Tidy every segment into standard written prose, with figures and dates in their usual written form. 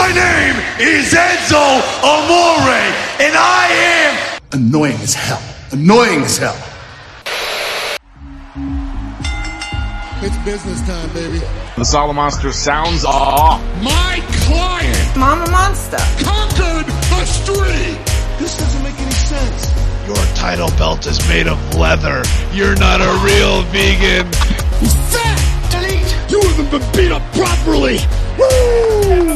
My name is Enzo Amore, and I am annoying as hell. Annoying as hell. It's business time, baby. The Solomonster sounds off. my client. Mama Monster. Conquered the street. This doesn't make any sense. Your title belt is made of leather. You're not a real vegan. Fat! Delete! You haven't been beat up properly! Woo!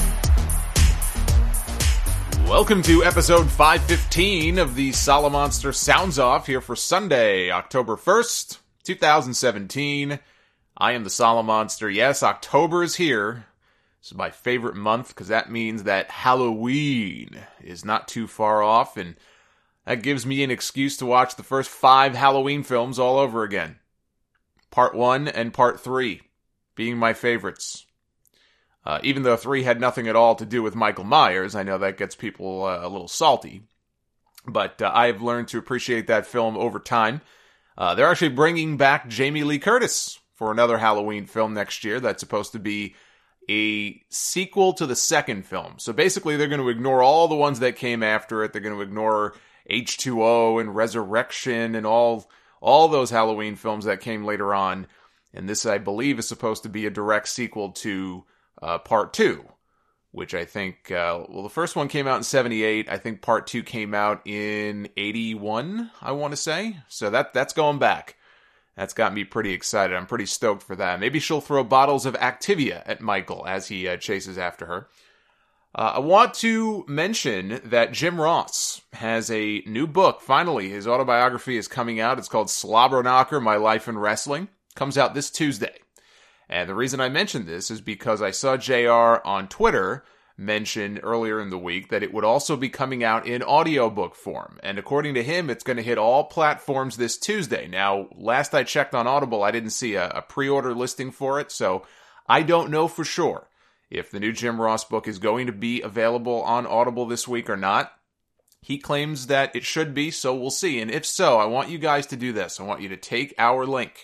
Welcome to episode 515 of the Solomonster Sounds Off, here for Sunday, October 1st, 2017. I am the Solomonster. Yes, October is here. This is my favorite month because that means that Halloween is not too far off, and that gives me an excuse to watch the first 5 Halloween films all over again. Part 1 and Part 3 being my favorites. Even though 3 had nothing at all to do with Michael Myers, I know that gets people a little salty. But I have learned to appreciate that film over time. They're actually bringing back Jamie Lee Curtis for another Halloween film next year. That's supposed to be a sequel to the second film. So basically they're going to ignore all the ones that came after it. They're going to ignore H2O and Resurrection and all those Halloween films that came later on. And this, I believe, is supposed to be a direct sequel to Part 2, which I think, the first one came out in 78. I think Part 2 came out in 81, I want to say. So that's going back. That's got me pretty excited. I'm pretty stoked for that. Maybe she'll throw bottles of Activia at Michael as he chases after her. I want to mention that Jim Ross has a new book. Finally, his autobiography is coming out. It's called Slobberknocker, My Life in Wrestling. Comes out this Tuesday. And the reason I mentioned this is because I saw JR on Twitter mention earlier in the week that it would also be coming out in audiobook form. And according to him, it's going to hit all platforms this Tuesday. Now, last I checked on Audible, I didn't see a pre-order listing for it, so I don't know for sure if the new Jim Ross book is going to be available on Audible this week or not. He claims that it should be, so we'll see. And if so, I want you guys to do this. I want you to take our link,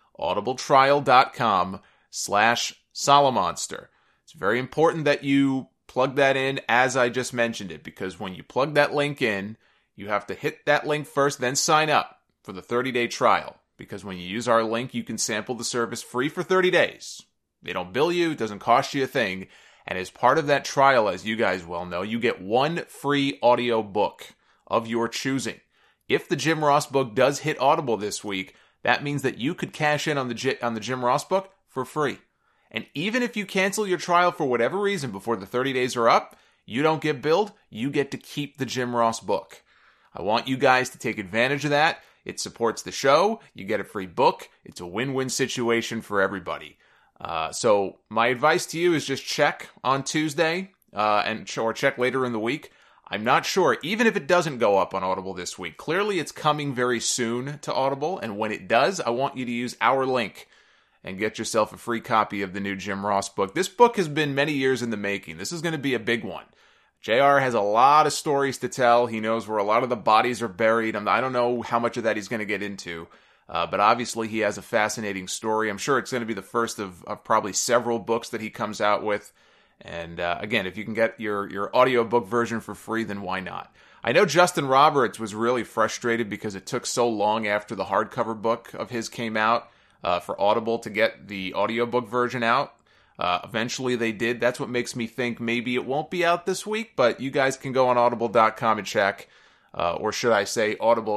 audibletrial.com/Solomonster. It's very important that you plug that in as I just mentioned it, because when you plug that link in, you have to hit that link first, then sign up for the 30-day trial. Because when you use our link, you can sample the service free for 30 days. They don't bill you, it doesn't cost you a thing. And as part of that trial, as you guys well know, you get 1 free audio book of your choosing. If the Jim Ross book does hit Audible this week, that means that you could cash in on the Jim Ross book for free. And even if you cancel your trial for whatever reason before the 30 days are up, you don't get billed, you get to keep the Jim Ross book. I want you guys to take advantage of that. It supports the show. You get a free book. It's a win-win situation for everybody. So my advice to you is just check on Tuesday or check later in the week. I'm not sure, even if it doesn't go up on Audible this week. Clearly, it's coming very soon to Audible, and when it does, I want you to use our link and get yourself a free copy of the new Jim Ross book. This book has been many years in the making. This is going to be a big one. JR has a lot of stories to tell. He knows where a lot of the bodies are buried. I don't know how much of that he's going to get into, but obviously he has a fascinating story. I'm sure it's going to be the first of probably several books that he comes out with. And again, if you can get your audiobook version for free, then why not? I know Justin Roberts was really frustrated because it took so long after the hardcover book of his came out for Audible to get the audiobook version out. Eventually they did. That's what makes me think maybe it won't be out this week, but you guys can go on audible.com and check, or should I say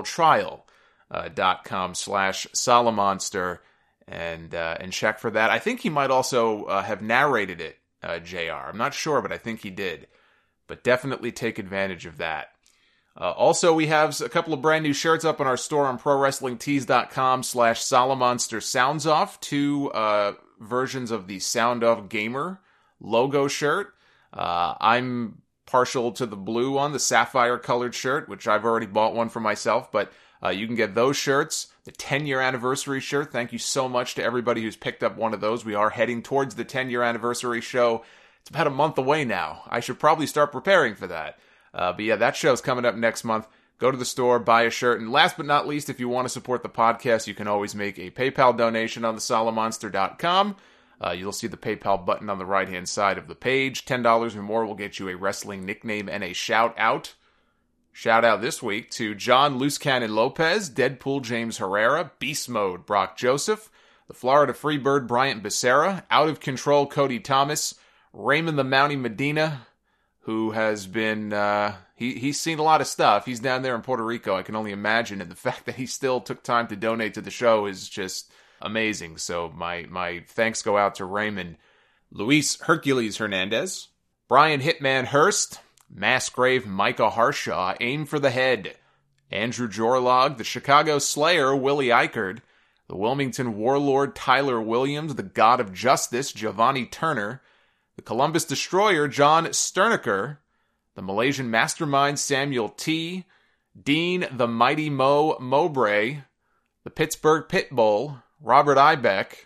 audibletrial.com/Solomonster and check for that. I think he might also have narrated it. JR. I'm not sure, but I think he did. But definitely take advantage of that. Also, we have a couple of brand new shirts up on our store on ProWrestlingTees.com/Solomonster Sounds Off. 2 versions of the Sound Off Gamer logo shirt. I'm partial to the blue one, the sapphire colored shirt, which I've already bought one for myself, but you can get those shirts. The 10-year anniversary shirt. Thank you so much to everybody who's picked up one of those. We are heading towards the 10-year anniversary show. It's about a month away now. I should probably start preparing for that. But yeah, that show's coming up next month. Go to the store, buy a shirt. And last but not least, if you want to support the podcast, you can always make a PayPal donation on thesolomonster.com. You'll see the PayPal button on the right-hand side of the page. $10 or more will get you a wrestling nickname and a shout-out. Shout-out this week to John Loose Cannon Lopez, Deadpool James Herrera, Beast Mode Brock Joseph, the Florida Freebird Bryant Becerra, Out of Control Cody Thomas, Raymond the Mountie Medina, who has been, he's seen a lot of stuff. He's down there in Puerto Rico, I can only imagine, and the fact that he still took time to donate to the show is just amazing. So my thanks go out to Raymond. Luis Hercules Hernandez, Brian Hitman Hurst, Massgrave Micah Harshaw, Aim for the Head, Andrew Jorlog, the Chicago Slayer Willie Eichard, the Wilmington Warlord Tyler Williams, the God of Justice Giovanni Turner, the Columbus Destroyer John Sterniker, the Malaysian Mastermind Samuel T, Dean the Mighty Mo Mowbray, the Pittsburgh Pitbull Robert Ibeck,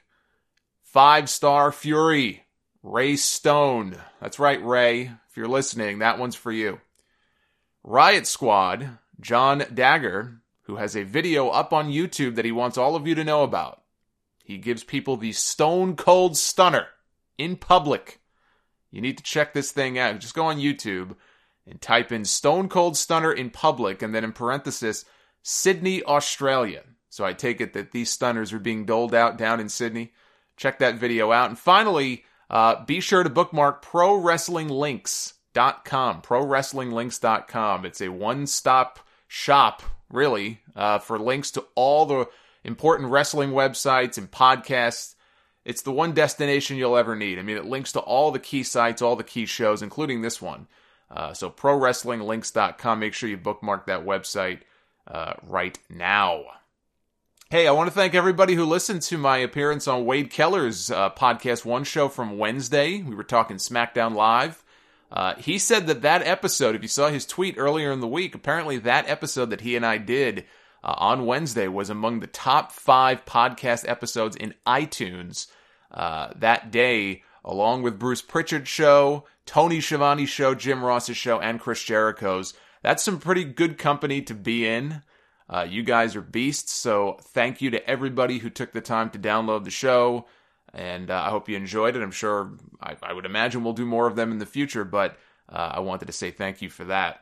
5-Star Fury Ray Stone. That's right, Ray. If you're listening, that one's for you. Riot Squad John Dagger, who has a video up on YouTube that he wants all of you to know about. He gives people the Stone Cold Stunner in public. You need to check this thing out. Just go on YouTube and type in Stone Cold Stunner in public and then in parenthesis, Sydney, Australia. So I take it that these stunners are being doled out down in Sydney. Check that video out. And finally, be sure to bookmark ProWrestlingLinks.com. ProWrestlingLinks.com. It's a one-stop shop, really, for links to all the important wrestling websites and podcasts. It's the one destination you'll ever need. I mean, it links to all the key sites, all the key shows, including this one. So ProWrestlingLinks.com. Make sure you bookmark that website right now. Hey, I want to thank everybody who listened to my appearance on Wade Keller's Podcast One show from Wednesday. We were talking SmackDown Live. He said that episode, if you saw his tweet earlier in the week, apparently that episode that he and I did on Wednesday was among the top 5 podcast episodes in iTunes that day, along with Bruce Pritchard's show, Tony Schiavone's show, Jim Ross's show, and Chris Jericho's. That's some pretty good company to be in. You guys are beasts, so thank you to everybody who took the time to download the show, and I hope you enjoyed it. I'm sure, I would imagine we'll do more of them in the future, but I wanted to say thank you for that.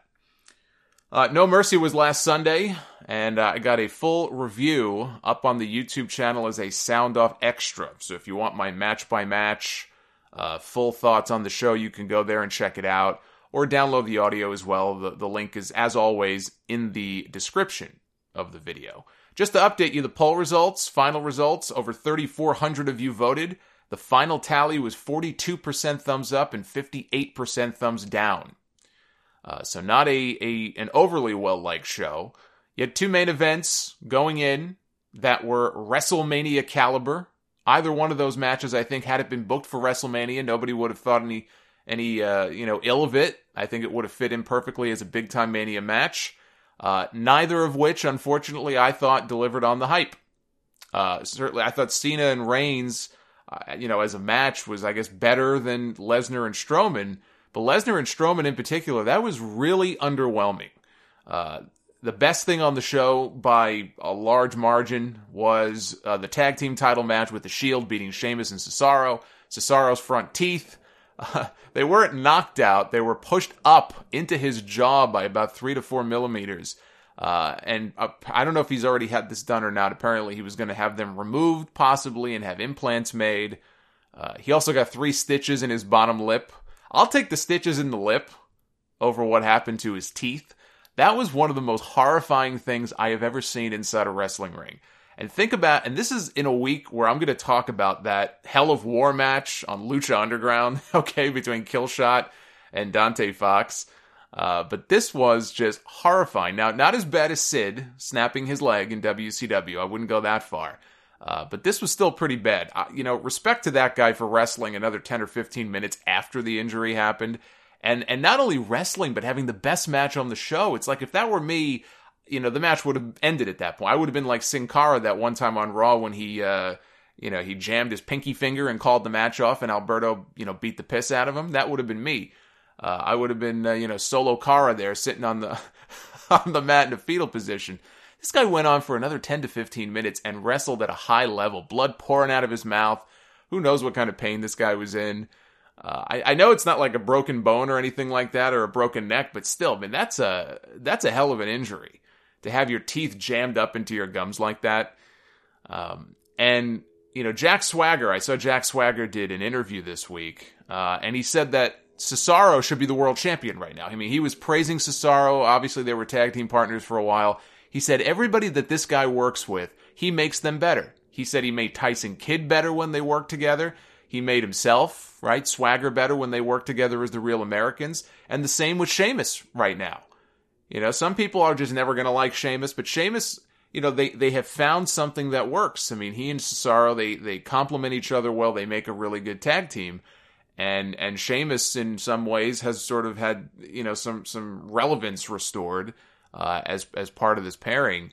No Mercy was last Sunday, and I got a full review up on the YouTube channel as a Sound Off Extra. So if you want my match-by-match, full thoughts on the show, you can go there and check it out, or download the audio as well. The link is, as always, in the description of the video. Just to update you, the poll results, final results, over 3,400 of you voted. The final tally was 42% thumbs up and 58% thumbs down. So not an overly well-liked show. You had 2 main events going in that were WrestleMania caliber. Either one of those matches, I think, had it been booked for WrestleMania, nobody would have thought any ill of it. I think it would have fit in perfectly as a big-time Mania match. Neither of which, unfortunately, I thought delivered on the hype. Certainly, I thought Cena and Reigns, as a match was, I guess, better than Lesnar and Strowman. But Lesnar and Strowman in particular, that was really underwhelming. The best thing on the show by a large margin was the tag team title match with The Shield beating Sheamus and Cesaro. Cesaro's front teeth, they weren't knocked out. They were pushed up into his jaw by about 3 to 4 millimeters. And I don't know if he's already had this done or not. Apparently he was going to have them removed possibly and have implants made. He also got 3 stitches in his bottom lip. I'll take the stitches in the lip over what happened to his teeth. That was one of the most horrifying things I have ever seen inside a wrestling ring. And think about, and this is in a week where I'm going to talk about that Hell of War match on Lucha Underground, okay, between Killshot and Dante Fox. But this was just horrifying. Now, not as bad as Sid snapping his leg in WCW. I wouldn't go that far. But this was still pretty bad. Respect to that guy for wrestling another 10 or 15 minutes after the injury happened. And not only wrestling, but having the best match on the show. It's like if that were me, the match would have ended at that point. I would have been like Sin Cara that one time on Raw when he jammed his pinky finger and called the match off and Alberto, beat the piss out of him. That would have been me. I would have been, Solo Cara there sitting on the on the mat in a fetal position. This guy went on for another 10 to 15 minutes and wrestled at a high level, blood pouring out of his mouth. Who knows what kind of pain this guy was in. I know it's not like a broken bone or anything like that, or a broken neck, but still, man, that's a hell of an injury to have your teeth jammed up into your gums like that. And, Jack Swagger, I saw Jack Swagger did an interview this week, and he said that Cesaro should be the world champion right now. I mean, he was praising Cesaro. Obviously, they were tag team partners for a while. He said everybody that this guy works with, he makes them better. He said he made Tyson Kidd better when they worked together. He made himself, right, Swagger better when they worked together as the Real Americans. And the same with Sheamus right now. Some people are just never going to like Sheamus, but Sheamus, they have found something that works. I mean, he and Cesaro, they complement each other well. They make a really good tag team. And Sheamus, in some ways, has sort of had, some relevance restored as part of this pairing.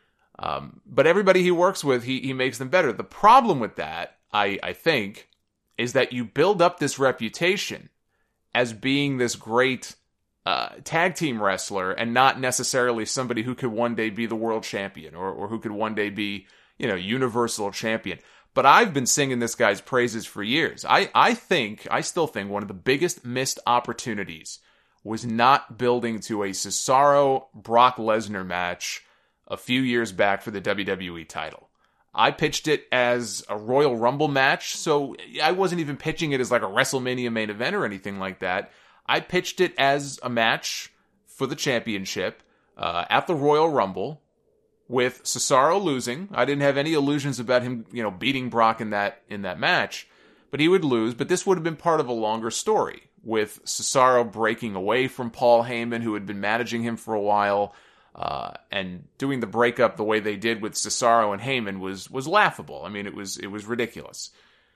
But everybody he works with, he makes them better. The problem with that, I think, is that you build up this reputation as being this great tag team wrestler and not necessarily somebody who could one day be the world champion or who could one day be, universal champion. But I've been singing this guy's praises for years. I still think one of the biggest missed opportunities was not building to a Cesaro-Brock Lesnar match a few years back for the WWE title. I pitched it as a Royal Rumble match, so I wasn't even pitching it as like a WrestleMania main event or anything like that. I pitched it as a match for the championship at the Royal Rumble, with Cesaro losing. I didn't have any illusions about him, beating Brock in that match, but he would lose. But this would have been part of a longer story, with Cesaro breaking away from Paul Heyman, who had been managing him for a while, and doing the breakup the way they did with Cesaro and Heyman was laughable. I mean, it was ridiculous.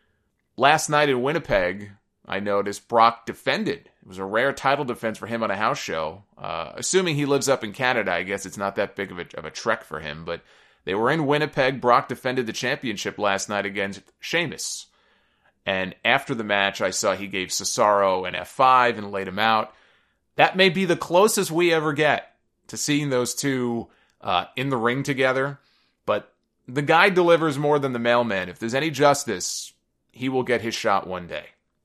Last night in Winnipeg, I noticed Brock defended. It was a rare title defense for him on a house show. Assuming he lives up in Canada, I guess it's not that big of a trek for him. But they were in Winnipeg. Brock defended the championship last night against Sheamus. And after the match, I saw he gave Cesaro an F5 and laid him out. That may be the closest we ever get to seeing those two in the ring together. But the guy delivers more than the mailman. If there's any justice, he will get his shot one day.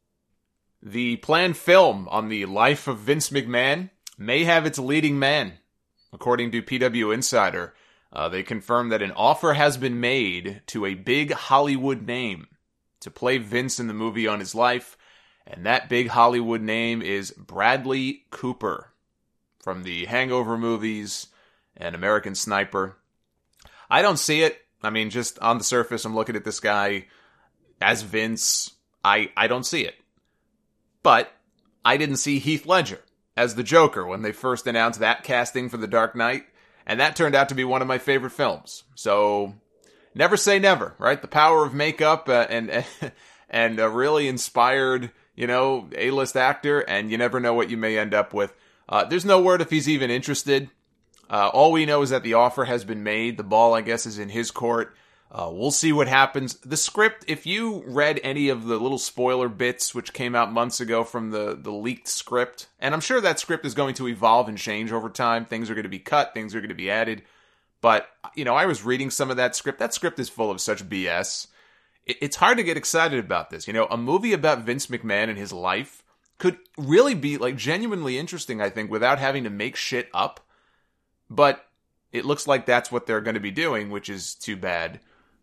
The planned film on the life of Vince McMahon may have its leading man. According to PW Insider, they confirmed that an offer has been made to a big Hollywood name to play Vince in the movie on his life, and that big Hollywood name is Bradley Cooper from the Hangover movies and American Sniper. I don't see it. I mean, just on the surface, I'm looking at this guy as Vince. I don't see it. But I didn't see Heath Ledger as the Joker when they first announced that casting for The Dark Knight, and that turned out to be one of my favorite films. So, never say never, right? The power of makeup and a really inspired, A-list actor, and you never know what you may end up with. There's no word if he's even interested. All we know is that the offer has been made. The ball, I guess, is in his court. We'll see what happens. The script, if you read any of the little spoiler bits which came out months ago from the leaked script, and I'm sure that script is going to evolve and change over time. Things are going to be cut. Things are going to be added. But, I was reading some of that script. That script is full of such BS. It's hard to get excited about this. A movie about Vince McMahon and his life could really be, genuinely interesting, I think, without having to make shit up. But it looks like that's what they're going to be doing, which is too bad.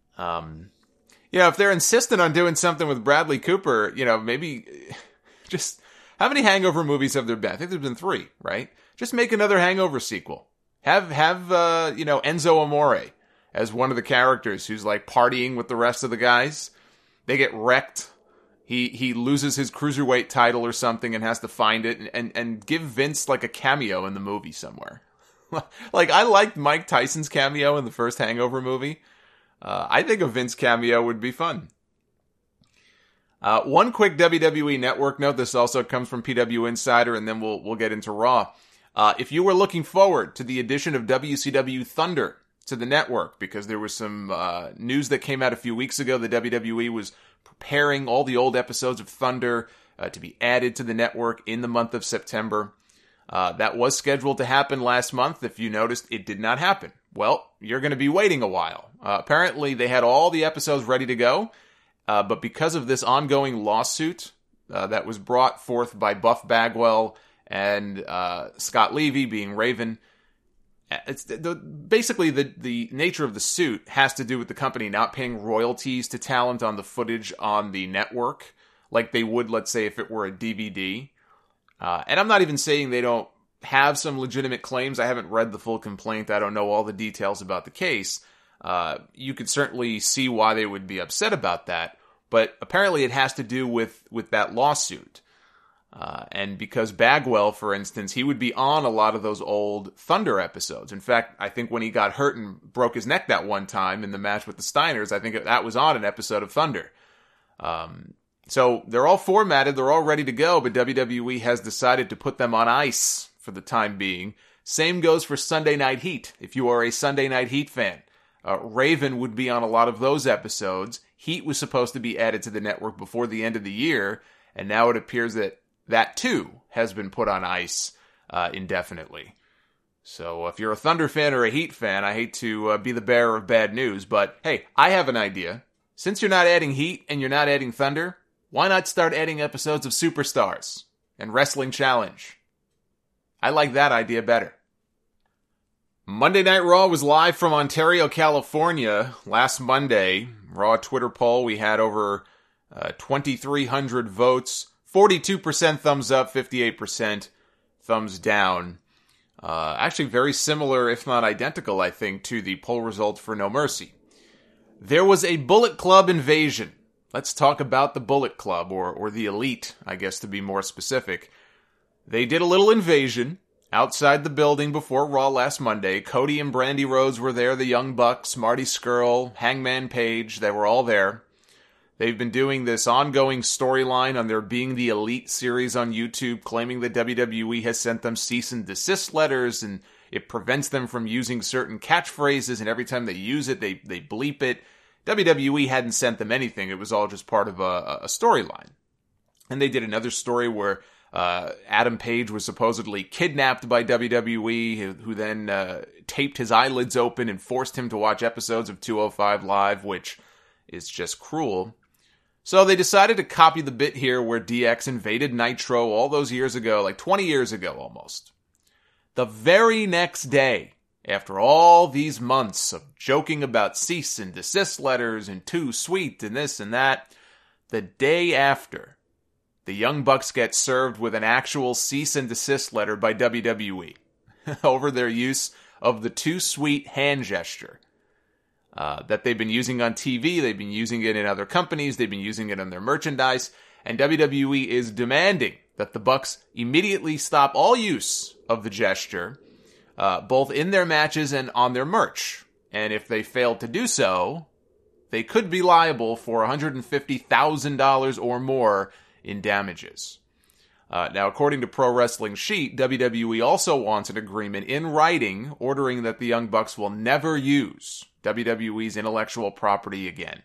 If they're insistent on doing something with Bradley Cooper, maybe just, how many Hangover movies have there been? I think there's been 3, right? Just make another Hangover sequel. Have Enzo Amore as one of the characters who's partying with the rest of the guys. They get wrecked. He loses his cruiserweight title or something and has to find it, and give Vince a cameo in the movie somewhere. I liked Mike Tyson's cameo in the first Hangover movie. I think a Vince cameo would be fun. One quick WWE Network note. This also comes from PW Insider, and then we'll get into Raw. If you were looking forward to the addition of WCW Thunder to the network, because there was some news that came out a few weeks ago, the WWE was preparing all the old episodes of Thunder to be added to the network in the month of September. That was scheduled to happen last month. If you noticed, it did not happen. Well, you're going to be waiting a while. Apparently, they had all the episodes ready to go. but because of this ongoing lawsuit that was brought forth by Buff Bagwell and Scott Levy, being Raven, it's basically the nature of the suit has to do with the company not paying royalties to talent on the footage on the network, like they would, let's say, if it were a DVD. And I'm not even saying they don't have some legitimate claims. I haven't read the full complaint. I don't know all the details about the case. You could certainly see why they would be upset about that, but apparently it has to do with that lawsuit. And because Bagwell, for instance, he would be on a lot of those old Thunder episodes. In fact, I think when he got hurt and broke his neck that one time in the match with the Steiners, I think that was on an episode of Thunder. So they're all formatted, they're all ready to go, but WWE has decided to put them on ice for the time being. Same goes for Sunday Night Heat. If you are a Sunday Night Heat fan, Raven would be on a lot of those episodes. Heat was supposed to be added to the network before the end of the year, and now it appears that too has been put on ice indefinitely. So if you're a Thunder fan or a Heat fan, I hate to be the bearer of bad news, but hey, I have an idea. Since you're not adding Heat and you're not adding Thunder, why not start adding episodes of Superstars and Wrestling Challenge? I like that idea better. Monday Night Raw was live from Ontario, California last Monday. Raw Twitter poll, we had over 2,300 votes. 42% thumbs up, 58% thumbs down. Actually very similar, if not identical, I think, to the poll results for No Mercy. There was a Bullet Club invasion. Let's talk about the Bullet Club, or the Elite, I guess to be more specific. They did a little invasion outside the building before Raw last Monday. Cody and Brandy Rhodes were there, the Young Bucks, Marty Scurll, Hangman Page, they were all there. They've been doing this ongoing storyline on their Being the Elite series on YouTube, claiming that WWE has sent them cease and desist letters, and it prevents them from using certain catchphrases, and every time they use it, they bleep it. WWE hadn't sent them anything. It was all just part of a storyline. And they did another story where Adam Page was supposedly kidnapped by WWE, who then taped his eyelids open and forced him to watch episodes of 205 Live, which is just cruel. So they decided to copy the bit here where DX invaded Nitro all those years ago, like 20 years ago almost. The very next day, after all these months of joking about cease and desist letters and too sweet and this and that, the day after, the Young Bucks get served with an actual cease and desist letter by WWE over their use of the too sweet hand gesture that they've been using on TV. They've been using it in other companies. They've been using it on their merchandise. And WWE is demanding that the Bucks immediately stop all use of the gesture, both in their matches and on their merch. And if they fail to do so, they could be liable for $150,000 or more in damages. Now, according to Pro Wrestling Sheet, WWE also wants an agreement in writing ordering that the Young Bucks will never use WWE's intellectual property again.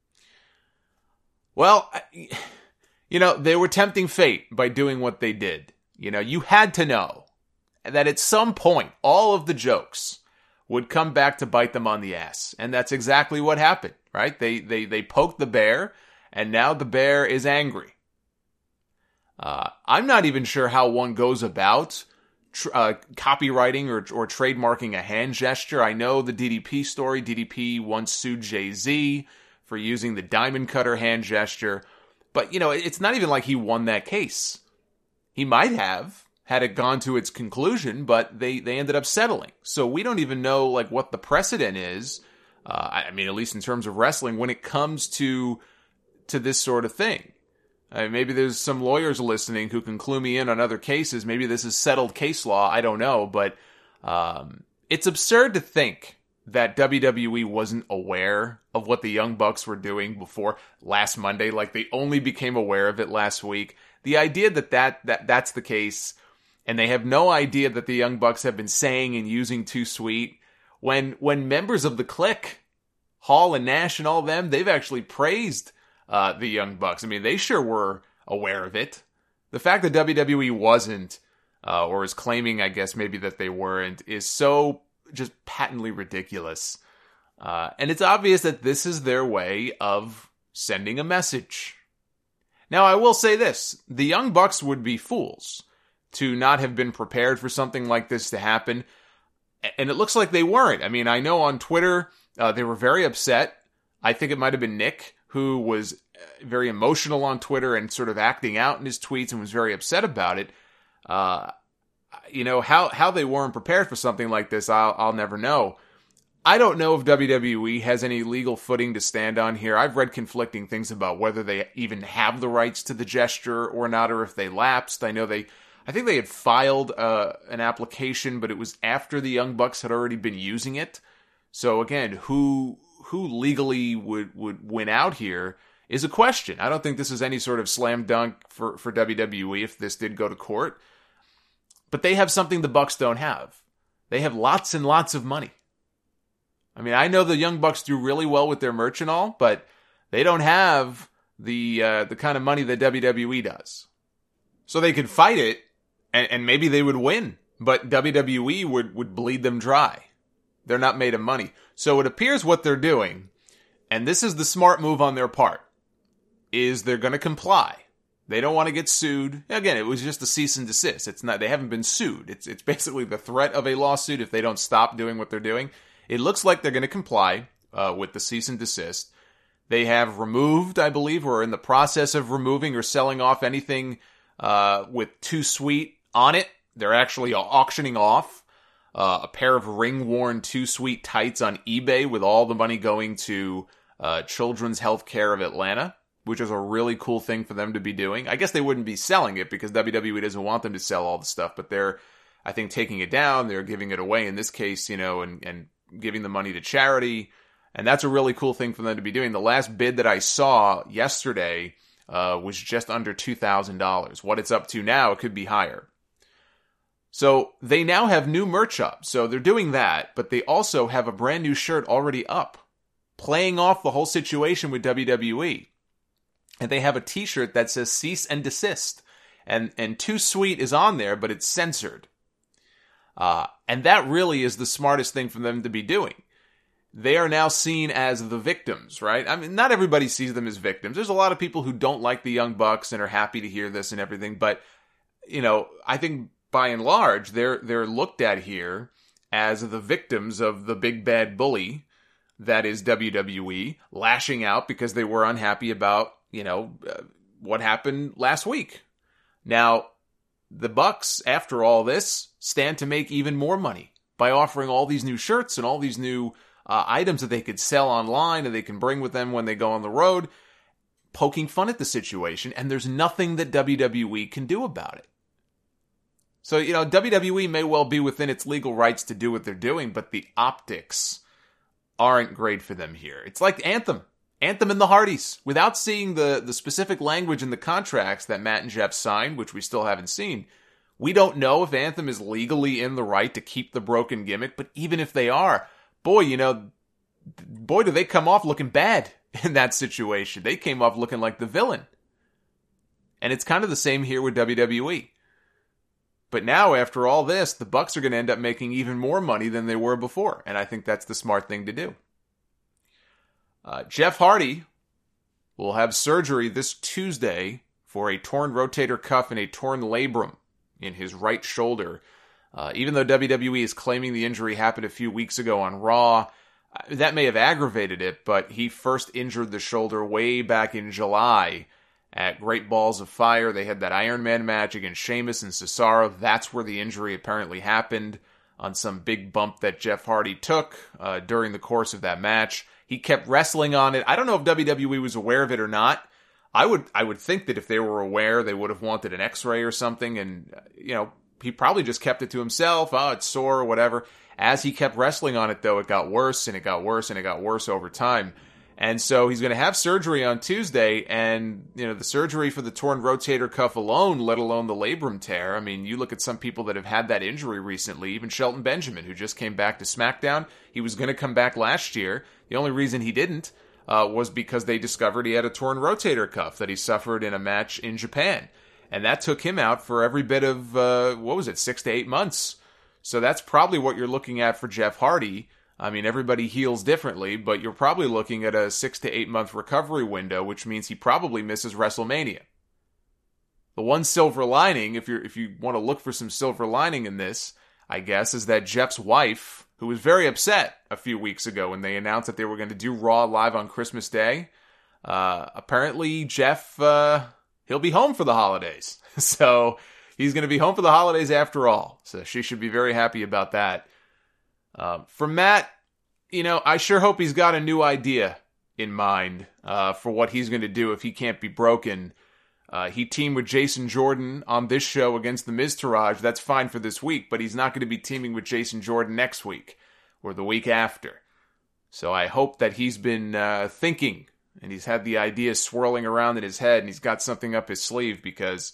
Well, they were tempting fate by doing what they did. You had to know that at some point, all of the jokes would come back to bite them on the ass. And that's exactly what happened, right? They poked the bear, and now the bear is angry. I'm not even sure how one goes about copywriting or trademarking a hand gesture. I know the DDP story. DDP once sued Jay-Z for using the diamond cutter hand gesture. But, it's not even like he won that case. He might have, had it gone to its conclusion, but they ended up settling. So we don't even know, what the precedent is. At least in terms of wrestling, when it comes to this sort of thing. Maybe there's some lawyers listening who can clue me in on other cases. Maybe this is settled case law. I don't know. But it's absurd to think that WWE wasn't aware of what the Young Bucks were doing before last Monday. They only became aware of it last week. The idea that's the case, and they have no idea that the Young Bucks have been saying and using too sweet. When members of the Clique, Hall and Nash and all of them, they've actually praised the Young Bucks. They sure were aware of it. The fact that WWE wasn't, or is claiming, I guess, maybe that they weren't, is so just patently ridiculous. And it's obvious that this is their way of sending a message. Now, I will say this. The Young Bucks would be fools to not have been prepared for something like this to happen. And it looks like they weren't. I mean, I know on Twitter, they were very upset. I think it might have been Nick who was very emotional on Twitter and sort of acting out in his tweets and was very upset about it. How they weren't prepared for something like this, I'll never know. I don't know if WWE has any legal footing to stand on here. I've read conflicting things about whether they even have the rights to the gesture or not, or if they lapsed. I think they had filed an application, but it was after the Young Bucks had already been using it. So again, who legally would win out here is a question. I don't think this is any sort of slam dunk for WWE if this did go to court. But they have something the Bucks don't have. They have lots and lots of money. I mean, I know the Young Bucks do really well with their merch and all, but they don't have the kind of money that WWE does. So they could fight it, and maybe they would win, but WWE would bleed them dry. They're not made of money. So it appears what they're doing, and this is the smart move on their part, is they're going to comply. They don't want to get sued. Again, it was just a cease and desist. It's not. They haven't been sued. It's basically the threat of a lawsuit if they don't stop doing what they're doing. It looks like they're going to comply with the cease and desist. They have removed, I believe, or are in the process of removing or selling off anything with Too Sweet on it. They're actually auctioning off a pair of ring-worn Too Sweet tights on eBay with all the money going to Children's Healthcare of Atlanta, which is a really cool thing for them to be doing. I guess they wouldn't be selling it because WWE doesn't want them to sell all the stuff, but they're, I think, taking it down. They're giving it away in this case, and giving the money to charity. And that's a really cool thing for them to be doing. The last bid that I saw yesterday was just under $2,000. What it's up to now, it could be higher. So they now have new merch up. So they're doing that, but they also have a brand new shirt already up, playing off the whole situation with WWE. And they have a t-shirt that says cease and desist. And Too Sweet is on there, but it's censored. And that really is the smartest thing for them to be doing. They are now seen as the victims, right? I mean, not everybody sees them as victims. There's a lot of people who don't like the Young Bucks and are happy to hear this and everything. But, I think by and large, they're looked at here as the victims of the big bad bully that is WWE, lashing out because they were unhappy about, what happened last week. Now, the Bucks, after all this, stand to make even more money by offering all these new shirts and all these new items that they could sell online and they can bring with them when they go on the road, poking fun at the situation, and there's nothing that WWE can do about it. So, WWE may well be within its legal rights to do what they're doing, but the optics aren't great for them here. It's like Anthem and the Hardys. Without seeing the specific language in the contracts that Matt and Jeff signed, which we still haven't seen, we don't know if Anthem is legally in the right to keep the broken gimmick, but even if they are, boy, do they come off looking bad in that situation. They came off looking like the villain. And it's kind of the same here with WWE. But now, after all this, the Bucks are going to end up making even more money than they were before, and I think that's the smart thing to do. Jeff Hardy will have surgery this Tuesday for a torn rotator cuff and a torn labrum in his right shoulder. Even though WWE is claiming the injury happened a few weeks ago on Raw, that may have aggravated it, but he first injured the shoulder way back in July at Great Balls of Fire. They had that Iron Man match against Sheamus and Cesaro. That's where the injury apparently happened, on some big bump that Jeff Hardy took during the course of that match. He kept wrestling on it. I don't know if WWE was aware of it or not. I would think that if they were aware, they would have wanted an x-ray or something, and, he probably just kept it to himself. Oh, it's sore or whatever. As he kept wrestling on it, though, it got worse, and it got worse, and it got worse over time. And so he's going to have surgery on Tuesday, and, the surgery for the torn rotator cuff alone, let alone the labrum tear. I mean, you look at some people that have had that injury recently, even Shelton Benjamin, who just came back to SmackDown. He was going to come back last year. The only reason he didn't was because they discovered he had a torn rotator cuff that he suffered in a match in Japan. And that took him out for every bit of, 6 to 8 months. So that's probably what you're looking at for Jeff Hardy. I mean, everybody heals differently, but you're probably looking at a 6 to 8 month recovery window, which means he probably misses WrestleMania. The one silver lining, if you want to look for some silver lining in this, I guess, is that Jeff's wife, who was very upset a few weeks ago when they announced that they were going to do Raw live on Christmas Day, apparently Jeff, he'll be home for the holidays. So he's going to be home for the holidays after all. So she should be very happy about that. For Matt, I sure hope he's got a new idea in mind for what he's going to do if he can't be broken. He teamed with Jason Jordan on this show against the Miztourage. That's fine for this week, but he's not going to be teaming with Jason Jordan next week or the week after. So I hope that he's been thinking and he's had the ideas swirling around in his head and he's got something up his sleeve because,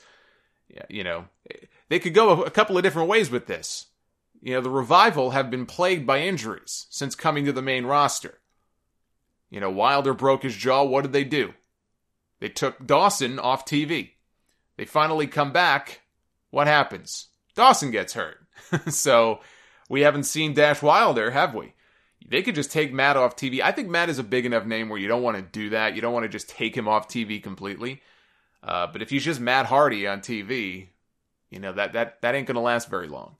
they could go a couple of different ways with this. The Revival have been plagued by injuries since coming to the main roster. Wilder broke his jaw. What did they do? They took Dawson off TV. They finally come back. What happens? Dawson gets hurt. So we haven't seen Dash Wilder, have we? They could just take Matt off TV. I think Matt is a big enough name where you don't want to do that. You don't want to just take him off TV completely. But if he's just Matt Hardy on TV, that ain't going to last very long.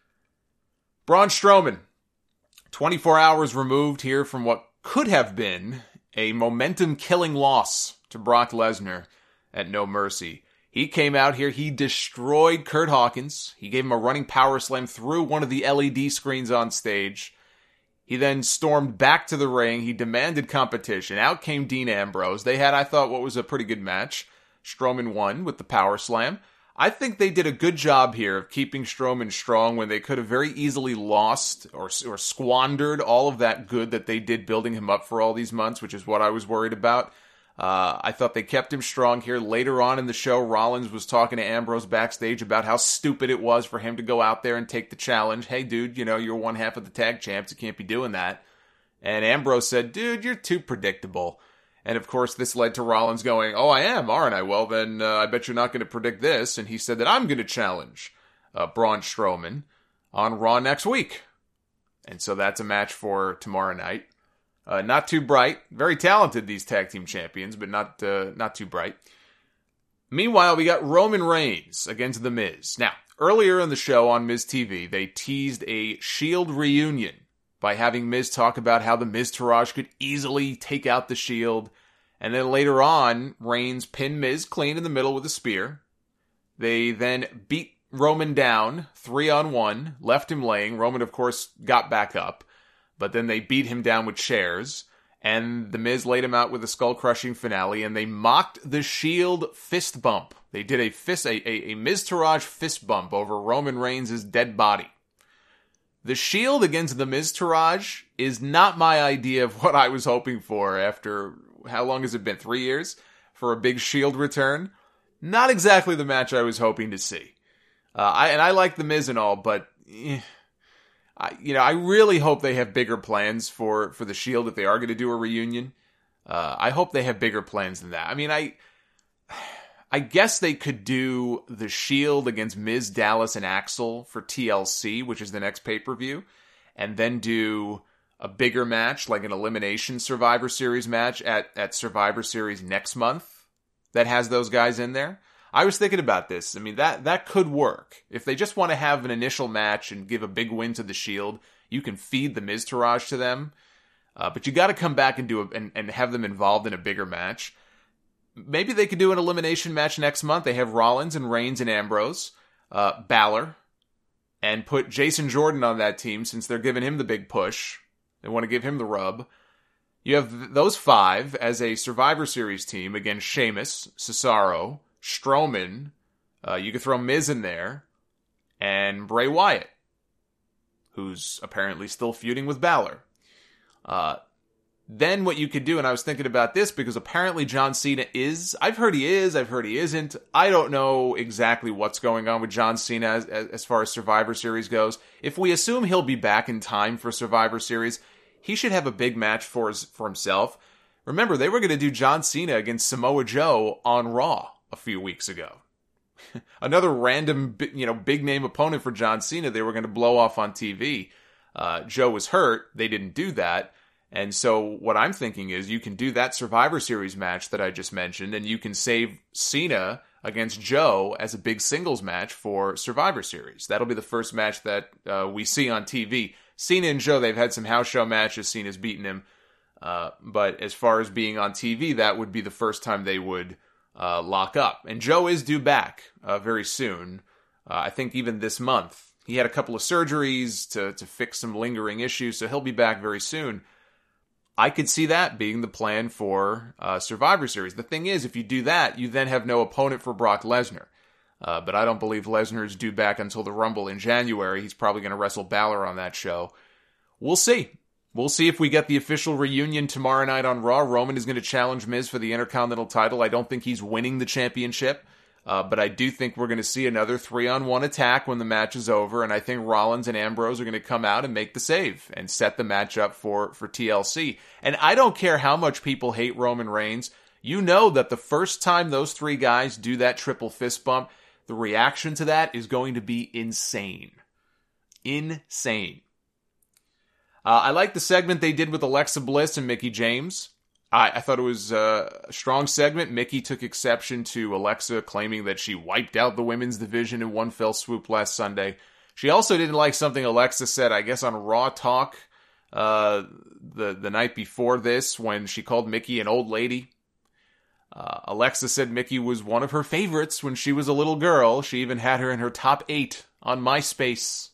Braun Strowman, 24 hours removed here from what could have been a momentum-killing loss to Brock Lesnar at No Mercy. He came out here, he destroyed Curt Hawkins. He gave him a running power slam through one of the LED screens on stage. He then stormed back to the ring. He demanded competition. Out came Dean Ambrose. They had, I thought, what was a pretty good match. Strowman won with the power slam. I think they did a good job here of keeping Strowman strong when they could have very easily lost or squandered all of that good that they did building him up for all these months, which is what I was worried about. I thought they kept him strong here. Later on in the show, Rollins was talking to Ambrose backstage about how stupid it was for him to go out there and take the challenge. Hey, dude, you're one half of the tag champs. You can't be doing that. And Ambrose said, dude, you're too predictable. And of course, this led to Rollins going, oh, I am, aren't I? Well, then I bet you're not going to predict this. And he said that I'm going to challenge Braun Strowman on Raw next week. And so that's a match for tomorrow night. Not too bright. Very talented, these tag team champions, but not too bright. Meanwhile, we got Roman Reigns against The Miz. Now, earlier in the show on Miz TV, they teased a Shield reunion by having Miz talk about how the Miztourage could easily take out the Shield. And then later on, Reigns pinned Miz clean in the middle with a spear. They then beat Roman down 3-on-1, left him laying. Roman, of course, got back up. But then they beat him down with chairs, and The Miz laid him out with a skull-crushing finale, and they mocked the Shield fist bump. They did a Miztourage fist bump over Roman Reigns' dead body. The Shield against the Miztourage is not my idea of what I was hoping for after, how long has it been, 3 years? For a big Shield return? Not exactly the match I was hoping to see. I like The Miz and all, but I really hope they have bigger plans for the Shield if they are going to do a reunion. I hope they have bigger plans than that. I mean, I guess they could do the Shield against Miz, Dallas, and Axel for TLC, which is the next pay-per-view, and then do a bigger match, like an Elimination Survivor Series match at Survivor Series next month that has those guys in there. I was thinking about this. I mean, that could work. If they just want to have an initial match and give a big win to the Shield, you can feed the Miztourage to them. But you got to come back and and have them involved in a bigger match. Maybe they could do an elimination match next month. They have Rollins and Reigns and Ambrose, Balor, and put Jason Jordan on that team since they're giving him the big push. They want to give him the rub. You have those 5 as a Survivor Series team against Sheamus, Cesaro, Strowman, you could throw Miz in there, and Bray Wyatt, who's apparently still feuding with Balor. Then what you could do, and I was thinking about this because apparently John Cena is, I've heard he is, I've heard he isn't. I don't know exactly what's going on with John Cena as far as Survivor Series goes. If we assume he'll be back in time for Survivor Series, he should have a big match for himself. Remember, they were going to do John Cena against Samoa Joe on Raw a few weeks ago. Another random, big name opponent for John Cena they were going to blow off on TV. Joe was hurt. They didn't do that. And so what I'm thinking is you can do that Survivor Series match that I just mentioned, and you can save Cena against Joe as a big singles match for Survivor Series. That'll be the first match that we see on TV. Cena and Joe, they've had some house show matches. Cena's beaten him. But as far as being on TV, that would be the first time they would lock up. And Joe is due back very soon. I think even this month. He had a couple of surgeries to fix some lingering issues, so he'll be back very soon. I could see that being the plan for Survivor Series. The thing is, if you do that, you then have no opponent for Brock Lesnar. But I don't believe Lesnar is due back until the Rumble in January. He's probably going to wrestle Balor on that show. We'll see. We'll see if we get the official reunion tomorrow night on Raw. Roman is going to challenge Miz for the Intercontinental title. I don't think he's winning the championship. But I do think we're going to see another 3-on-1 attack when the match is over, and I think Rollins and Ambrose are going to come out and make the save and set the match up for TLC. And I don't care how much people hate Roman Reigns. You know that the first time those three guys do that triple fist bump, the reaction to that is going to be insane. Insane. I like the segment they did with Alexa Bliss and Mickie James. I thought it was a strong segment. Mickie took exception to Alexa claiming that she wiped out the women's division in one fell swoop last Sunday. She also didn't like something Alexa said, I guess, on Raw Talk the night before this when she called Mickie an old lady. Alexa said Mickie was one of her favorites when she was a little girl. She even had her in her top 8 on MySpace.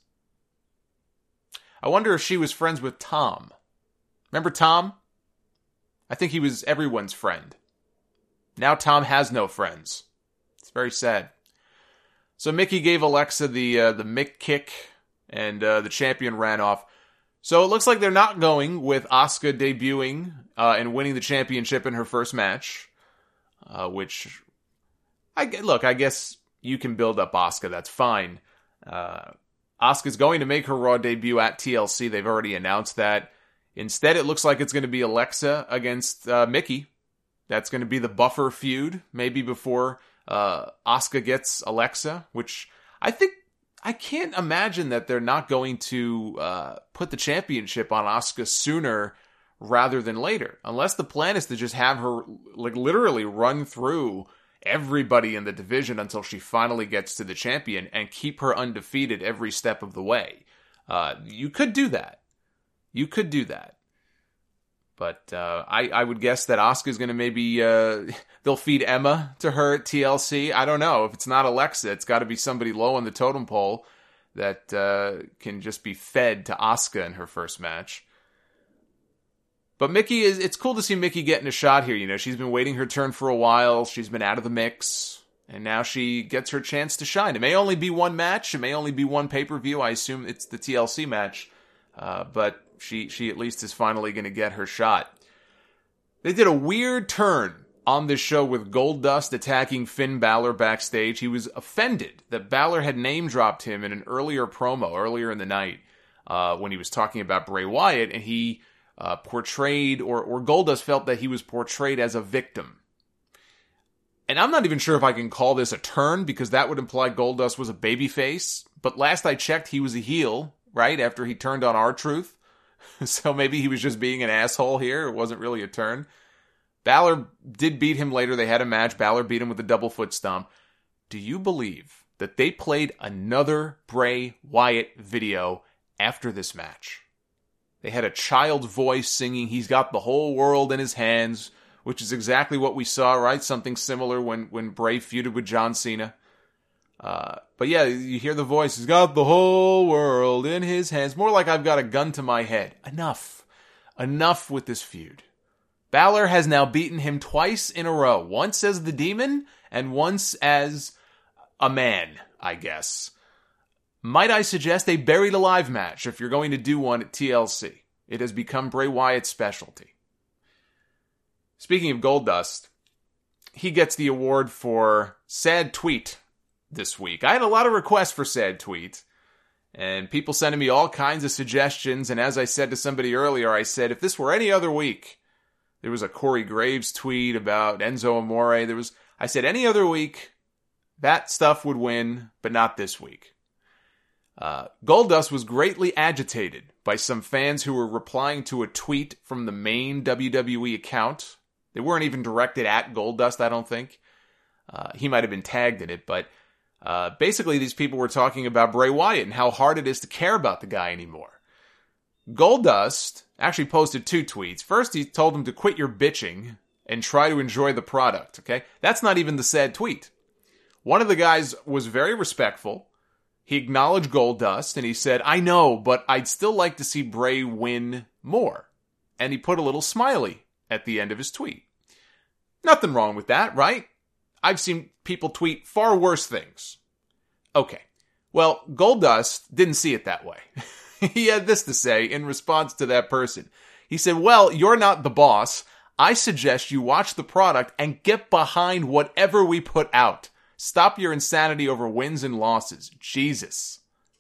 I wonder if she was friends with Tom. Remember Tom? I think he was everyone's friend. Now Tom has no friends. It's very sad. So Mickie gave Alexa the Mick kick, and the champion ran off. So it looks like they're not going with Asuka debuting and winning the championship in her first match, which I guess you can build up Asuka. That's fine. Asuka's going to make her Raw debut at TLC. They've already announced that. Instead, it looks like it's going to be Alexa against Mickie. That's going to be the buffer feud, maybe before Asuka gets Alexa, which I can't imagine that they're not going to put the championship on Asuka sooner rather than later. Unless the plan is to just have her literally run through everybody in the division until she finally gets to the champion and keep her undefeated every step of the way. You could do that. You could do that. But I would guess that Asuka's going to maybe... they'll feed Emma to her at TLC. I don't know. If it's not Alexa, it's got to be somebody low on the totem pole that can just be fed to Asuka in her first match. But Mickie it's cool to see Mickie getting a shot here. You know, she's been waiting her turn for a while. She's been out of the mix. And now she gets her chance to shine. It may only be one match. It may only be one pay-per-view. I assume it's the TLC match. But she at least is finally going to get her shot. They did a weird turn on this show with Goldust attacking Finn Balor backstage. He was offended that Balor had name-dropped him in an earlier promo, earlier in the night, when he was talking about Bray Wyatt, and he portrayed, or Goldust felt that he was portrayed as a victim. And I'm not even sure if I can call this a turn, because that would imply Goldust was a babyface, but last I checked, he was a heel, right, after he turned on R-Truth. So maybe he was just being an asshole here. It wasn't really a turn. Balor did beat him later. They had a match. Balor beat him with a double foot stomp. Do you believe that they played another Bray Wyatt video after this match? They had a child's voice singing, "He's got the whole world in his hands," which is exactly what we saw, right? Something similar when Bray feuded with John Cena. But yeah, you hear the voice, "He's got the whole world in his hands." More like "I've got a gun to my head." Enough. Enough with this feud. Balor has now beaten him twice in a row. Once as the Demon, and once as a man, I guess. Might I suggest a Buried Alive match if you're going to do one at TLC? It has become Bray Wyatt's specialty. Speaking of Goldust, he gets the award for Sad Tweet this week. I had a lot of requests for Sad Tweet, and people sending me all kinds of suggestions, and as I said to somebody earlier, I said, if this were any other week, there was a Corey Graves tweet about Enzo Amore, I said any other week, that stuff would win, but not this week. Goldust was greatly agitated by some fans who were replying to a tweet from the main WWE account. They weren't even directed at Goldust, I don't think. He might have been tagged in it, but basically these people were talking about Bray Wyatt and how hard it is to care about the guy anymore. Goldust actually posted 2 tweets. First, he told him to quit your bitching and try to enjoy the product, okay? That's not even the sad tweet. One of the guys was very respectful. He acknowledged Goldust, and he said, I know, but I'd still like to see Bray win more. And he put a little smiley at the end of his tweet. Nothing wrong with that, right? I've seen people tweet far worse things. Okay. Well, Goldust didn't see it that way. He had this to say in response to that person. He said, well, you're not the boss. I suggest you watch the product and get behind whatever we put out. Stop your insanity over wins and losses. Jesus.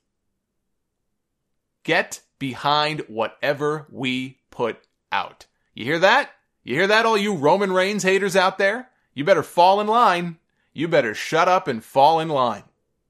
Get behind whatever we put out. You hear that? You hear that, all you Roman Reigns haters out there? You better fall in line. You better shut up and fall in line.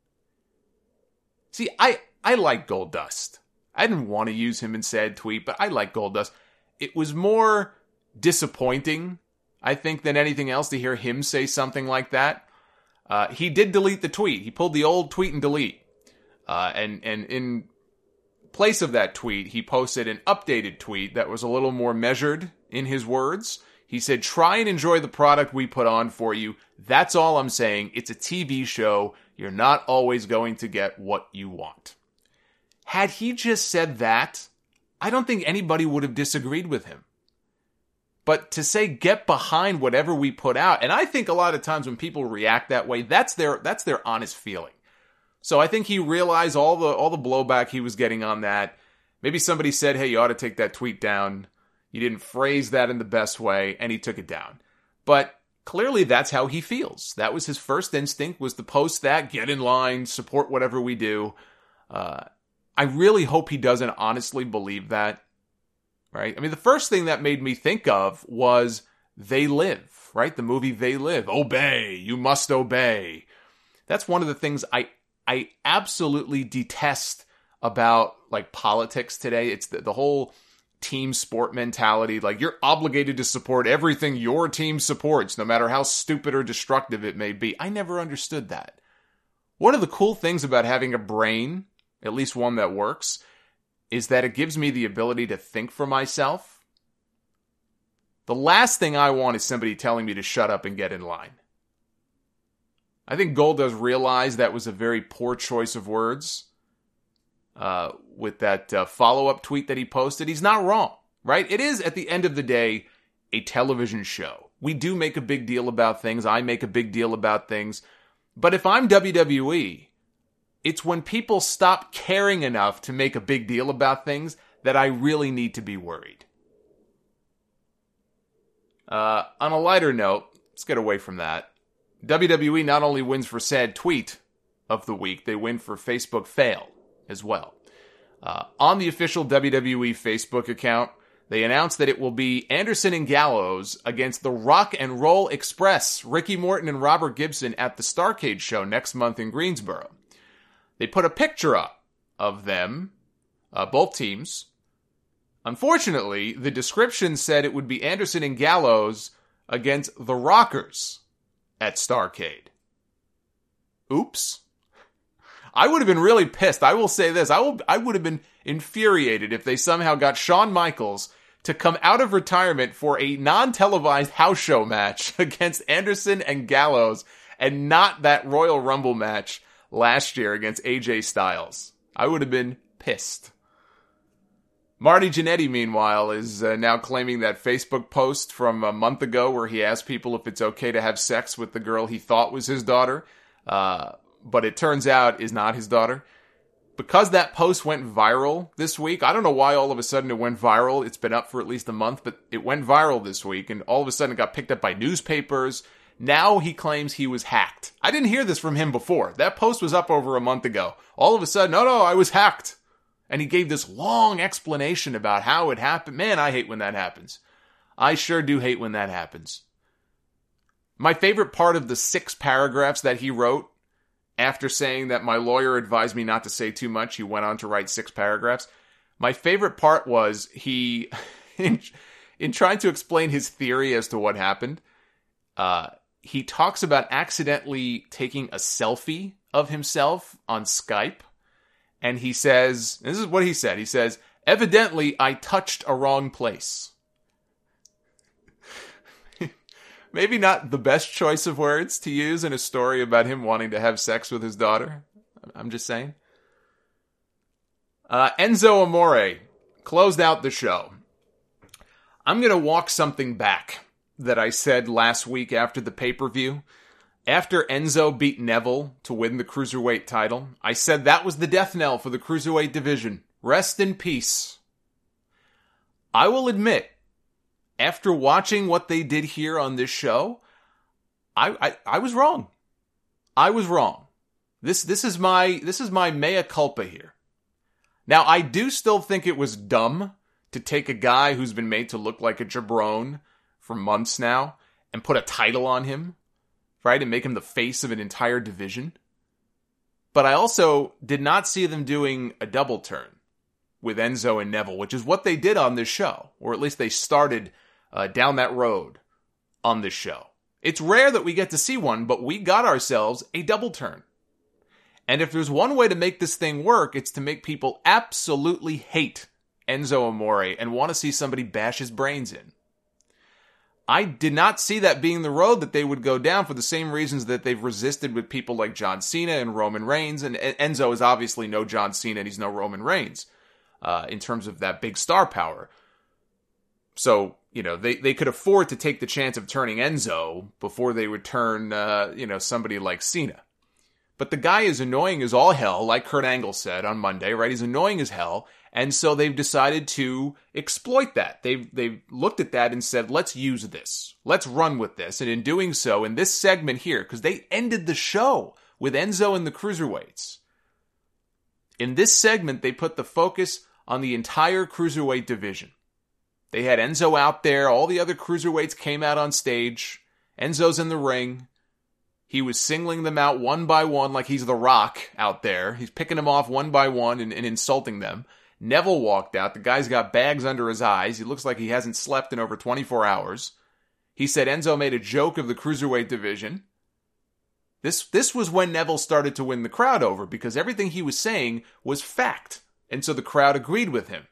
See, I like Goldust. I didn't want to use him in sad tweet, but I like Goldust. It was more disappointing, I think, than anything else to hear him say something like that. He did delete the tweet. He pulled the old tweet and delete. And in place of that tweet, he posted an updated tweet that was a little more measured in his words. He said, try and enjoy the product we put on for you. That's all I'm saying. It's a TV show. You're not always going to get what you want. Had he just said that, I don't think anybody would have disagreed with him. But to say get behind whatever we put out, and I think a lot of times when people react that way, that's their honest feeling. So I think he realized all the blowback he was getting on that. Maybe somebody said, hey, you ought to take that tweet down. You didn't phrase that in the best way, and he took it down. But clearly that's how he feels. That was his first instinct, was to post that, get in line, support whatever we do. I really hope he doesn't honestly believe that. Right? I mean, the first thing that made me think of was They Live, right? The movie They Live. Obey. You must obey. That's one of the things I absolutely detest about, like, politics today. It's the whole team sport mentality. Like, you're obligated to support everything your team supports, no matter how stupid or destructive it may be. I never understood that. One of the cool things about having a brain, at least one that works, is that it gives me the ability to think for myself. The last thing I want is somebody telling me to shut up and get in line. I think Goldust realized that was a very poor choice of words with that follow-up tweet that he posted. He's not wrong, right? It is, at the end of the day, a television show. We do make a big deal about things. I make a big deal about things. But if I'm WWE, it's when people stop caring enough to make a big deal about things that I really need to be worried. On a lighter note, let's get away from that. WWE not only wins for sad tweet of the week, they win for Facebook fail as well. On the official WWE Facebook account, they announced that it will be Anderson and Gallows against the Rock and Roll Express, Ricky Morton and Robert Gibson at the Starrcade show next month in Greensboro. They put a picture up of them, both teams. Unfortunately, the description said it would be Anderson and Gallows against the Rockers at Starrcade. Oops. I would have been really pissed. I will say this. I would have been infuriated if they somehow got Shawn Michaels to come out of retirement for a non-televised house show match against Anderson and Gallows and not that Royal Rumble match last year against AJ Styles. I would have been pissed. Marty Jannetty, meanwhile, is now claiming that Facebook post from a month ago where he asked people if it's okay to have sex with the girl he thought was his daughter, but it turns out is not his daughter. Because that post went viral this week, I don't know why all of a sudden it went viral. It's been up for at least a month, but it went viral this week, and all of a sudden it got picked up by newspapers. Now he claims he was hacked. I didn't hear this from him before. That post was up over a month ago. All of a sudden, no, I was hacked. And he gave this long explanation about how it happened. Man, I hate when that happens. I sure do hate when that happens. My favorite part of the 6 paragraphs that he wrote after saying that my lawyer advised me not to say too much, he went on to write 6 paragraphs. My favorite part was he, in trying to explain his theory as to what happened, he talks about accidentally taking a selfie of himself on Skype. And he says, this is what he said. He says, evidently I touched a wrong place. Maybe not the best choice of words to use in a story about him wanting to have sex with his daughter. I'm just saying. Enzo Amore closed out the show. I'm going to walk something back that I said last week after the pay-per-view. After Enzo beat Neville to win the Cruiserweight title, I said that was the death knell for the Cruiserweight division. Rest in peace. I will admit, after watching what they did here on this show, I was wrong. I was wrong. This is my mea culpa here. Now, I do still think it was dumb to take a guy who's been made to look like a jabron for months now and put a title on him, right, and make him the face of an entire division. But I also did not see them doing a double turn with Enzo and Neville, which is what they did on this show, or at least they started down that road on this show. It's rare that we get to see one, but we got ourselves a double turn. And if there's one way to make this thing work, it's to make people absolutely hate Enzo Amore and want to see somebody bash his brains in. I did not see that being the road that they would go down for the same reasons that they've resisted with people like John Cena and Roman Reigns. And Enzo is obviously no John Cena and he's no Roman Reigns in terms of that big star power. So, they could afford to take the chance of turning Enzo before they would turn, somebody like Cena. But the guy is annoying as all hell, like Kurt Angle said on Monday, right? He's annoying as hell. And so they've decided to exploit that. They've looked at that and said, let's use this. Let's run with this. And in doing so, in this segment here, because they ended the show with Enzo and the Cruiserweights. In this segment, they put the focus on the entire Cruiserweight division. They had Enzo out there. All the other Cruiserweights came out on stage. Enzo's in the ring. He was singling them out one by one like he's The Rock out there. He's picking them off one by one and insulting them. Neville walked out. The guy's got bags under his eyes. He looks like he hasn't slept in over 24 hours. He said Enzo made a joke of the Cruiserweight division. This was when Neville started to win the crowd over because everything he was saying was fact. And so the crowd agreed with him.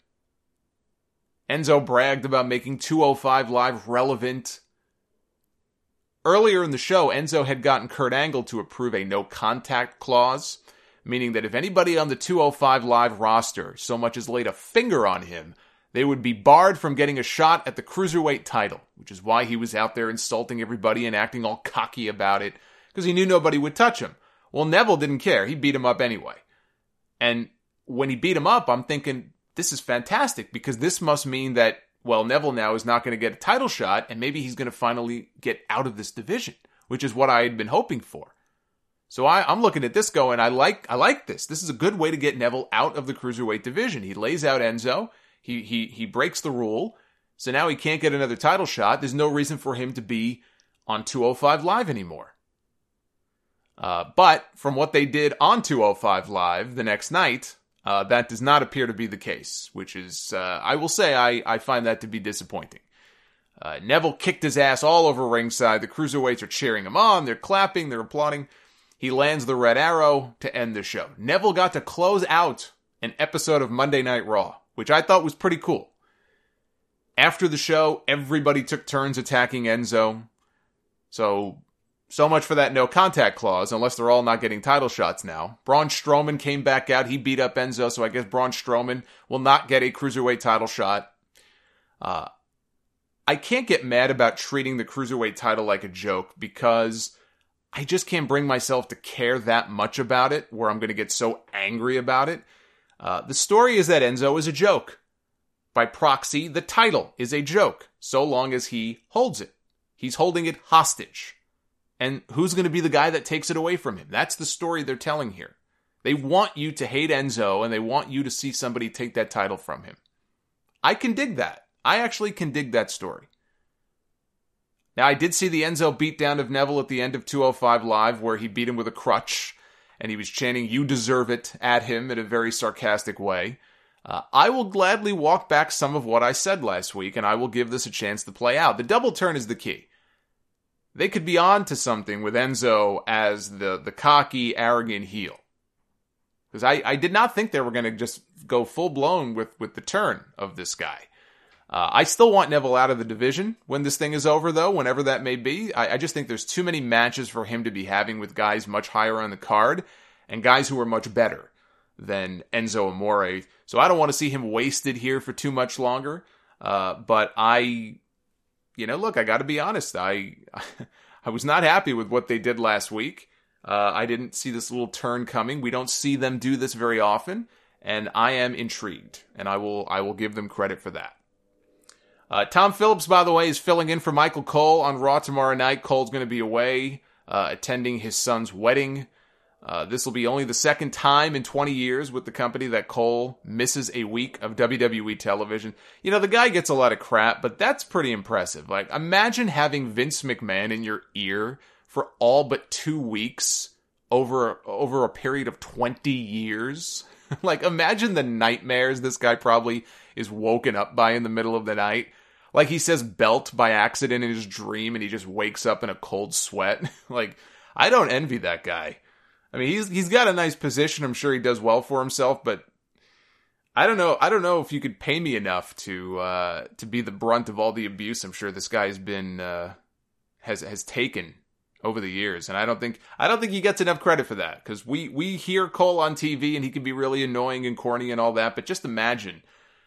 Enzo bragged about making 205 Live relevant. Earlier in the show, Enzo had gotten Kurt Angle to approve a no-contact clause, meaning that if anybody on the 205 Live roster so much as laid a finger on him, they would be barred from getting a shot at the Cruiserweight title, which is why he was out there insulting everybody and acting all cocky about it, because he knew nobody would touch him. Well, Neville didn't care. He beat him up anyway. And when he beat him up, I'm thinking, this is fantastic, because this must mean that Neville now is not going to get a title shot, and maybe he's going to finally get out of this division, which is what I had been hoping for. So I'm looking at this going, I like this. This is a good way to get Neville out of the Cruiserweight division. He lays out Enzo. He breaks the rule. So now he can't get another title shot. There's no reason for him to be on 205 Live anymore. But from what they did on 205 Live the next night, that does not appear to be the case, which is, I will say, I find that to be disappointing. Neville kicked his ass all over ringside. The Cruiserweights are cheering him on. They're clapping. They're applauding. He lands the Red Arrow to end the show. Neville got to close out an episode of Monday Night Raw, which I thought was pretty cool. After the show, everybody took turns attacking Enzo. So much for that no contact clause, unless they're all not getting title shots now. Braun Strowman came back out. He beat up Enzo, so I guess Braun Strowman will not get a Cruiserweight title shot. I can't get mad about treating the Cruiserweight title like a joke because I just can't bring myself to care that much about it, where I'm going to get so angry about it. The story is that Enzo is a joke. By proxy, the title is a joke, so long as he holds it. He's holding it hostage. And who's going to be the guy that takes it away from him? That's the story they're telling here. They want you to hate Enzo, and they want you to see somebody take that title from him. I can dig that. I actually can dig that story. Now, I did see the Enzo beatdown of Neville at the end of 205 Live, where he beat him with a crutch. and he was chanting, "You deserve it," at him in a very sarcastic way. I will gladly walk back some of what I said last week, and I will give this a chance to play out. The double turn is the key. They could be on to something with Enzo as the cocky, arrogant heel. Because I did not think they were going to just go full-blown with the turn of this guy. I still want Neville out of the division when this thing is over, though, whenever that may be. I just think there's too many matches for him to be having with guys much higher on the card and guys who are much better than Enzo Amore. So I don't want to see him wasted here for too much longer. But look, I got to be honest. I was not happy with what they did last week. I didn't see this little turn coming. We don't see them do this very often, and I am intrigued, and I will give them credit for that. Tom Phillips, by the way, is filling in for Michael Cole on Raw tomorrow night. Cole's going to be away, attending his son's wedding. This will be only the second time in 20 years with the company that Cole misses a week of WWE television. The guy gets a lot of crap, but that's pretty impressive. Like, imagine having Vince McMahon in your ear for all but 2 weeks over a period of 20 years. Like, imagine the nightmares this guy probably is woken up by in the middle of the night. Like, he says belt by accident in his dream and he just wakes up in a cold sweat. Like, I don't envy that guy. I mean, he's got a nice position. I'm sure he does well for himself, but I don't know if you could pay me enough to be the brunt of all the abuse I'm sure this guy has been has taken over the years, and I don't think he gets enough credit for that, because we hear Cole on TV and he can be really annoying and corny and all that, but just imagine,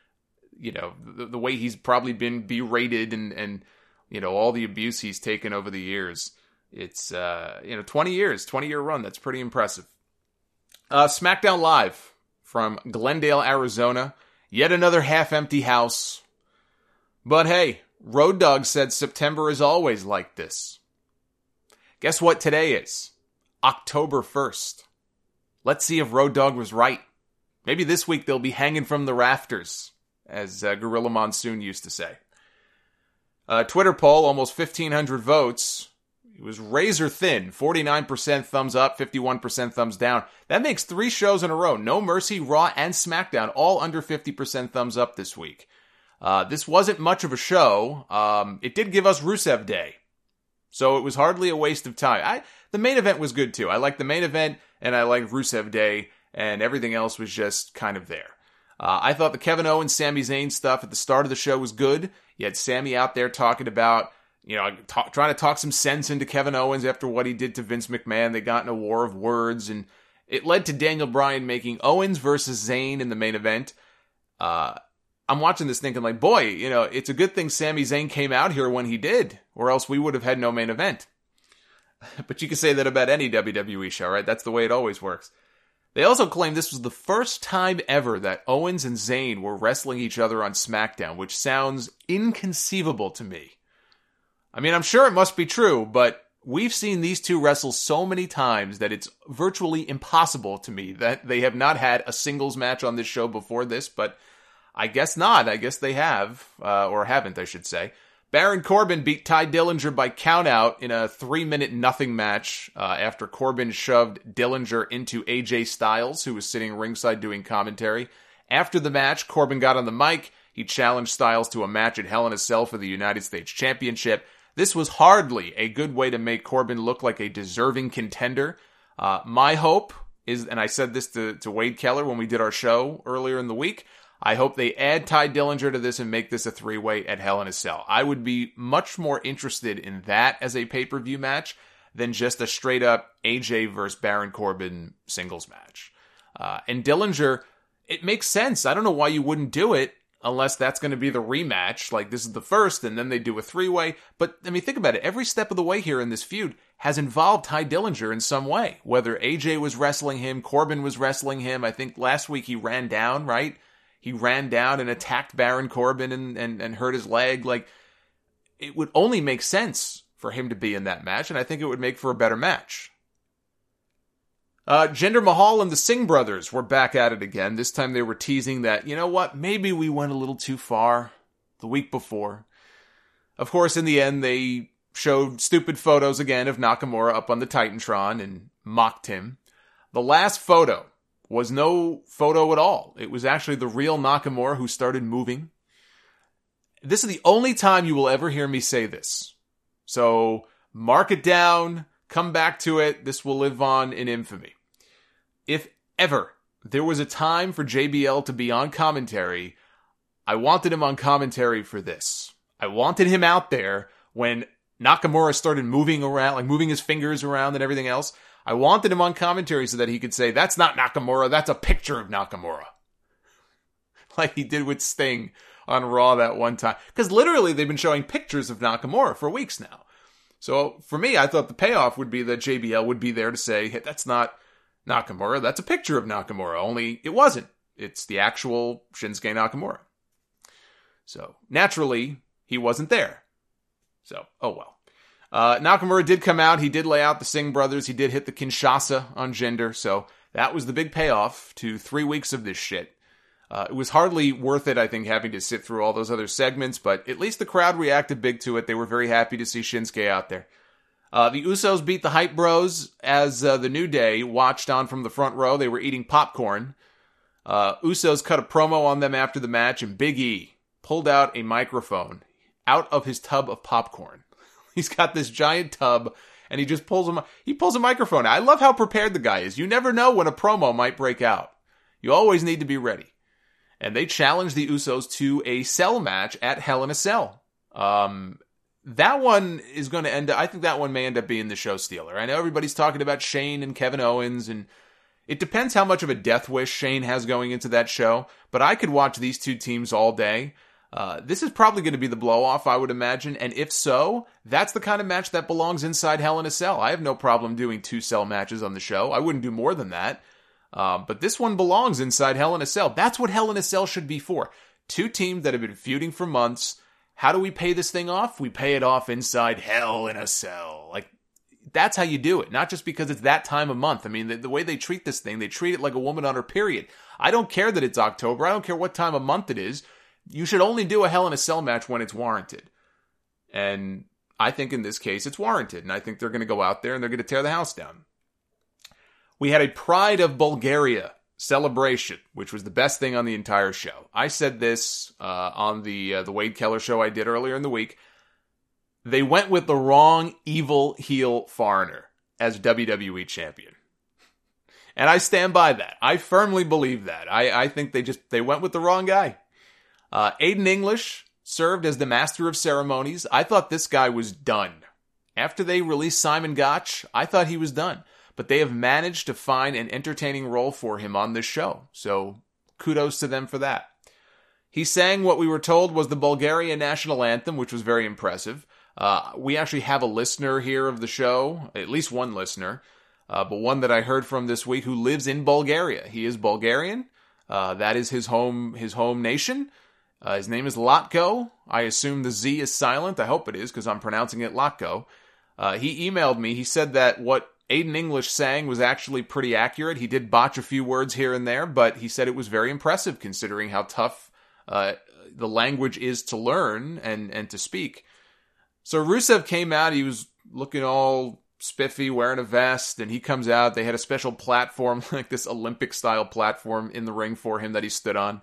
the way he's probably been berated and all the abuse he's taken over the years. It's 20-year run. That's pretty impressive. SmackDown Live from Glendale, Arizona. Yet another half-empty house. But hey, Road Dogg said September is always like this. Guess what today is? October 1st. Let's see if Road Dogg was right. Maybe this week they'll be hanging from the rafters, as Gorilla Monsoon used to say. Twitter poll, almost 1,500 votes. It was razor thin, 49% thumbs up, 51% thumbs down. That makes 3 shows in a row. No Mercy, Raw, and SmackDown, all under 50% thumbs up this week. This wasn't much of a show. It did give us Rusev Day. So it was hardly a waste of time. The main event was good too. I liked the main event, and I liked Rusev Day, and everything else was just kind of there. I thought the Kevin Owens, Sami Zayn stuff at the start of the show was good. You had Sami out there talking about, trying to talk some sense into Kevin Owens after what he did to Vince McMahon. They got in a war of words, and it led to Daniel Bryan making Owens versus Zayn in the main event. I'm watching this thinking like, boy, it's a good thing Sami Zayn came out here when he did, or else we would have had no main event. But you can say that about any WWE show, right? That's the way it always works. They also claim this was the first time ever that Owens and Zayn were wrestling each other on SmackDown, which sounds inconceivable to me. I mean, I'm sure it must be true, but we've seen these two wrestle so many times that it's virtually impossible to me that they have not had a singles match on this show before this, but I guess not. I guess they have, or haven't, I should say. Baron Corbin beat Tye Dillinger by countout in a 3-minute nothing match after Corbin shoved Dillinger into AJ Styles, who was sitting ringside doing commentary. After the match, Corbin got on the mic. He challenged Styles to a match at Hell in a Cell for the United States Championship. This was hardly a good way to make Corbin look like a deserving contender. My hope is, and I said this to Wade Keller when we did our show earlier in the week, I hope they add Tye Dillinger to this and make this a 3-way at Hell in a Cell. I would be much more interested in that as a pay-per-view match than just a straight-up AJ versus Baron Corbin singles match. And Dillinger, it makes sense. I don't know why you wouldn't do it unless that's going to be the rematch. Like, this is the first, and then they do a 3-way. But, I mean, think about it. Every step of the way here in this feud has involved Tye Dillinger in some way. Whether AJ was wrestling him, Corbin was wrestling him. I think last week he ran down, right? He ran down and attacked Baron Corbin and hurt his leg. Like, it would only make sense for him to be in that match, and I think it would make for a better match. Jinder Mahal and the Singh brothers were back at it again. This time they were teasing that, you know what, maybe we went a little too far the week before. Of course, in the end, they showed stupid photos again of Nakamura up on the Titantron and mocked him. The last photo was no photo at all. It was actually the real Nakamura who started moving. This is the only time you will ever hear me say this. So mark it down, come back to it. This will live on in infamy. If ever there was a time for JBL to be on commentary, I wanted him on commentary for this. I wanted him out there when Nakamura started moving around, like moving his fingers around and everything else. I wanted him on commentary so that he could say, that's not Nakamura, that's a picture of Nakamura. Like he did with Sting on Raw that one time. Because literally they've been showing pictures of Nakamura for weeks now. So for me, I thought the payoff would be that JBL would be there to say, hey, that's not Nakamura, that's a picture of Nakamura. Only it wasn't. It's the actual Shinsuke Nakamura. So naturally, he wasn't there. So, oh well. Nakamura did come out. He did lay out the Singh brothers. He did hit the Kinshasa on Jinder. So that was the big payoff to 3 weeks of this shit. It was hardly worth it, I think, having to sit through all those other segments, but at least the crowd reacted big to it. They were very happy to see Shinsuke out there. The Usos beat the Hype Bros as the New Day watched on from the front row. They were eating popcorn. Usos cut a promo on them after the match, and Big E pulled out a microphone out of his tub of popcorn. He's got this giant tub, and he just pulls a microphone out. I love how prepared the guy is. You never know when a promo might break out. You always need to be ready. And they challenged the Usos to a cell match at Hell in a Cell. That one is going to end up, I think that one may end up being the show stealer. I know everybody's talking about Shane and Kevin Owens, and it depends how much of a death wish Shane has going into that show, but I could watch these two teams all day. This is probably going to be the blow-off, I would imagine, and if so, that's the kind of match that belongs inside Hell in a Cell. I have no problem doing 2 cell matches on the show. I wouldn't do more than that. But this one belongs inside Hell in a Cell. That's what Hell in a Cell should be for. 2 teams that have been feuding for months. How do we pay this thing off? We pay it off inside Hell in a Cell. Like, that's how you do it. Not just because it's that time of month. I mean, the way they treat this thing, they treat it like a woman on her period. I don't care that it's October. I don't care what time of month it is. You should only do a Hell in a Cell match when it's warranted. And I think in this case, it's warranted. And I think they're going to go out there and they're going to tear the house down. We had a Pride of Bulgaria celebration, which was the best thing on the entire show. I said this on the Wade Keller show I did earlier in the week. They went with the wrong evil heel foreigner as WWE champion. And I stand by that. I firmly believe that. I think they went with the wrong guy. Aiden English served as the master of ceremonies. I thought this guy was done. After they released Simon Gotch, I thought he was done. But they have managed to find an entertaining role for him on this show. So kudos to them for that. He sang what we were told was the Bulgarian national anthem, which was very impressive. We actually have a listener here of the show, at least one listener, but one that I heard from this week who lives in Bulgaria. He is Bulgarian. That is his home nation. His name is Latko. I assume the Z is silent. I hope it is because I'm pronouncing it Latko. He emailed me. He said that what Aiden English sang was actually pretty accurate. He did botch a few words here and there, but he said it was very impressive considering how tough the language is to learn and to speak. So Rusev came out. He was looking all spiffy, wearing a vest, and he comes out. They had a special platform, like this Olympic-style platform in the ring for him that he stood on.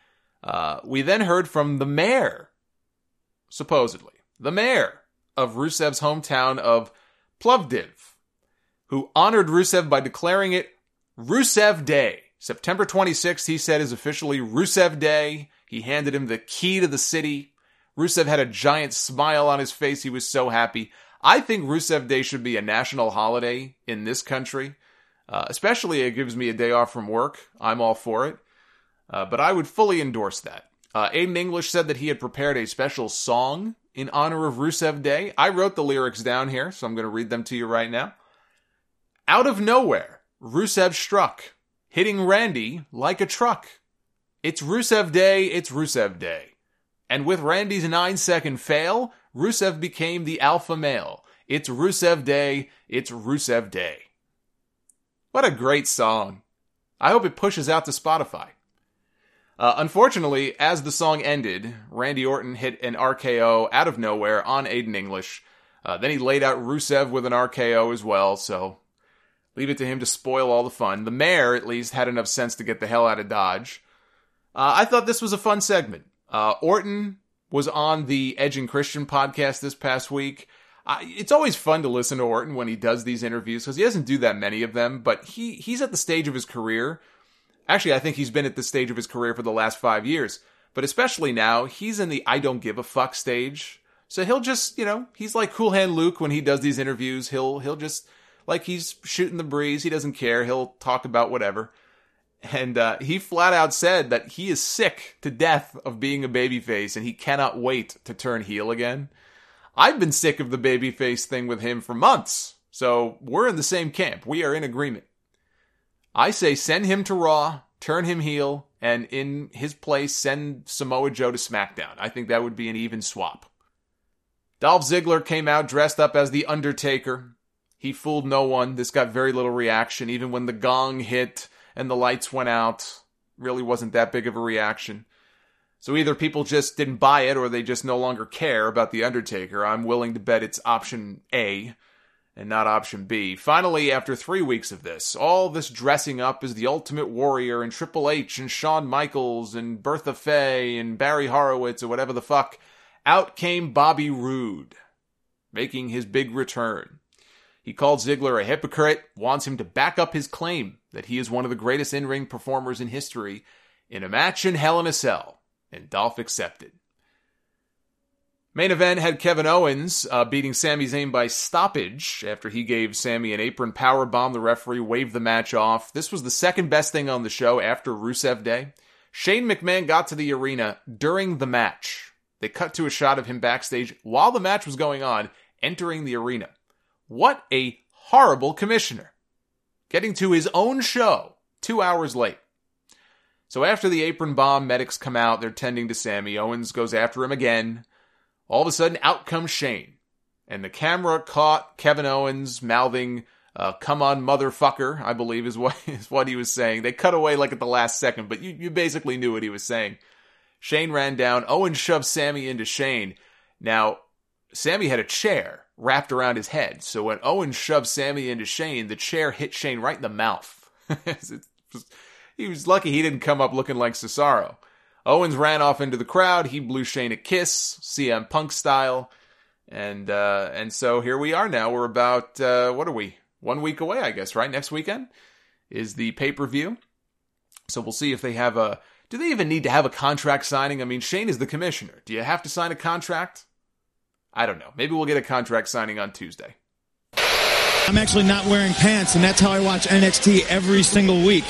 We then heard from the mayor, supposedly, the mayor of Rusev's hometown of Plovdiv, who honored Rusev by declaring it Rusev Day. September 26th, he said, is officially Rusev Day. He handed him the key to the city. Rusev had a giant smile on his face. He was so happy. I think Rusev Day should be a national holiday in this country. Especially it gives me a day off from work. I'm all for it. But I would fully endorse that. Aiden English said that he had prepared a special song in honor of Rusev Day. I wrote the lyrics down here, so I'm going to read them to you right now. Out of nowhere, Rusev struck, hitting Randy like a truck. It's Rusev Day, it's Rusev Day. And with Randy's 9-second fail, Rusev became the alpha male. It's Rusev Day, it's Rusev Day. What a great song. I hope it pushes out to Spotify. Unfortunately, as the song ended, Randy Orton hit an RKO out of nowhere on Aiden English. Then he laid out Rusev with an RKO as well, so Leave it to him to spoil all the fun. The mayor, at least, had enough sense to get the hell out of Dodge. I thought this was a fun segment. Orton was on the Edge and Christian podcast this past week. It's always fun to listen to Orton when he does these interviews, because he doesn't do that many of them, but he's at the stage of his career. Actually, I think he's been at the stage of his career for the last 5 years. But especially now, he's in the I don't give a fuck stage. So he'll just, he's like Cool Hand Luke when he does these interviews. He'll just, like he's shooting the breeze. He doesn't care. He'll talk about whatever. And he flat out said that he is sick to death of being a babyface and he cannot wait to turn heel again. I've been sick of the babyface thing with him for months. So we're in the same camp. We are in agreement. I say send him to Raw, turn him heel, and in his place send Samoa Joe to SmackDown. I think that would be an even swap. Dolph Ziggler came out dressed up as The Undertaker. He fooled no one. This got very little reaction. Even when the gong hit and the lights went out, really wasn't that big of a reaction. So either people just didn't buy it or they just no longer care about The Undertaker. I'm willing to bet it's option A and not option B. Finally, after 3 weeks of this, all this dressing up as the Ultimate Warrior and Triple H and Shawn Michaels and Bertha Faye and Barry Horowitz or whatever the fuck, out came Bobby Roode, making his big return. He called Ziggler a hypocrite, wants him to back up his claim that he is one of the greatest in-ring performers in history in a match in Hell in a Cell, and Dolph accepted. Main event had Kevin Owens beating Sami Zayn by stoppage after he gave Sami an apron powerbomb. The referee waved the match off. This was the second best thing on the show after Rusev Day. Shane McMahon got to the arena during the match. They cut to a shot of him backstage while the match was going on, entering the arena. What a horrible commissioner. Getting to his own show 2 hours late. So after the apron bomb, medics come out. They're tending to Sami. Owens goes after him again. All of a sudden, out comes Shane. And the camera caught Kevin Owens mouthing, come on, motherfucker, I believe is what he was saying. They cut away like at the last second, but you basically knew what he was saying. Shane ran down. Owens shoved Sami into Shane. Now, Sami had a chair wrapped around his head. So when Owens shoved Sami into Shane, the chair hit Shane right in the mouth. He was lucky he didn't come up looking like Cesaro. Owens ran off into the crowd. He blew Shane a kiss, CM Punk style. And so here we are now. We're about, 1 week away, I guess, right? Next weekend is the pay-per-view. So we'll see if they have do they even need to have a contract signing? I mean, Shane is the commissioner. Do you have to sign a contract? I don't know. Maybe we'll get a contract signing on Tuesday. I'm actually not wearing pants, and that's how I watch NXT every single week.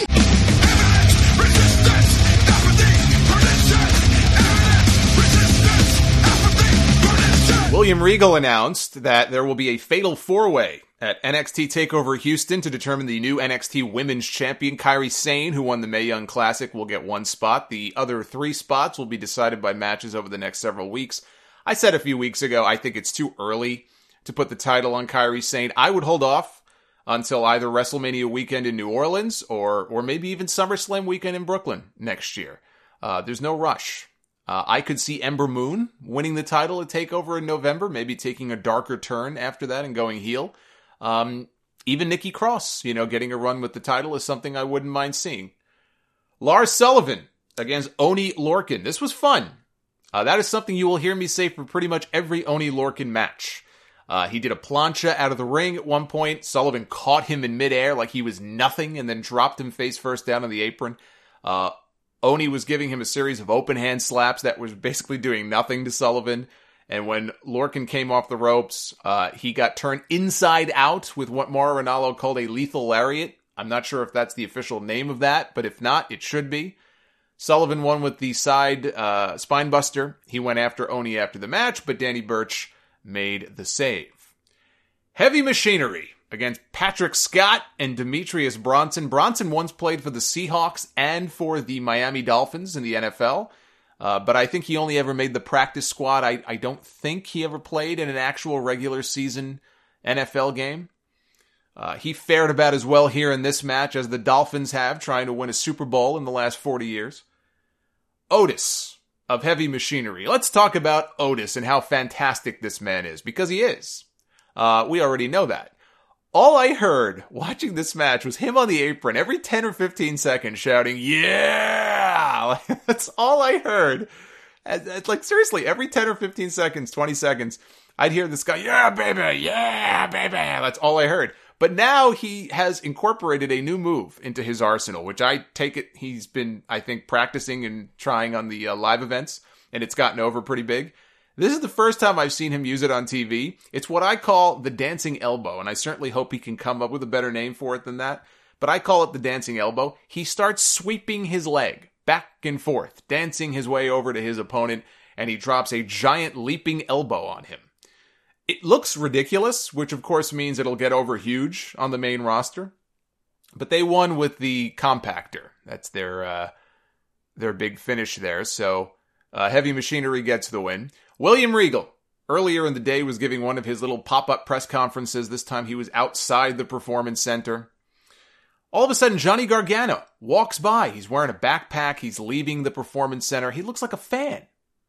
William Regal announced that there will be a fatal four-way at NXT TakeOver Houston to determine the new NXT Women's Champion. Kairi Sane, who won the Mae Young Classic, will get one spot. The other 3 spots will be decided by matches over the next several weeks. I said a few weeks ago, I think it's too early to put the title on Kairi Sane. I would hold off until either WrestleMania weekend in New Orleans or maybe even SummerSlam weekend in Brooklyn next year. There's no rush. I could see Ember Moon winning the title at TakeOver in November, maybe taking a darker turn after that and going heel. Even Nikki Cross, getting a run with the title is something I wouldn't mind seeing. Lars Sullivan against Oney Lorcan. This was fun. That is something you will hear me say for pretty much every Oney Lorcan match. He did a plancha out of the ring at one point. Sullivan caught him in midair like he was nothing and then dropped him face first down on the apron. Oney was giving him a series of open hand slaps that was basically doing nothing to Sullivan. And when Lorcan came off the ropes, he got turned inside out with what Mauro Ranallo called a lethal lariat. I'm not sure if that's the official name of that, but if not, it should be. Sullivan won with the side spine buster. He went after Oney after the match, but Danny Burch made the save. Heavy Machinery against Patrick Scott and Demetrius Bronson. Bronson once played for the Seahawks and for the Miami Dolphins in the NFL, but I think he only ever made the practice squad. I don't think he ever played in an actual regular season NFL game. He fared about as well here in this match as the Dolphins have, trying to win a Super Bowl in the last 40 years. Otis of Heavy Machinery. Let's talk about Otis and how fantastic this man is, because he is. We already know that. all I heard watching this match was him on the apron every 10 or 15 seconds shouting, yeah! That's all I heard. It's like, seriously, every 10 or 15 seconds, 20 seconds, I'd hear this guy, yeah, baby, yeah, baby. That's all I heard. But now he has incorporated a new move into his arsenal, which I take it he's been, I think, practicing and trying on the live events, and it's gotten over pretty big. This is the first time I've seen him use it on TV. It's what I call the dancing elbow, and I certainly hope he can come up with a better name for it than that. But I call it the dancing elbow. He starts sweeping his leg back and forth, dancing his way over to his opponent, and he drops a giant leaping elbow on him. It looks ridiculous, which of course means it'll get over huge on the main roster. But they won with the compactor. That's their big finish there. So Heavy Machinery gets the win. William Regal, earlier in the day, was giving one of his little pop-up press conferences. This time he was outside the Performance Center. All of a sudden, Johnny Gargano walks by. He's wearing a backpack. He's leaving the Performance Center. He looks like a fan.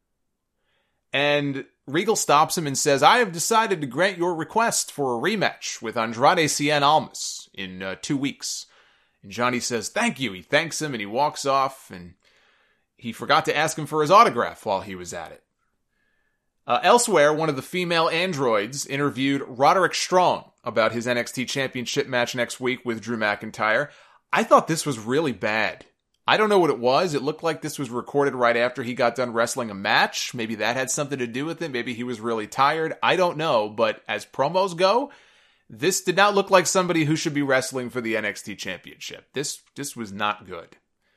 And Regal stops him and says, I have decided to grant your request for a rematch with Andrade Cien Almas in 2 weeks. And Johnny says, thank you. He thanks him and he walks off, and he forgot to ask him for his autograph while he was at it. Elsewhere, one of the female androids interviewed Roderick Strong about his NXT Championship match next week with Drew McIntyre. I thought this was really bad. I don't know what it was. It looked like this was recorded right after he got done wrestling a match. Maybe that had something to do with it. Maybe he was really tired. I don't know. But as promos go, this did not look like somebody who should be wrestling for the NXT Championship. This was not good.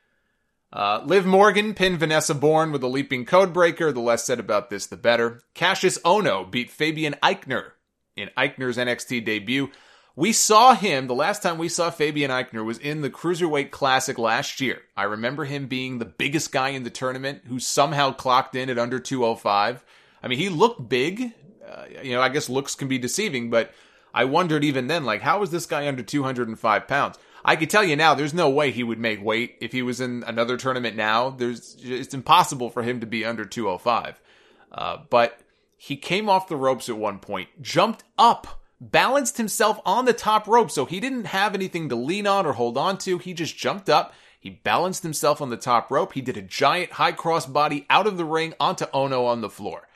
Liv Morgan pinned Vanessa Bourne with a leaping codebreaker. The less said about this, the better. Cassius Ohno beat Fabian Aichner in Aichner's NXT debut. We saw him, the last time we saw Fabian Aichner was in the Cruiserweight Classic last year. I remember him being the biggest guy in the tournament who somehow clocked in at under 205. I mean, he looked big. I guess looks can be deceiving, but I wondered even then, like, how is this guy under 205 pounds? I could tell you now, there's no way he would make weight if he was in another tournament now. It's impossible for him to be under 205. But he came off the ropes at one point, jumped up, balanced himself on the top rope, so he didn't have anything to lean on or hold on to. He just jumped up. He balanced himself on the top rope. He did a giant high cross body out of the ring onto Ohno on the floor.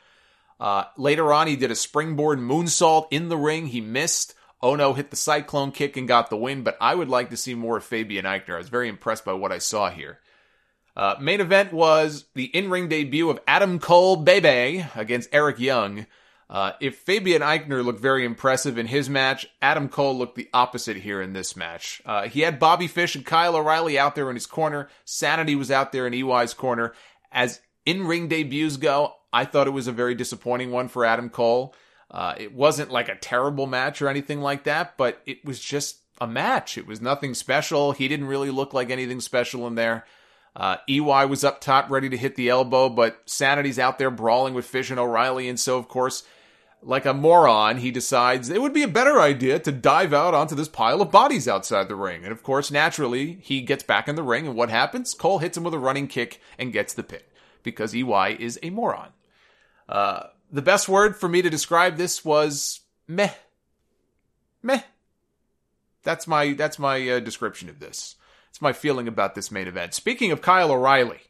Later on, he did a springboard moonsault in the ring. He missed. Ohno hit the Cyclone kick and got the win, but I would like to see more of Fabian Aichner. I was very impressed by what I saw here. Main event was the in-ring debut of Adam Cole Bebe against Eric Young. If Fabian Aichner looked very impressive in his match, Adam Cole looked the opposite here in this match. He had Bobby Fish and Kyle O'Reilly out there in his corner. Sanity was out there in EY's corner. As in-ring debuts go, I thought it was a very disappointing one for Adam Cole. It wasn't like a terrible match or anything like that, but it was just a match. It was nothing special. He didn't really look like anything special in there. EY was up top ready to hit the elbow, but Sanity's out there brawling with Fish and O'Reilly, and so, of course, like a moron, he decides it would be a better idea to dive out onto this pile of bodies outside the ring. And, of course, naturally, he gets back in the ring, and what happens? Cole hits him with a running kick and gets the pin, because EY is a moron. The best word for me to describe this was meh. Meh. That's my description of this. It's my feeling about this main event. Speaking of Kyle O'Reilly,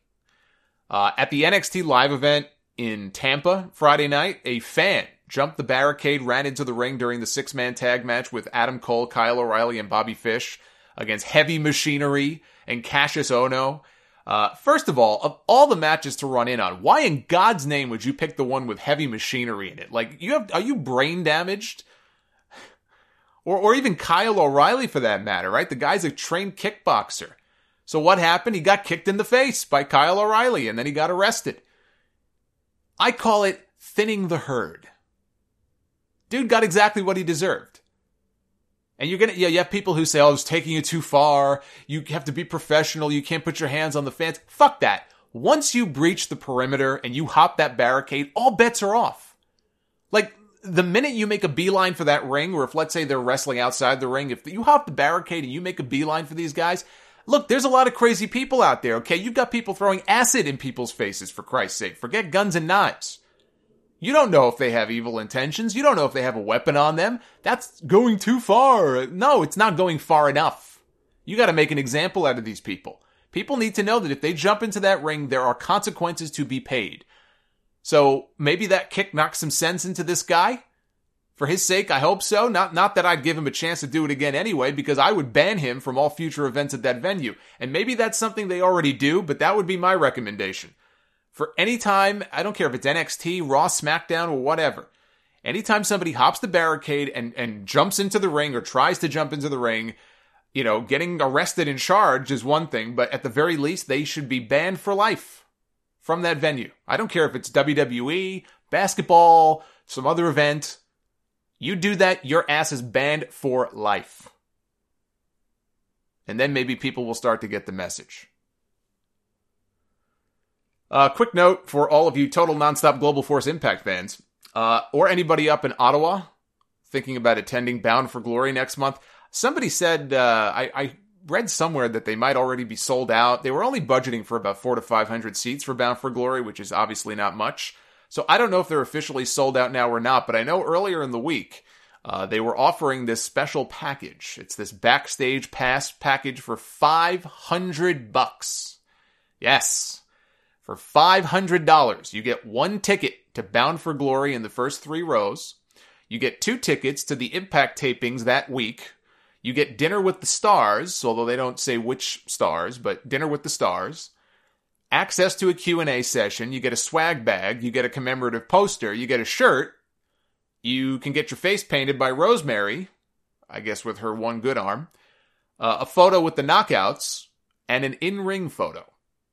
at the NXT live event in Tampa Friday night, a fan jumped the barricade, ran into the ring during the 6-man tag match with Adam Cole, Kyle O'Reilly, and Bobby Fish against Heavy Machinery and Cassius Ohno. First of all the matches to run in on, why in God's name would you pick the one with Heavy Machinery in it? Like, are you brain damaged? Or even Kyle O'Reilly for that matter, right? The guy's a trained kickboxer. So what happened? He got kicked in the face by Kyle O'Reilly and then he got arrested. I call it thinning the herd. Dude got exactly what he deserved. And you have people who say, oh, it's taking it too far. You have to be professional. You can't put your hands on the fans. Fuck that. Once you breach the perimeter and you hop that barricade, all bets are off. Like, the minute you make a beeline for that ring, or if let's say they're wrestling outside the ring, if you hop the barricade and you make a beeline for these guys, look, there's a lot of crazy people out there, okay? You've got people throwing acid in people's faces, for Christ's sake. Forget guns and knives. You don't know if they have evil intentions. You don't know if they have a weapon on them. That's going too far. No, it's not going far enough. You got to make an example out of these people. People need to know that if they jump into that ring, there are consequences to be paid. So maybe that kick knocks some sense into this guy. For his sake, I hope so. Not that I'd give him a chance to do it again anyway, because I would ban him from all future events at that venue. And maybe that's something they already do, but that would be my recommendation. For any time, I don't care if it's NXT, Raw, SmackDown, or whatever. Anytime somebody hops the barricade and jumps into the ring or tries to jump into the ring, you know, getting arrested and charged is one thing, but at the very least, they should be banned for life from that venue. I don't care if it's WWE, basketball, some other event. You do that, your ass is banned for life. And then maybe people will start to get the message. Quick note for all of you Total Nonstop Global Force Impact fans, or anybody up in Ottawa thinking about attending Bound for Glory next month. Somebody said, I read somewhere that they might already be sold out. They were only budgeting for about 400 to 500 seats for Bound for Glory, which is obviously not much. So I don't know if they're officially sold out now or not, but I know earlier in the week, they were offering this special package. It's this backstage pass package for $500. Yes. For $500, you get one ticket to Bound for Glory in the first 3 rows. You get 2 tickets to the Impact tapings that week. You get dinner with the stars, although they don't say which stars, but dinner with the stars. Access to a Q&A session. You get a swag bag. You get a commemorative poster. You get a shirt. You can get your face painted by Rosemary, I guess with her one good arm. A photo with the knockouts, and an in-ring photo.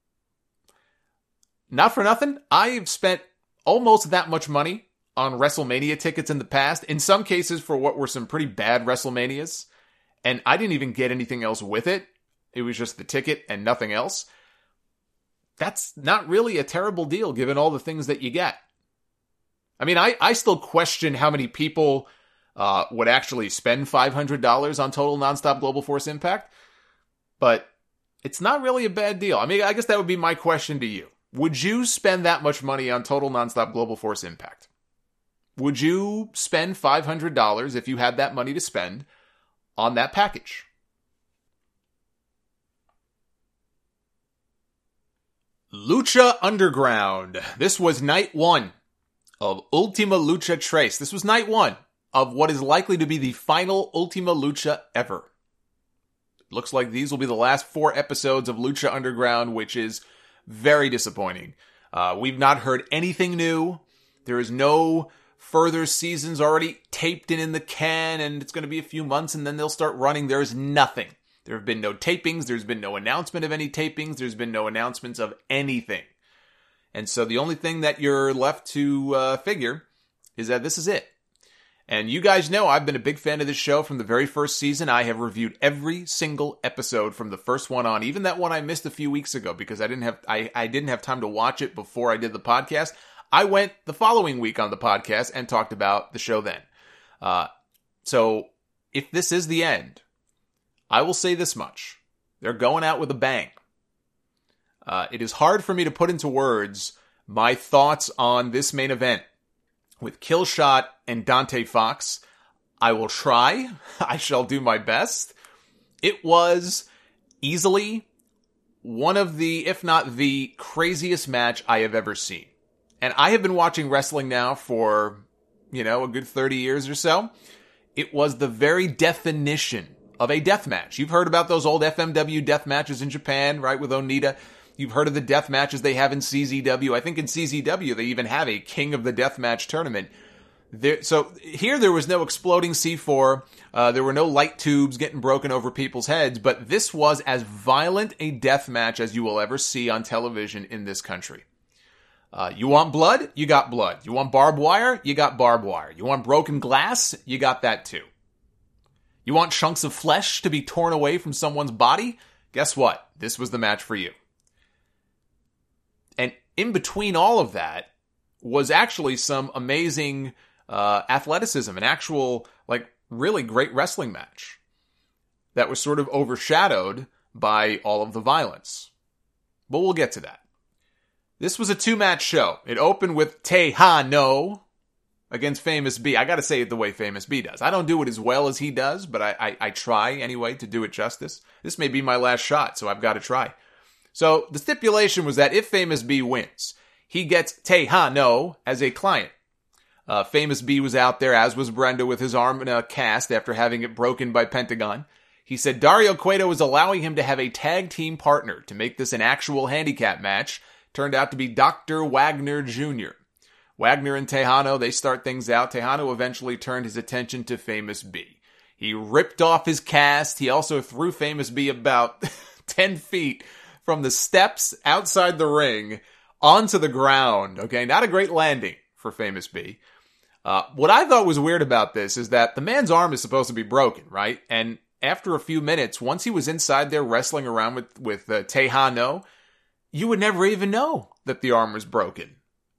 Not for nothing, I've spent almost that much money on WrestleMania tickets in the past, in some cases for what were some pretty bad WrestleManias, and I didn't even get anything else with it. It was just the ticket and nothing else. That's not really a terrible deal given all the things that you get. I mean, I still question how many people would actually spend $500 on Total Nonstop Global Force Impact, but it's not really a bad deal. I mean, I guess that would be my question to you. Would you spend that much money on Total Nonstop Global Force Impact? Would you spend $500 if you had that money to spend on that package? Lucha Underground. This was night 1 of Ultima Lucha Tres. This was night 1 of what is likely to be the final Ultima Lucha ever. It looks like these will be the last 4 episodes of Lucha Underground, which is very disappointing. We've not heard anything new. There is no further seasons already taped and in the can, and it's going to be a few months and then they'll start running. There's nothing. There have been no tapings. There's been no announcement of any tapings. There's been no announcements of anything. And so the only thing that you're left to figure is that this is it. And you guys know I've been a big fan of this show from the very first season. I have reviewed every single episode from the first one on, even that one I missed a few weeks ago because I didn't have time to watch it before I did the podcast. I went the following week on the podcast and talked about the show then. So if this is the end, I will say this much. They're going out with a bang. It is hard for me to put into words my thoughts on this main event. With Killshot and Dante Fox, I will try. I shall do my best. It was easily one of the, if not the craziest match I have ever seen. And I have been watching wrestling now for, a good 30 years or so. It was the very definition of a death match. You've heard about those old FMW death matches in Japan, right, with Onita. You've heard of the death matches they have in CZW. I think in CZW they even have a King of the Deathmatch tournament. So here there was no exploding C4. There were no light tubes getting broken over people's heads. But this was as violent a death match as you will ever see on television in this country. You want blood? You got blood. You want barbed wire? You got barbed wire. You want broken glass? You got that too. You want chunks of flesh to be torn away from someone's body? Guess what? This was the match for you. And in between all of that was actually some amazing athleticism, an actual, really great wrestling match that was sort of overshadowed by all of the violence. But we'll get to that. This was a 2-match show. It opened with Tejano against Famous B. I gotta say it the way Famous B does. I don't do it as well as he does, but I try anyway to do it justice. This may be my last shot, so I've got to try. So the stipulation was that if Famous B wins, he gets Tejano as a client. Famous B was out there, as was Brenda, with his arm in a cast after having it broken by Pentagon. He said Dario Cueto was allowing him to have a tag team partner to make this an actual handicap match. Turned out to be Dr. Wagner Jr. Wagner and Tejano, they start things out. Tejano eventually turned his attention to Famous B. He ripped off his cast. He also threw Famous B about 10 feet from the steps outside the ring onto the ground. Okay, not a great landing for Famous B. What I thought was weird about this is that the man's arm is supposed to be broken, right? And after a few minutes, once he was inside there wrestling around with Tejano, you would never even know that the arm was broken.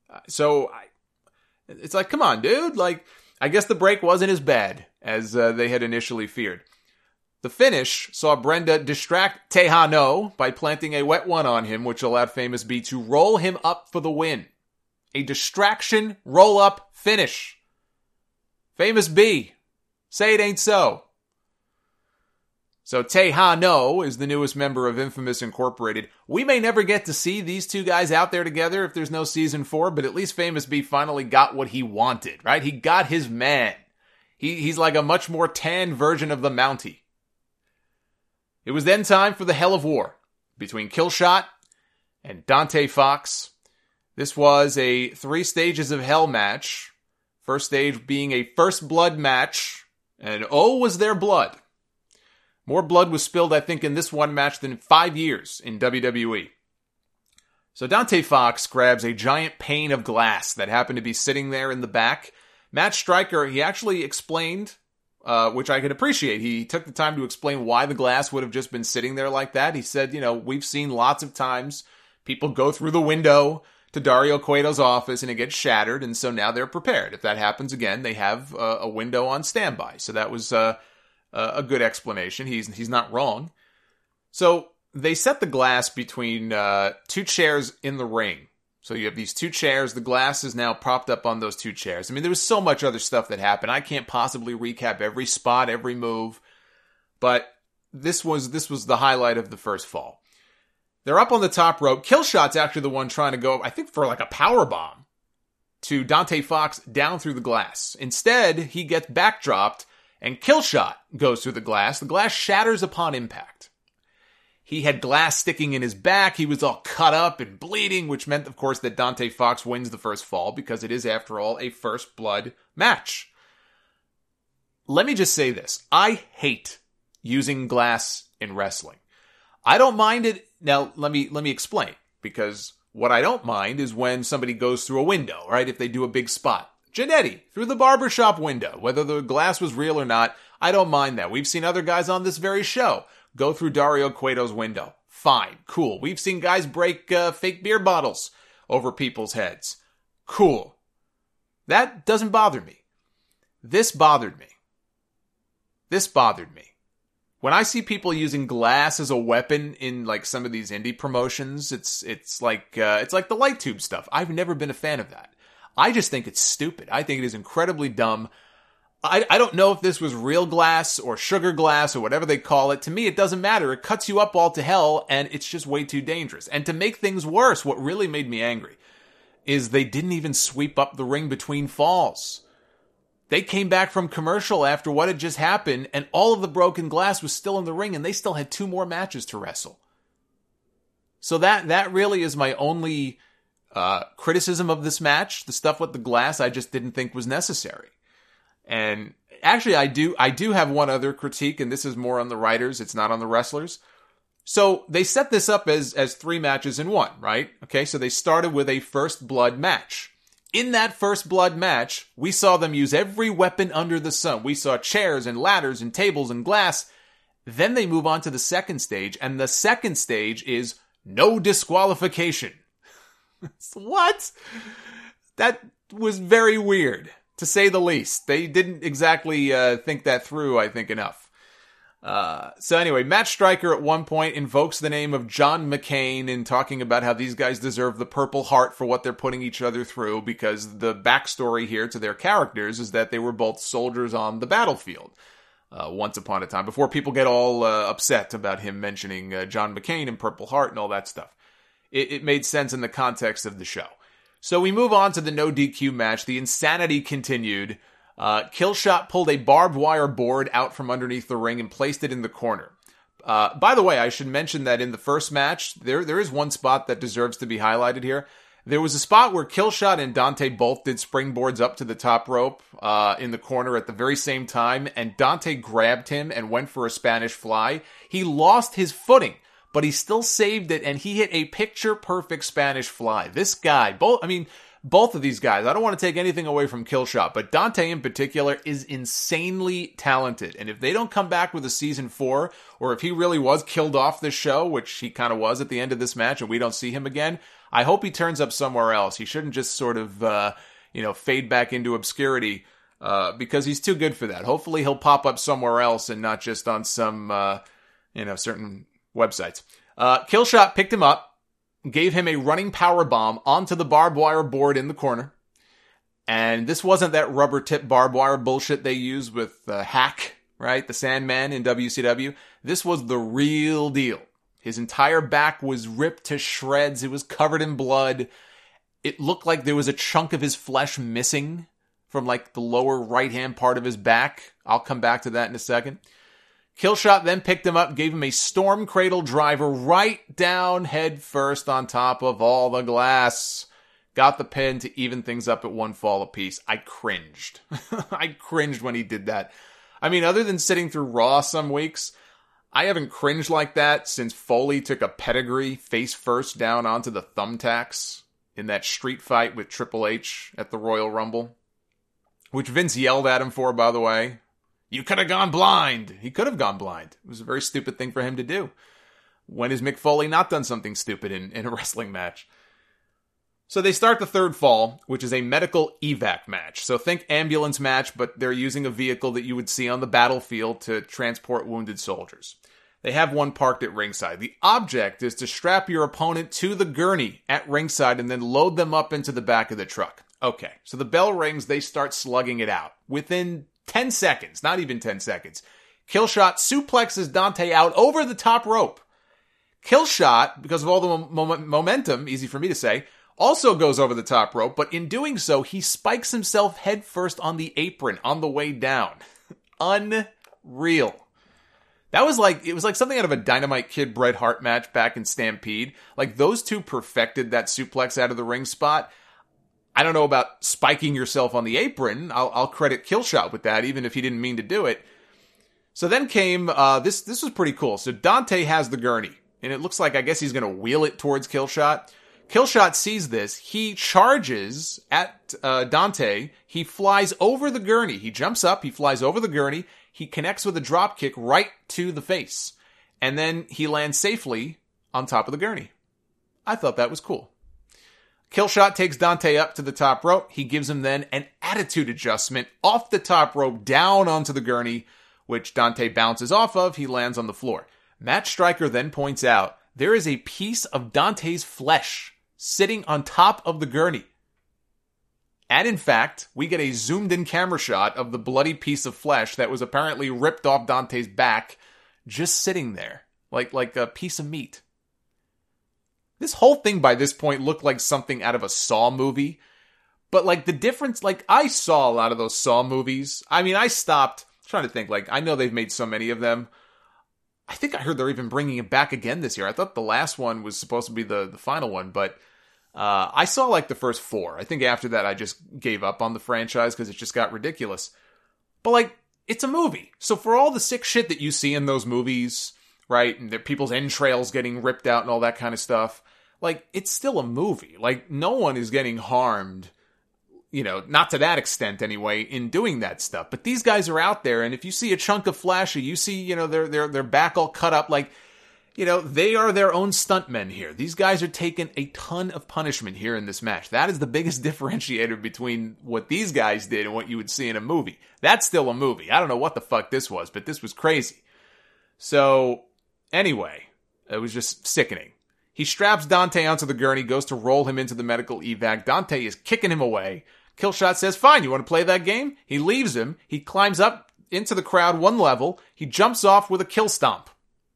It's like, come on, dude. Like, I guess the break wasn't as bad as they had initially feared. The finish saw Brenda distract Tejano by planting a wet one on him, which allowed Famous B to roll him up for the win. A distraction, roll-up, finish. Famous B, say it ain't so. So Tejano is the newest member of Infamous Incorporated. We may never get to see these two guys out there together if there's no season 4, but at least Famous B finally got what he wanted, right? He got his man. He's like a much more tan version of the Mountie. It was then time for the Hell of War between Killshot and Dante Fox. This was a 3 stages of hell match. First stage being a first blood match, and oh, was there blood. More blood was spilled, I think, in this one match than in 5 years in WWE. So Dante Fox grabs a giant pane of glass that happened to be sitting there in the back. Matt Striker, he actually explained, which I could appreciate. He took the time to explain why the glass would have just been sitting there like that. He said, we've seen lots of times people go through the window to Dario Cueto's office and it gets shattered, and so now they're prepared. If that happens again, they have a window on standby. So that was a good explanation. He's not wrong. So they set the glass between 2 chairs in the ring. So you have these 2 chairs. The glass is now propped up on those 2 chairs. I mean, there was so much other stuff that happened. I can't possibly recap every spot, every move. But this was the highlight of the first fall. They're up on the top rope. Killshot's actually the one trying to go, I think, for like a power bomb to Dante Fox down through the glass. Instead, he gets backdropped, and Killshot goes through the glass. The glass shatters upon impact. He had glass sticking in his back. He was all cut up and bleeding, which meant, of course, that Dante Fox wins the first fall because it is, after all, a first blood match. Let me just say this. I hate using glass in wrestling. I don't mind it. Now, let me explain, because what I don't mind is when somebody goes through a window, right? If they do a big spot. Jannetty, through the barbershop window, whether the glass was real or not, I don't mind that. We've seen other guys on this very show go through Dario Cueto's window. Fine, cool. We've seen guys break fake beer bottles over people's heads. Cool. That doesn't bother me. This bothered me. When I see people using glass as a weapon in like some of these indie promotions, it's like the light tube stuff. I've never been a fan of that. I just think it's stupid. I think it is incredibly dumb. I don't know if this was real glass or sugar glass or whatever they call it. To me, it doesn't matter. It cuts you up all to hell, and it's just way too dangerous. And to make things worse, what really made me angry is they didn't even sweep up the ring between falls. They came back from commercial after what had just happened, and all of the broken glass was still in the ring, and they still had 2 more matches to wrestle. So that really is my only criticism of this match. The stuff with the glass, I just didn't think was necessary. And actually, I do have one other critique, and this is more on the writers. It's not on the wrestlers. So they set this up as 3 matches in 1, right? Okay, so they started with a first blood match. In that first blood match, we saw them use every weapon under the sun. We saw chairs and ladders and tables and glass. Then they move on to the second stage, and the second stage is no disqualification. What? That was very weird, to say the least. They didn't exactly think that through, I think, enough. So anyway, Matt Stryker at one point invokes the name of John McCain in talking about how these guys deserve the Purple Heart for what they're putting each other through, because the backstory here to their characters is that they were both soldiers on the battlefield once upon a time, before people get all upset about him mentioning John McCain and Purple Heart and all that stuff. It made sense in the context of the show. So we move on to the no DQ match. The insanity continued. Killshot pulled a barbed wire board out from underneath the ring and placed it in the corner. By the way, I should mention that in the first match, there is one spot that deserves to be highlighted here. There was a spot where Killshot and Dante both did springboards up to the top rope in the corner at the very same time, and Dante grabbed him and went for a Spanish fly. He lost his footing, but he still saved it, and he hit a picture-perfect Spanish fly. This guy, both of these guys, I don't want to take anything away from Killshot, but Dante in particular is insanely talented. And if they don't come back with a season 4, or if he really was killed off this show, which he kind of was at the end of this match, and we don't see him again, I hope he turns up somewhere else. He shouldn't just sort of, fade back into obscurity, because he's too good for that. Hopefully he'll pop up somewhere else and not just on some, certain websites. Killshot picked him up, gave him a running power bomb onto the barbed wire board in the corner. And this wasn't that rubber tip barbed wire bullshit they use with Hack, right? The Sandman in WCW. This was the real deal. His entire back was ripped to shreds. It was covered in blood. It looked like there was a chunk of his flesh missing from like the lower right-hand part of his back. I'll come back to that in a second. Killshot then picked him up, gave him a storm cradle driver right down head first on top of all the glass. Got the pin to even things up at one fall apiece. I cringed. I cringed when he did that. I mean, other than sitting through Raw some weeks, I haven't cringed like that since Foley took a pedigree face first down onto the thumbtacks in that street fight with Triple H at the Royal Rumble, which Vince yelled at him for, by the way. You could have gone blind. He could have gone blind. It was a very stupid thing for him to do. When has Mick Foley not done something stupid in a wrestling match? So they start the third fall, which is a medical evac match. So think ambulance match, but they're using a vehicle that you would see on the battlefield to transport wounded soldiers. They have one parked at ringside. The object is to strap your opponent to the gurney at ringside and then load them up into the back of the truck. Okay, so the bell rings, they start slugging it out. Within 10 seconds, not even 10 seconds, Killshot suplexes Dante out over the top rope. Killshot, because of all the momentum, easy for me to say, also goes over the top rope, but in doing so, he spikes himself headfirst on the apron on the way down. Unreal. It was like something out of a Dynamite Kid Bret Hart match back in Stampede. Like, those two perfected that suplex out of the ring spot. I don't know about spiking yourself on the apron. I'll credit Killshot with that, even if he didn't mean to do it. So then came, this was pretty cool. So Dante has the gurney, and it looks like, I guess he's going to wheel it towards Killshot. Killshot sees this. He charges at Dante. He flies over the gurney. He jumps up. He flies over the gurney. He connects with a drop kick right to the face. And then he lands safely on top of the gurney. I thought that was cool. Killshot takes Dante up to the top rope. He gives him then an attitude adjustment off the top rope down onto the gurney, which Dante bounces off of. He lands on the floor. Matt Stryker then points out there is a piece of Dante's flesh sitting on top of the gurney. And in fact, we get a zoomed in camera shot of the bloody piece of flesh that was apparently ripped off Dante's back, just sitting there, like a piece of meat. This whole thing by this point looked like something out of a Saw movie. But like the difference, like I saw a lot of those Saw movies. I mean, I stopped trying to think, like I know they've made so many of them. I think I heard they're even bringing it back again this year. I thought the last one was supposed to be the final one, but I saw like the first 4. I think after that I just gave up on the franchise because it just got ridiculous. But like, it's a movie. So for all the sick shit that you see in those movies, right, and people's entrails getting ripped out and all that kind of stuff, like, it's still a movie. Like, no one is getting harmed, you know, not to that extent anyway, in doing that stuff. But these guys are out there, and if you see a chunk of flesh, or you see, you know, their back all cut up, like, you know, they are their own stuntmen here. These guys are taking a ton of punishment here in this match. That is the biggest differentiator between what these guys did and what you would see in a movie. That's still a movie. I don't know what the fuck this was, but this was crazy. So, anyway, it was just sickening. He straps Dante onto the gurney, goes to roll him into the medical evac. Dante is kicking him away. Killshot says, fine, you want to play that game? He leaves him. He climbs up into the crowd one level. He jumps off with a kill stomp.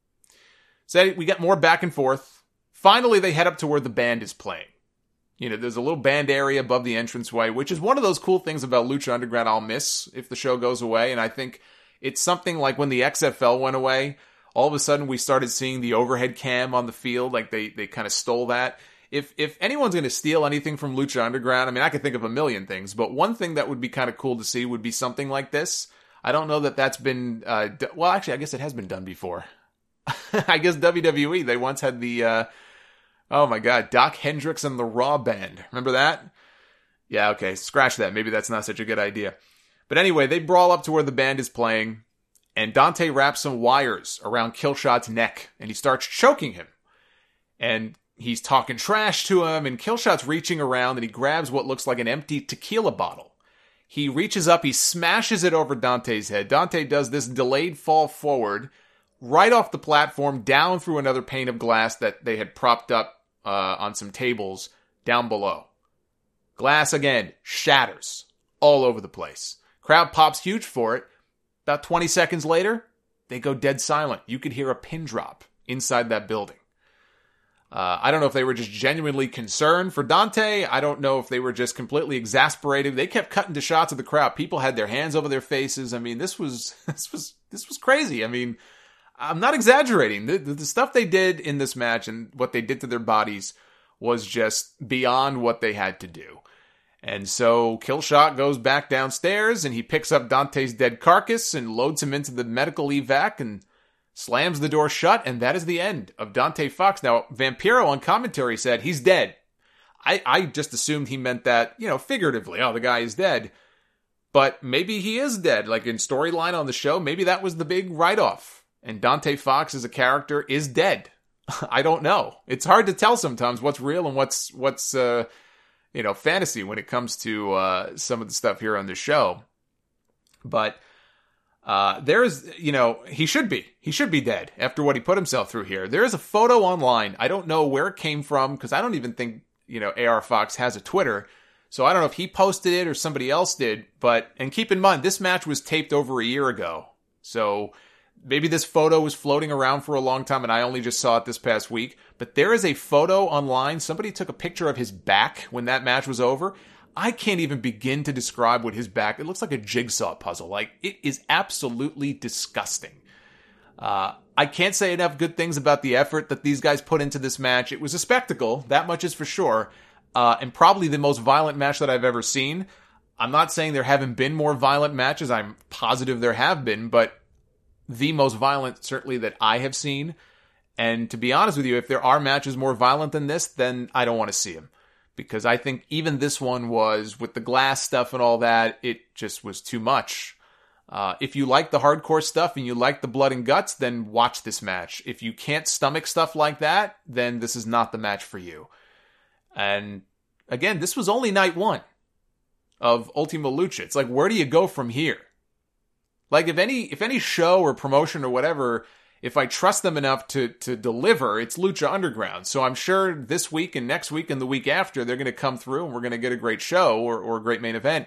So we get more back and forth. Finally, they head up to where the band is playing. You know, there's a little band area above the entranceway, which is one of those cool things about Lucha Underground I'll miss if the show goes away. And I think it's something like when the XFL went away, all of a sudden we started seeing the overhead cam on the field. Like they kind of stole that. If anyone's going to steal anything from Lucha Underground, I mean, I could think of a million things, but one thing that would be kind of cool to see would be something like this. I don't know that that's been, well, actually, I guess it has been done before. I guess WWE, they once had the, oh my God, Doc Hendricks and the Raw Band. Remember that? Yeah, okay, scratch that. Maybe that's not such a good idea. But anyway, they brawl up to where the band is playing, and Dante wraps some wires around Killshot's neck, and he starts choking him. And he's talking trash to him, and Killshot's reaching around, and he grabs what looks like an empty tequila bottle. He reaches up, he smashes it over Dante's head. Dante does this delayed fall forward, right off the platform, down through another pane of glass that they had propped up on some tables down below. Glass again shatters all over the place. Crowd pops huge for it. About 20 seconds later, they go dead silent. You could hear a pin drop inside that building. I don't know if they were just genuinely concerned for Dante. I don't know if they were just completely exasperated. They kept cutting to shots of the crowd. People had their hands over their faces. I mean, this was crazy. I mean, I'm not exaggerating. The stuff they did in this match and what they did to their bodies was just beyond what they had to do. And so Killshot goes back downstairs and he picks up Dante's dead carcass and loads him into the medical evac and slams the door shut. And that is the end of Dante Fox. Now, Vampiro on commentary said he's dead. I just assumed he meant that, you know, figuratively. Oh, the guy is dead. But maybe he is dead. Like in storyline on the show, maybe that was the big write-off. And Dante Fox as a character is dead. I don't know. It's hard to tell sometimes what's real and what's fantasy when it comes to some of the stuff here on the show. But there's, he should be dead after what he put himself through here. There is a photo online. I don't know where it came from because I don't even think, AR Fox has a Twitter. So I don't know if he posted it or somebody else did. And keep in mind, this match was taped over a year ago. So maybe this photo was floating around for a long time and I only just saw it this past week. But there is a photo online. Somebody took a picture of his back when that match was over. I can't even begin to describe what his back... It looks like a jigsaw puzzle. Like, it is absolutely disgusting. I can't say enough good things about the effort that these guys put into this match. It was a spectacle. That much is for sure. And probably the most violent match that I've ever seen. I'm not saying there haven't been more violent matches. I'm positive there have been. But the most violent, certainly, that I have seen. And to be honest with you, if there are matches more violent than this, then I don't want to see them. Because I think even this one was, with the glass stuff and all that, it just was too much. If you like the hardcore stuff and you like the blood and guts, then watch this match. If you can't stomach stuff like that, then this is not the match for you. And again, this was only night one of Ultima Lucha. It's like, where do you go from here? Like, if any show or promotion or whatever, if I trust them enough to deliver, it's Lucha Underground. So I'm sure this week and next week and the week after, they're going to come through and we're going to get a great show or a great main event.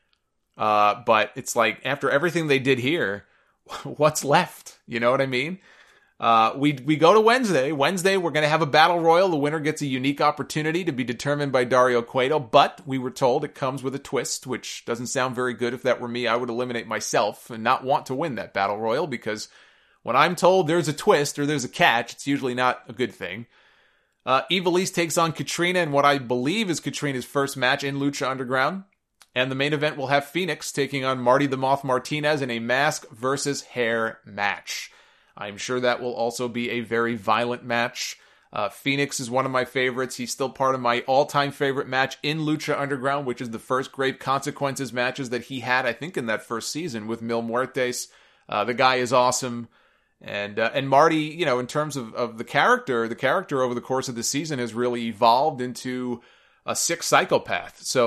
But it's like, after everything they did here, what's left? You know what I mean? We go to Wednesday. Wednesday, we're going to have a battle royal. The winner gets a unique opportunity to be determined by Dario Cueto. But we were told it comes with a twist, which doesn't sound very good. If that were me, I would eliminate myself and not want to win that battle royal, because when I'm told there's a twist or there's a catch, it's usually not a good thing. Ivelisse takes on Katrina in what I believe is Katrina's first match in Lucha Underground. And the main event will have Phoenix taking on Marty the Moth Martinez in a mask versus hair match. I'm sure that will also be a very violent match. Phoenix is one of my favorites. He's still part of my all-time favorite match in Lucha Underground, which is the first Grave Consequences matches that he had, I think, in that first season with Mil Muertes. The guy is awesome. And Marty, in terms of the character over the course of the season has really evolved into a sick psychopath. So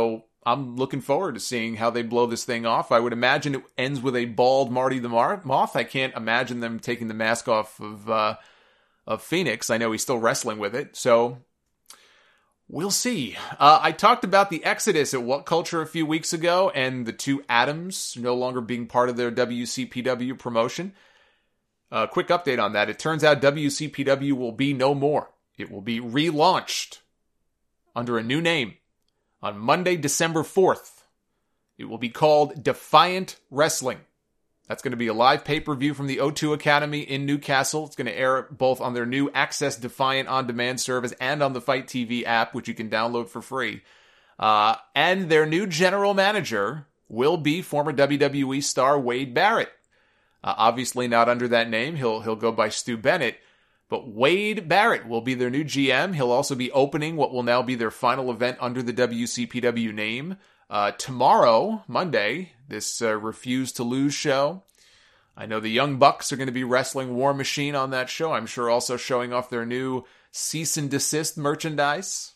I'm looking forward to seeing how they blow this thing off. I would imagine it ends with a bald Marty the Moth. I can't imagine them taking the mask off of Phoenix. I know he's still wrestling with it, so we'll see. I talked about the exodus at What Culture a few weeks ago, and the two Adams no longer being part of their WCPW promotion. Quick update on that. It turns out WCPW will be no more. It will be relaunched under a new name on Monday, December 4th. It will be called Defiant Wrestling. That's going to be a live pay-per-view from the O2 Academy in Newcastle. It's going to air both on their new Access Defiant on-demand service and on the Fight TV app, which you can download for free. And their new general manager will be former WWE star Wade Barrett. Obviously not under that name. He'll go by Stu Bennett. But Wade Barrett will be their new GM. He'll also be opening what will now be their final event under the WCPW name. Tomorrow, Monday, this Refuse to Lose show. I know the Young Bucks are going to be wrestling War Machine on that show. I'm sure also showing off their new cease and desist merchandise.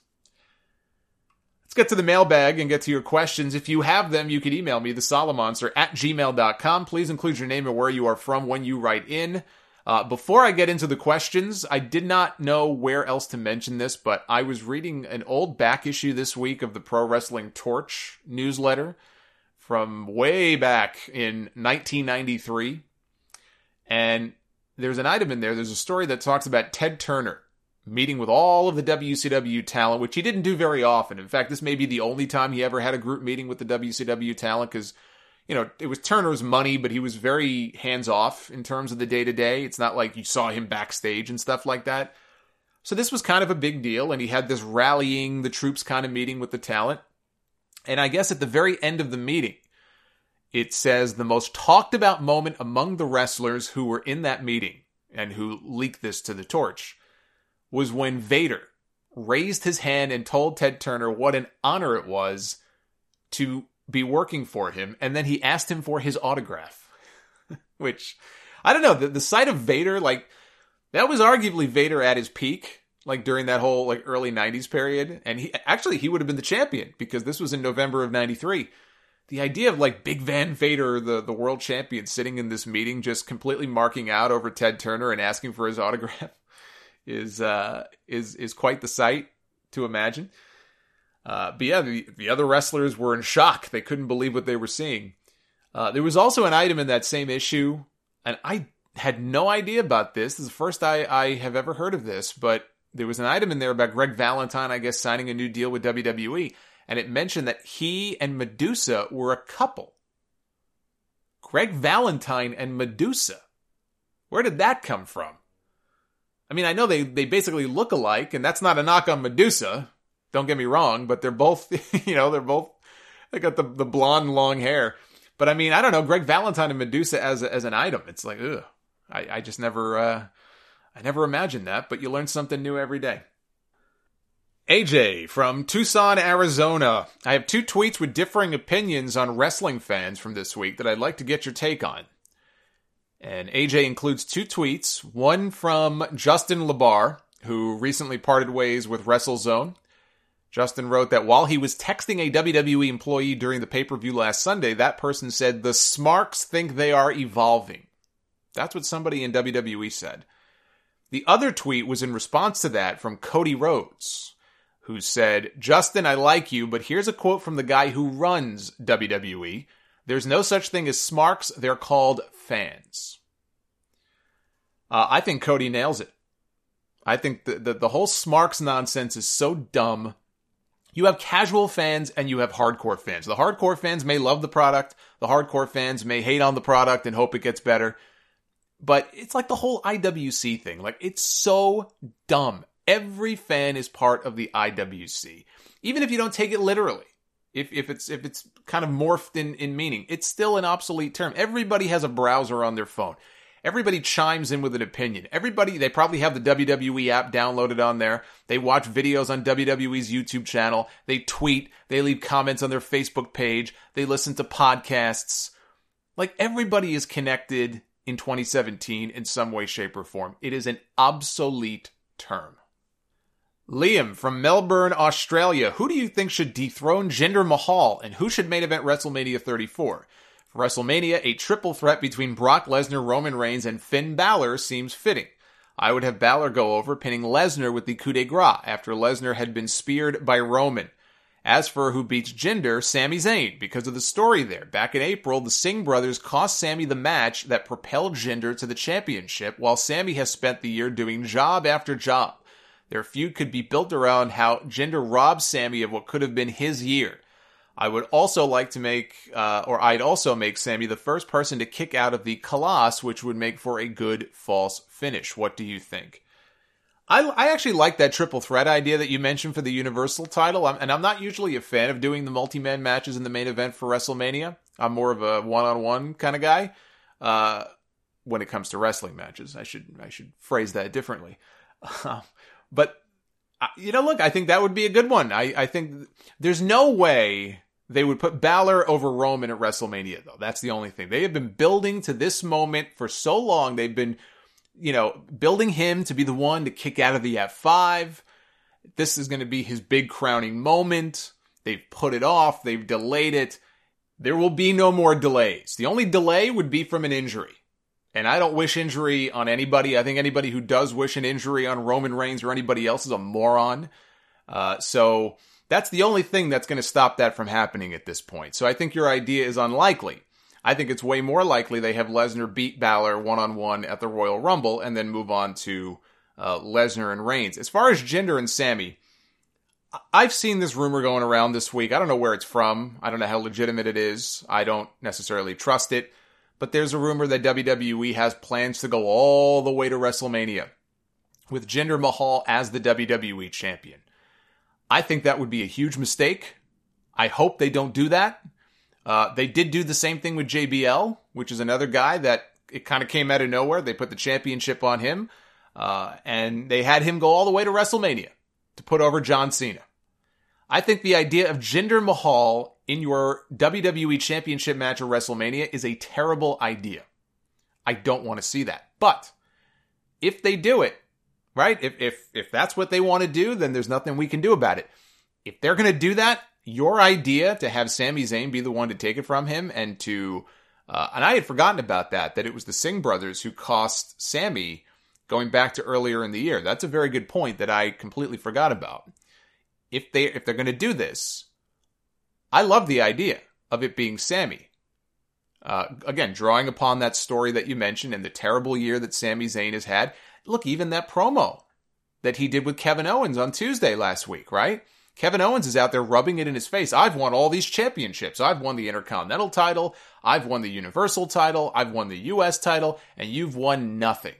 Let's get to the mailbag and get to your questions. If you have them, you can email me, thesolomonster@gmail.com. Please include your name and where you are from when you write in. Before I get into the questions, I did not know where else to mention this, but I was reading an old back issue this week of the Pro Wrestling Torch newsletter from way back in 1993. And there's an item in there, there's a story that talks about Ted Turner meeting with all of the WCW talent, which he didn't do very often. In fact, this may be the only time he ever had a group meeting with the WCW talent, because, you know, it was Turner's money, but he was very hands-off in terms of the day-to-day. It's not like you saw him backstage and stuff like that. So this was kind of a big deal, and he had this rallying the troops kind of meeting with the talent. And I guess at the very end of the meeting, it says the most talked about moment among the wrestlers who were in that meeting and who leaked this to the Torch was when Vader raised his hand and told Ted Turner what an honor it was to be working for him, and then he asked him for his autograph. Which, I don't know, the sight of Vader, like, that was arguably Vader at his peak, like, during that whole, like, early 90s period, and he would have been the champion, because this was in November of 93. The idea of, like, Big Van Vader, the world champion, sitting in this meeting, just completely marking out over Ted Turner and asking for his autograph is quite the sight to imagine. But yeah, the other wrestlers were in shock. They couldn't believe what they were seeing. There was also an item in that same issue, and I had no idea about this. This is the first I have ever heard of this, but there was an item in there about Greg Valentine, I guess, signing a new deal with WWE, and it mentioned that he and Medusa were a couple. Greg Valentine and Medusa. Where did that come from? I mean, I know they basically look alike, and that's not a knock on Medusa. Don't get me wrong, but they're both, they got the blonde long hair. But I mean, I don't know, Greg Valentine and Medusa as an item. It's like, ugh. I just never imagined that, but you learn something new every day. AJ from Tucson, Arizona. I have 2 tweets with differing opinions on wrestling fans from this week that I'd like to get your take on. And AJ includes 2 tweets, one from Justin LeBar, who recently parted ways with WrestleZone. Justin wrote that while he was texting a WWE employee during the pay-per-view last Sunday, that person said, "The Smarks think they are evolving." That's what somebody in WWE said. The other tweet was in response to that from Cody Rhodes, who said, "Justin, I like you, but here's a quote from the guy who runs WWE. There's no such thing as Smarks, they're called fans." I think Cody nails it. I think the whole Smarks nonsense is so dumb. You have casual fans and you have hardcore fans. The hardcore fans may love the product. The hardcore fans may hate on the product and hope it gets better. But it's like the whole IWC thing. Like, it's so dumb. Every fan is part of the IWC. Even if you don't take it literally. If it's kind of morphed in meaning, it's still an obsolete term. Everybody has a browser on their phone. Everybody chimes in with an opinion. They probably have the WWE app downloaded on there. They watch videos on WWE's YouTube channel. They tweet. They leave comments on their Facebook page. They listen to podcasts. Like, everybody is connected in 2017 in some way, shape, or form. It is an obsolete term. Liam from Melbourne, Australia. Who do you think should dethrone Jinder Mahal, and who should main event WrestleMania 34? For WrestleMania, a triple threat between Brock Lesnar, Roman Reigns, and Finn Balor seems fitting. I would have Balor go over, pinning Lesnar with the coup de grace after Lesnar had been speared by Roman. As for who beats Jinder, Sami Zayn, because of the story there. Back in April, the Singh brothers cost Sami the match that propelled Jinder to the championship, while Sami has spent the year doing job after job. Their feud could be built around how Jinder robbed Sami of what could have been his year. I would also like to I'd also make Sami the first person to kick out of the Colossus, which would make for a good false finish. What do you think? I actually like that triple threat idea that you mentioned for the Universal title, and I'm not usually a fan of doing the multi-man matches in the main event for WrestleMania. I'm more of a one-on-one kind of guy when it comes to wrestling matches. I should phrase that differently. But, look, I think that would be a good one. I think there's no way they would put Balor over Roman at WrestleMania, though. That's the only thing. They have been building to this moment for so long. They've been, building him to be the one to kick out of the F5. This is going to be his big crowning moment. They've put it off. They've delayed it. There will be no more delays. The only delay would be from an injury. And I don't wish injury on anybody. I think anybody who does wish an injury on Roman Reigns or anybody else is a moron. So that's the only thing that's going to stop that from happening at this point. So I think your idea is unlikely. I think it's way more likely they have Lesnar beat Balor one-on-one at the Royal Rumble and then move on to Lesnar and Reigns. As far as Jinder and Sami, I've seen this rumor going around this week. I don't know where it's from. I don't know how legitimate it is. I don't necessarily trust it. But there's a rumor that WWE has plans to go all the way to WrestleMania with Jinder Mahal as the WWE champion. I think that would be a huge mistake. I hope they don't do that. They did do the same thing with JBL, which is another guy that it kind of came out of nowhere. They put the championship on him, and they had him go all the way to WrestleMania to put over John Cena. I think the idea of Jinder Mahal in your WWE Championship match at WrestleMania is a terrible idea. I don't want to see that. But if they do it, right? If that's what they want to do, then there's nothing we can do about it. If they're going to do that, your idea to have Sami Zayn be the one to take it from him and to and I had forgotten about that it was the Singh brothers who cost Sami going back to earlier in the year. That's a very good point that I completely forgot about. If they're going to do this, I love the idea of it being Sami. Again, drawing upon that story that you mentioned and the terrible year that Sami Zayn has had. Look, even that promo that he did with Kevin Owens on Tuesday last week, right? Kevin Owens is out there rubbing it in his face. I've won all these championships. I've won the Intercontinental title. I've won the Universal title. I've won the US title. And you've won nothing.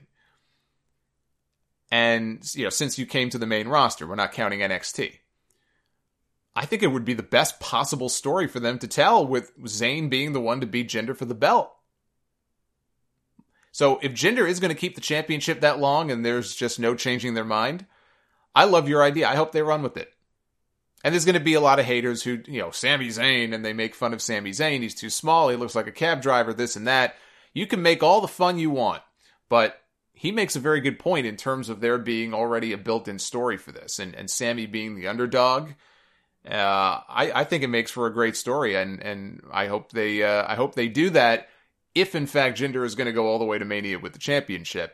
And, since you came to the main roster, we're not counting NXT. I think it would be the best possible story for them to tell with Zayn being the one to beat Jinder for the belt. So if Jinder is going to keep the championship that long and there's just no changing their mind, I love your idea. I hope they run with it. And there's going to be a lot of haters who, Sami Zayn, and they make fun of Sami Zayn. He's too small. He looks like a cab driver, this and that. You can make all the fun you want, but he makes a very good point in terms of there being already a built-in story for this. And Sami being the underdog, I think it makes for a great story. And I hope they do that if, in fact, Jinder is going to go all the way to Mania with the championship.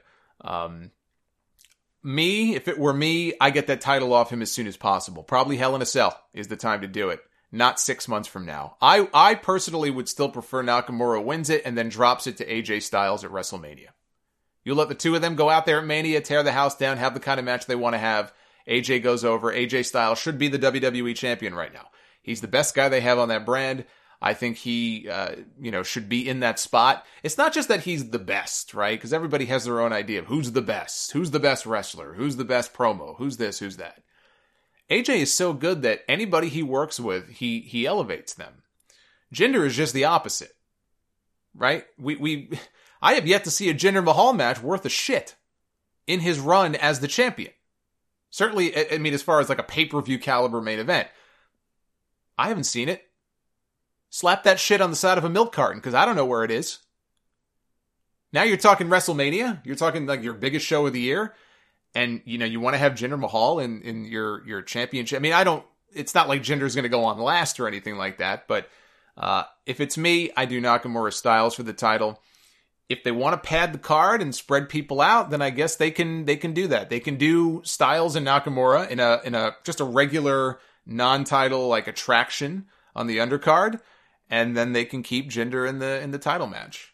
If it were me, I get that title off him as soon as possible. Probably Hell in a Cell is the time to do it, not 6 months from now. I personally would still prefer Nakamura wins it and then drops it to AJ Styles at WrestleMania. You let the two of them go out there at Mania, tear the house down, have the kind of match they want to have. AJ goes over. AJ Styles should be the WWE champion right now. He's the best guy they have on that brand. I think he, should be in that spot. It's not just that he's the best, right? Because everybody has their own idea of who's the best wrestler, who's the best promo, who's this, who's that. AJ is so good that anybody he works with, he elevates them. Jinder is just the opposite, right? I have yet to see a Jinder Mahal match worth a shit in his run as the champion. Certainly, as far as like a pay-per-view caliber main event, I haven't seen it. Slap that shit on the side of a milk carton, because I don't know where it is. Now you're talking WrestleMania. You're talking like your biggest show of the year. and, you want to have Jinder Mahal in your championship. I mean, it's not like Jinder's going to go on last or anything like that, but if it's me, I do Nakamura Styles for the title. If they want to pad the card and spread people out, then I guess they can do that. They can do Styles and Nakamura in a just a regular non-title like attraction on the undercard, and then they can keep Jinder in the title match.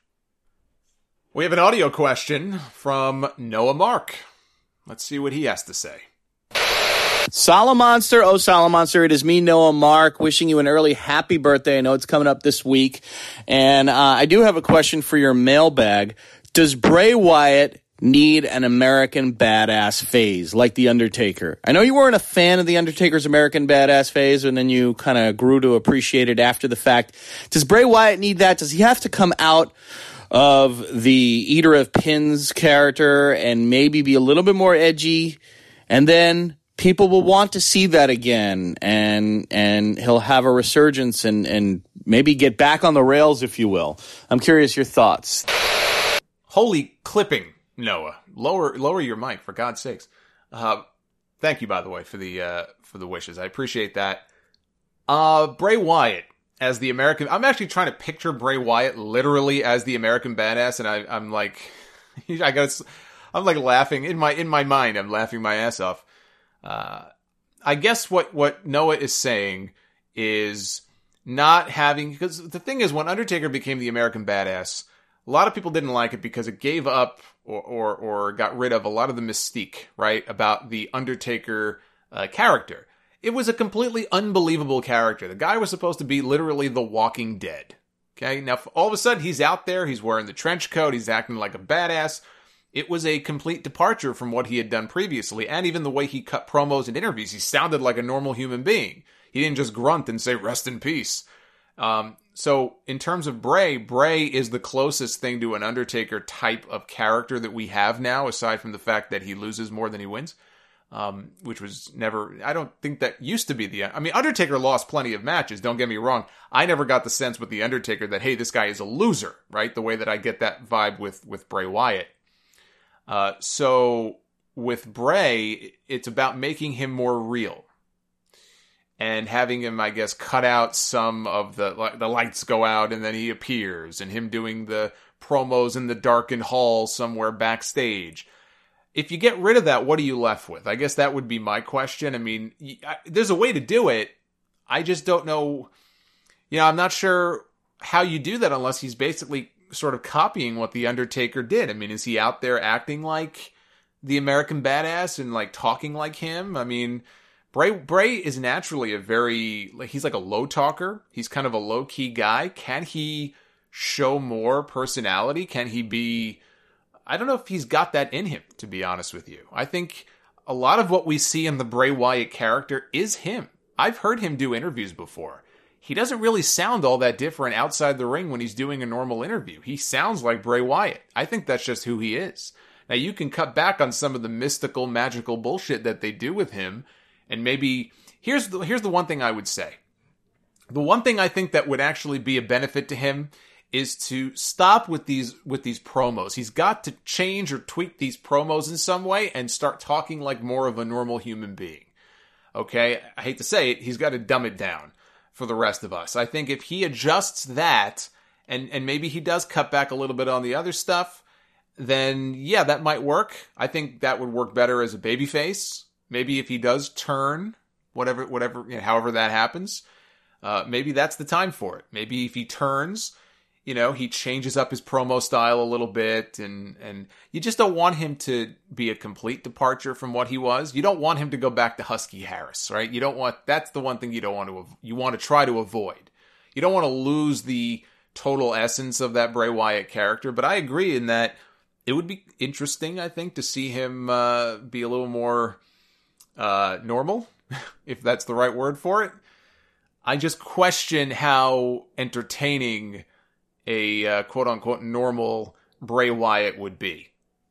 We have an audio question from Noah Mark. Let's see what he has to say. Solomonster, oh Solomonster, it is me, Noah Mark, wishing you an early happy birthday. I know it's coming up this week. And I do have a question for your mailbag. Does Bray Wyatt need an American Badass phase like The Undertaker? I know you weren't a fan of The Undertaker's American Badass phase, and then you kind of grew to appreciate it after the fact. Does Bray Wyatt need that? Does he have to come out of the Eater of Pins character and maybe be a little bit more edgy, and then people will want to see that again, and he'll have a resurgence and maybe get back on the rails, if you will? I'm curious your thoughts. Holy clipping, Noah. Lower your mic, for God's sakes. Thank you, by the way, for the wishes. I appreciate that. Bray Wyatt as the American... I'm actually trying to picture Bray Wyatt literally as the American Badass, and I'm like... I'm like laughing. In my mind, I'm laughing my ass off. I guess what Noah is saying is not having... Because the thing is, when Undertaker became the American Badass, a lot of people didn't like it because it gave up or got rid of a lot of the mystique, right, about the Undertaker character. It was a completely unbelievable character. The guy was supposed to be literally the Walking Dead. Okay, now all of a sudden he's out there, he's wearing the trench coat, he's acting like a badass. It was a complete departure from what he had done previously, and even the way he cut promos and interviews. He sounded like a normal human being. He didn't just grunt and say, "Rest in peace." So in terms of Bray is the closest thing to an Undertaker type of character that we have now, aside from the fact that he loses more than he wins, which was never... I don't think that used to be the... I mean, Undertaker lost plenty of matches, don't get me wrong. I never got the sense with the Undertaker that, hey, this guy is a loser, right? The way that I get that vibe with Bray Wyatt. So with Bray, it's about making him more real and having him, I guess, cut out some of the lights go out and then he appears, and him doing the promos in the darkened hall somewhere backstage. If you get rid of that, what are you left with? I guess that would be my question. I mean, there's a way to do it. I just don't know. I'm not sure how you do that unless he's basically sort of copying what The Undertaker did. I mean, is he out there acting like the American Badass and like talking like him? I mean, Bray is naturally he's like a low talker. He's kind of a low key guy. Can he show more personality? Can he be... I don't know if he's got that in him, to be honest with you. I think a lot of what we see in the Bray Wyatt character is him. I've heard him do interviews before. He doesn't really sound all that different outside the ring when he's doing a normal interview. He sounds like Bray Wyatt. I think that's just who he is. Now, you can cut back on some of the mystical, magical bullshit that they do with him, and maybe... Here's the one thing I would say. The one thing I think that would actually be a benefit to him is to stop with these promos. He's got to change or tweak these promos in some way and start talking like more of a normal human being. Okay? I hate to say it, he's got to dumb it down for the rest of us. I think if he adjusts that, and maybe he does cut back a little bit on the other stuff, then yeah, that might work. I think that would work better as a babyface. Maybe if he does turn, whatever, however that happens, maybe that's the time for it. Maybe if he turns, he changes up his promo style a little bit, and you just don't want him to be a complete departure from what he was. You don't want him to go back to Husky Harris, right? That's the one thing you want to try to avoid. You don't want to lose the total essence of that Bray Wyatt character, but I agree in that it would be interesting, I think, to see him be a little more normal, if that's the right word for it. I just question how entertaining a quote-unquote normal Bray Wyatt would be.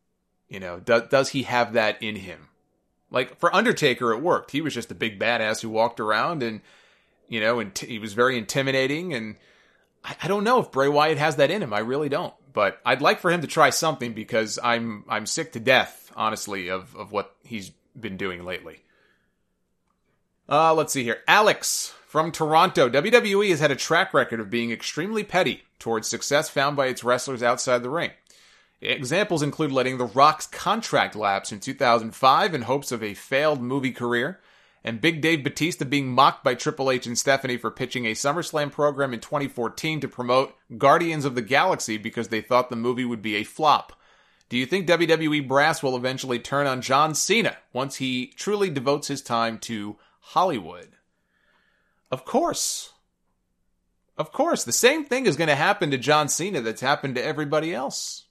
Does he have that in him? Like, for Undertaker, it worked. He was just a big badass who walked around and, he was very intimidating, and I don't know if Bray Wyatt has that in him. I really don't. But I'd like for him to try something, because I'm sick to death honestly, of what he's been doing lately. Let's see here. Alex from Toronto. WWE has had a track record of being extremely petty towards success found by its wrestlers outside the ring. Examples include letting The Rock's contract lapse in 2005 in hopes of a failed movie career, and Big Dave Batista being mocked by Triple H and Stephanie for pitching a SummerSlam program in 2014 to promote Guardians of the Galaxy because they thought the movie would be a flop. Do you think WWE brass will eventually turn on John Cena once he truly devotes his time to Hollywood? Of course. Of course. The same thing is going to happen to John Cena that's happened to everybody else.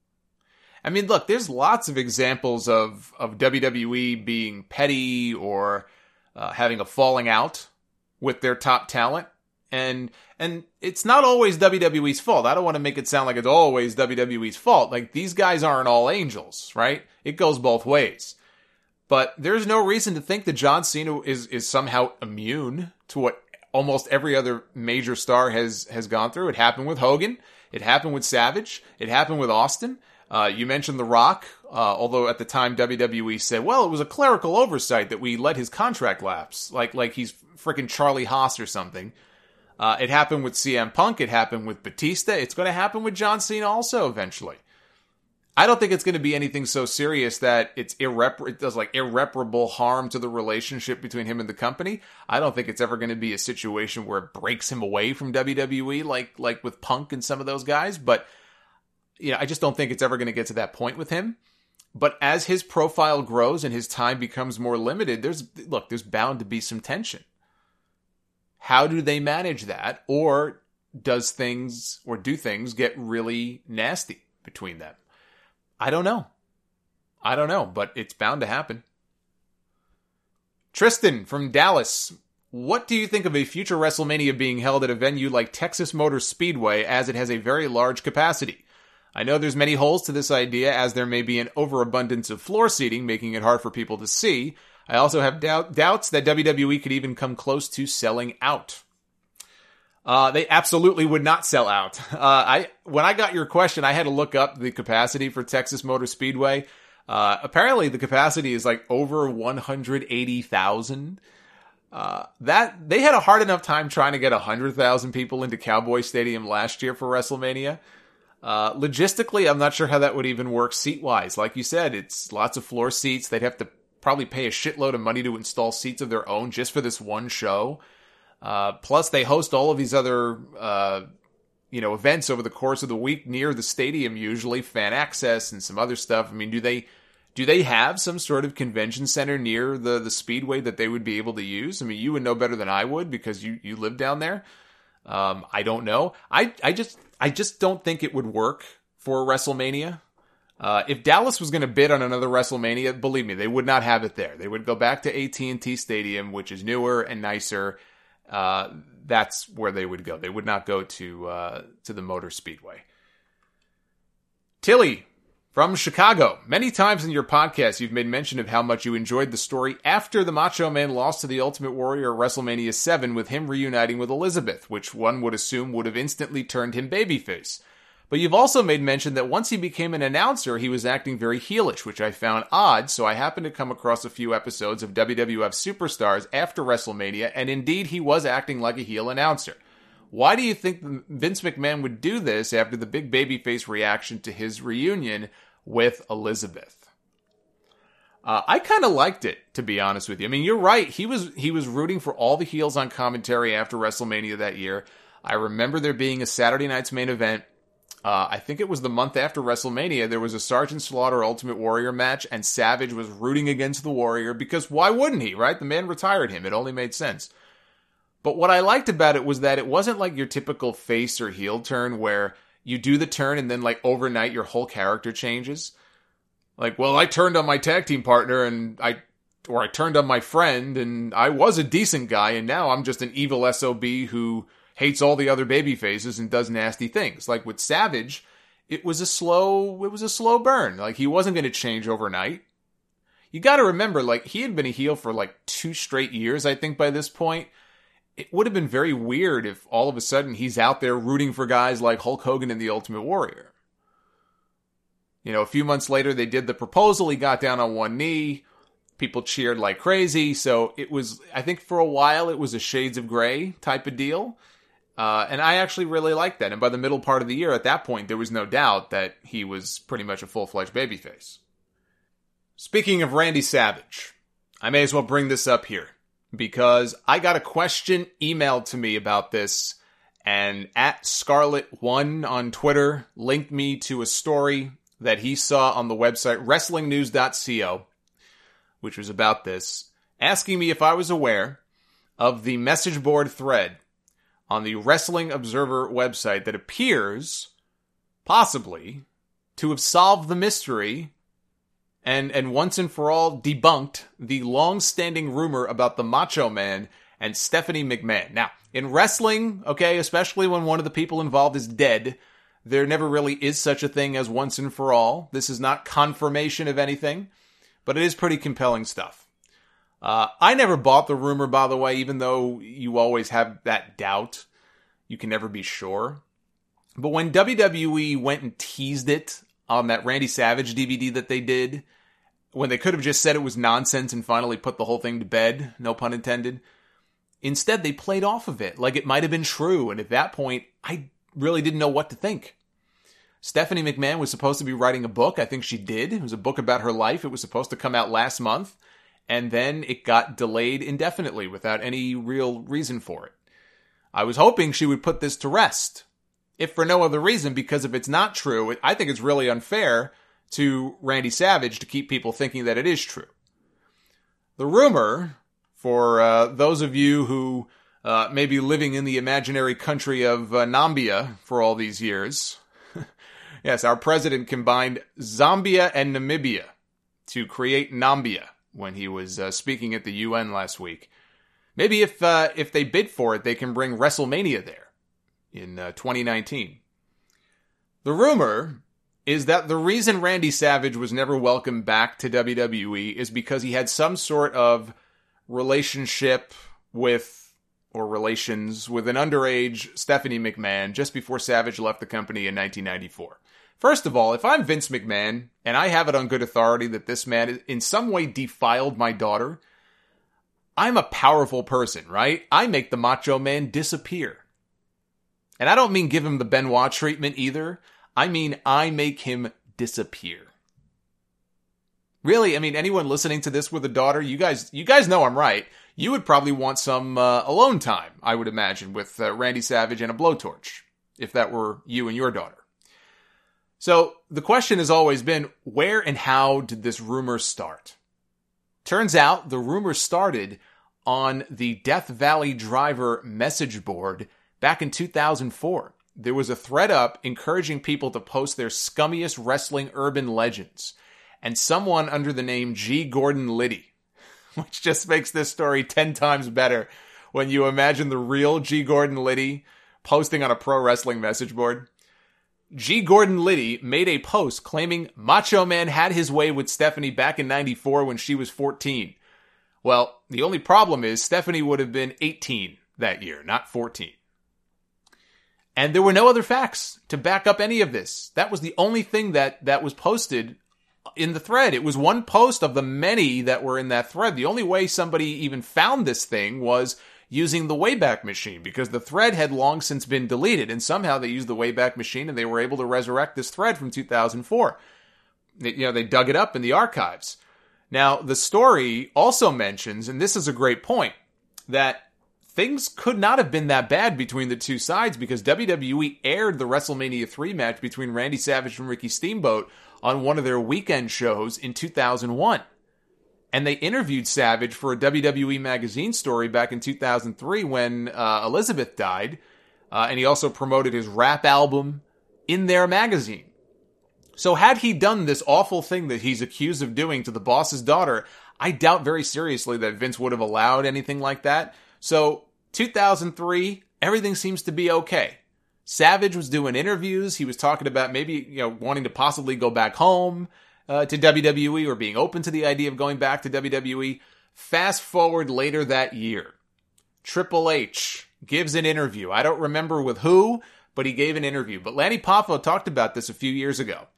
I mean, look, there's lots of examples of WWE being petty or having a falling out with their top talent. And it's not always WWE's fault. I don't want to make it sound like it's always WWE's fault. Like, these guys aren't all angels, right? It goes both ways. But there's no reason to think that John Cena is somehow immune to what almost every other major star has gone through. It happened with Hogan. It happened with Savage. It happened with Austin. You mentioned The Rock, although at the time WWE said, well, it was a clerical oversight that we let his contract lapse, like he's freaking Charlie Haas or something. It happened with CM Punk. It happened with Batista. It's going to happen with John Cena also eventually. I don't think it's going to be anything so serious that it does like irreparable harm to the relationship between him and the company. I don't think it's ever going to be a situation where it breaks him away from WWE like with Punk and some of those guys. But I just don't think it's ever going to get to that point with him. But as his profile grows and his time becomes more limited, there's bound to be some tension. How do they manage that? Or do things get really nasty between them? I don't know, but it's bound to happen. Tristan from Dallas. What do you think of a future WrestleMania being held at a venue like Texas Motor Speedway, as it has a very large capacity? I know there's many holes to this idea, as there may be an overabundance of floor seating, making it hard for people to see. I also have doubts that WWE could even come close to selling out. They absolutely would not sell out. When I got your question, I had to look up the capacity for Texas Motor Speedway. Apparently the capacity is like over 180,000. That they had a hard enough time trying to get 100,000 people into Cowboy Stadium last year for WrestleMania. Logistically, I'm not sure how that would even work seat-wise. Like you said, it's lots of floor seats. They'd have to probably pay a shitload of money to install seats of their own just for this one show. Plus, they host all of these other, events over the course of the week near the stadium, usually fan access and some other stuff. I mean, do they have some sort of convention center near the speedway that they would be able to use? I mean, you would know better than I would because you live down there. I don't know. I just don't think it would work for WrestleMania. If Dallas was going to bid on another WrestleMania, believe me, they would not have it there. They would go back to AT&T Stadium, which is newer and nicer. That's where they would go. They would not go to the Motor Speedway. Tilly from Chicago. Many times in your podcast, you've made mention of how much you enjoyed the story after the Macho Man lost to the Ultimate Warrior at WrestleMania 7 with him reuniting with Elizabeth, which one would assume would have instantly turned him babyface. But you've also made mention that once he became an announcer, he was acting very heelish, which I found odd, so I happened to come across a few episodes of WWF Superstars after WrestleMania, and indeed he was acting like a heel announcer. Why do you think Vince McMahon would do this after the big babyface reaction to his reunion with Elizabeth? I kind of liked it, to be honest with you. I mean, you're right. He was rooting for all the heels on commentary after WrestleMania that year. I remember there being a Saturday night's main event. I think it was the month after WrestleMania. There was a Sergeant Slaughter Ultimate Warrior match, and Savage was rooting against the Warrior because why wouldn't he, right? The man retired him. It only made sense. But what I liked about it was that it wasn't like your typical face or heel turn where you do the turn and then like overnight your whole character changes. Like, well, I turned on my tag team partner and I turned on my friend and I was a decent guy and now I'm just an evil SOB who hates all the other baby faces and does nasty things. Like with Savage, it was a slow burn. Like he wasn't going to change overnight. You got to remember, like he had been a heel for like 2 straight years, I think by this point. It would have been very weird if all of a sudden he's out there rooting for guys like Hulk Hogan and the Ultimate Warrior. A few months later, they did the proposal. He got down on one knee. People cheered like crazy. So it was, I think for a while, it was a Shades of Grey type of deal. And I actually really liked that. And by the middle part of the year, at that point, there was no doubt that he was pretty much a full-fledged babyface. Speaking of Randy Savage, I may as well bring this up here because I got a question emailed to me about this, and @Scarlet1 on Twitter linked me to a story that he saw on the website wrestlingnews.co, which was about this, asking me if I was aware of the message board thread on the Wrestling Observer website that appears, possibly, to have solved the mystery and once and for all debunked the long-standing rumor about the Macho Man and Stephanie McMahon. Now, in wrestling, okay, especially when one of the people involved is dead, there never really is such a thing as once and for all. This is not confirmation of anything, but it is pretty compelling stuff. I never bought the rumor, by the way, even though you always have that doubt. You can never be sure. But when WWE went and teased it on that Randy Savage DVD that they did, when they could have just said it was nonsense and finally put the whole thing to bed, no pun intended, instead they played off of it like it might have been true. And at that point, I really didn't know what to think. Stephanie McMahon was supposed to be writing a book. I think she did. It was a book about her life. It was supposed to come out last month. And then it got delayed indefinitely without any real reason for it. I was hoping she would put this to rest. If for no other reason, because if it's not true, I think it's really unfair to Randy Savage to keep people thinking that it is true. The rumor, for those of you who may be living in the imaginary country of Nambia for all these years, yes, our president combined Zambia and Namibia to create Nambia when he was speaking at the UN last week. Maybe if they bid for it, they can bring WrestleMania there in 2019. The rumor is that the reason Randy Savage was never welcomed back to WWE is because he had some sort of relationship with, or relations with, an underage Stephanie McMahon just before Savage left the company in 1994. First of all, if I'm Vince McMahon, and I have it on good authority that this man in some way defiled my daughter, I'm a powerful person, right? I make the Macho Man disappear. And I don't mean give him the Benoit treatment either. I mean, I make him disappear. Really, I mean, anyone listening to this with a daughter, you guys know I'm right. You would probably want some alone time, I would imagine, with Randy Savage and a blowtorch, if that were you and your daughter. So the question has always been, where and how did this rumor start? Turns out the rumor started on the Death Valley Driver message board back in 2004. There was a thread up encouraging people to post their scummiest wrestling urban legends. And someone under the name G. Gordon Liddy, which just makes this story 10 times better when you imagine the real G. Gordon Liddy posting on a pro wrestling message board. G. Gordon Liddy made a post claiming Macho Man had his way with Stephanie back in 94 when she was 14. Well, the only problem is Stephanie would have been 18 that year, not 14. And there were no other facts to back up any of this. That was the only thing that was posted in the thread. It was one post of the many that were in that thread. The only way somebody even found this thing was using the Wayback Machine, because the thread had long since been deleted, and somehow they used the Wayback Machine and they were able to resurrect this thread from 2004. They dug it up in the archives. Now, the story also mentions, and this is a great point, that things could not have been that bad between the two sides because WWE aired the WrestleMania 3 match between Randy Savage and Ricky Steamboat on one of their weekend shows in 2001. And they interviewed Savage for a WWE magazine story back in 2003 when Elizabeth died. And he also promoted his rap album in their magazine. So had he done this awful thing that he's accused of doing to the boss's daughter, I doubt very seriously that Vince would have allowed anything like that. So 2003, everything seems to be okay. Savage was doing interviews. He was talking about maybe, wanting to possibly go back home to WWE or being open to the idea of going back to WWE. Fast forward later that year, Triple H gives an interview. I don't remember with who, but he gave an interview. But Lanny Poffo talked about this a few years ago.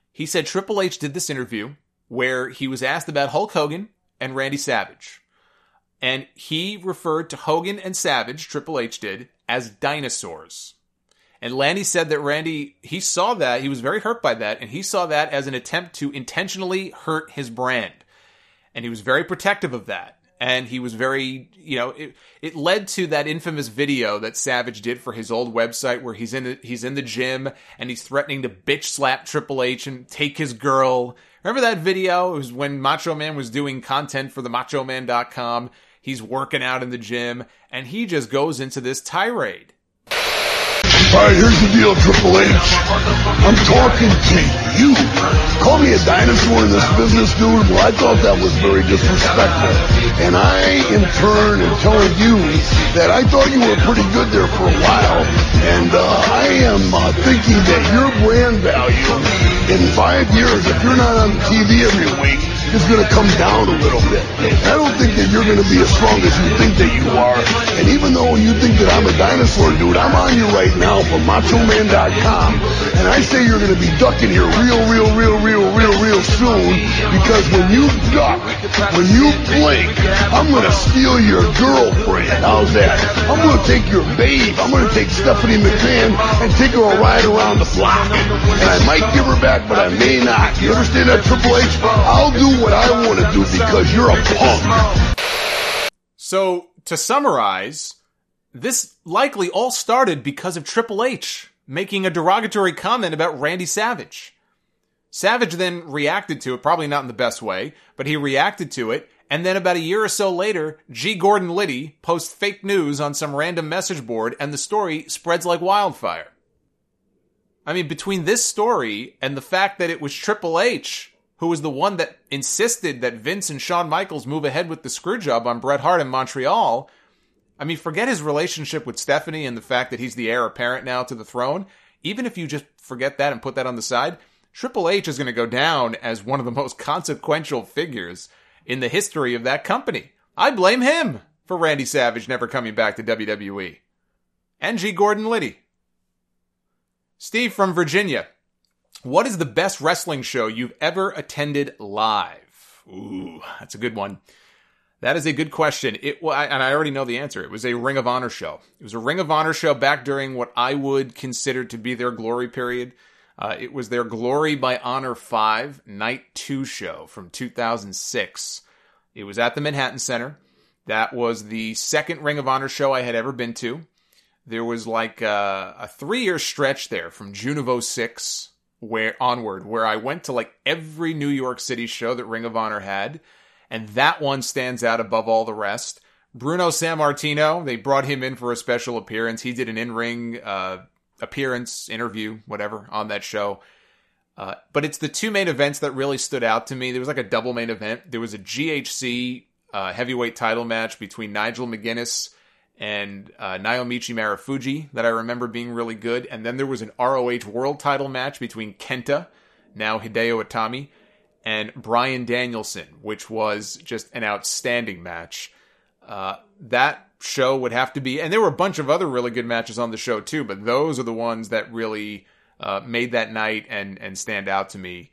He said Triple H did this interview where he was asked about Hulk Hogan and Randy Savage. And he referred to Hogan and Savage, Triple H did, as dinosaurs. And Lanny said that Randy, he saw that, he was very hurt by that, and he saw that as an attempt to intentionally hurt his brand. And he was very protective of that. And he was very, it led to that infamous video that Savage did for his old website where he's in the gym and he's threatening to bitch slap Triple H and take his girl. Remember that video? It was when Macho Man was doing content for the machoman.com. He's working out in the gym and he just goes into this tirade. All right, here's the deal, Triple H. I'm talking to you. Call me a dinosaur in this business, dude. Well, I thought that was very disrespectful. And I, in turn, am telling you that I thought you were pretty good there for a while. And I am thinking that your brand value in 5 years, if you're not on TV every week, is going to come down a little bit. I don't think that you're going to be as strong as you think that you are. And even though you think that I'm a dinosaur, dude, I'm on you right now from machoman.com. And I say you're going to be ducking here real soon. Because when you duck, when you blink, I'm going to steal your girlfriend. How's that? I'm going to take your babe. I'm going to take Stephanie McMahon and take her a ride around the block. And I might give her back, but I may not. You understand that, Triple H? I'll do what I want to do because you're a punk. So, to summarize, this likely all started because of Triple H making a derogatory comment about Randy Savage. Savage then reacted to it, probably not in the best way, but he reacted to it, and then about a year or so later, G. Gordon Liddy posts fake news on some random message board, and the story spreads like wildfire. I mean, between this story and the fact that it was Triple H who was the one that insisted that Vince and Shawn Michaels move ahead with the screw job on Bret Hart in Montreal. I mean, forget his relationship with Stephanie and the fact that he's the heir apparent now to the throne. Even if you just forget that and put that on the side, Triple H is going to go down as one of the most consequential figures in the history of that company. I blame him for Randy Savage never coming back to WWE. And G. Gordon Liddy. Steve from Virginia. What is the best wrestling show you've ever attended live? Ooh, that's a good one. That is a good question. And I already know the answer. It was a Ring of Honor show. It was a Ring of Honor show back during what I would consider to be their glory period. It was their Glory by Honor 5 Night 2 show from 2006. It was at the Manhattan Center. That was the second Ring of Honor show I had ever been to. There was like a 3-year stretch there from June of 2006 where I went to like every New York City show that Ring of Honor had, and that one stands out above all the rest. Bruno Sammartino, they brought him in for a special appearance. He did an in-ring appearance, interview, whatever, on that show. But it's the two main events that really stood out to me. There was like a double main event. There was a GHC heavyweight title match between Nigel McGuinness and Naomichi Marufuji that I remember being really good. And then there was an ROH world title match between Kenta, now Hideo Itami, and Bryan Danielson, which was just an outstanding match. That show would have to be, and there were a bunch of other really good matches on the show too, but those are the ones that really made that night and stand out to me.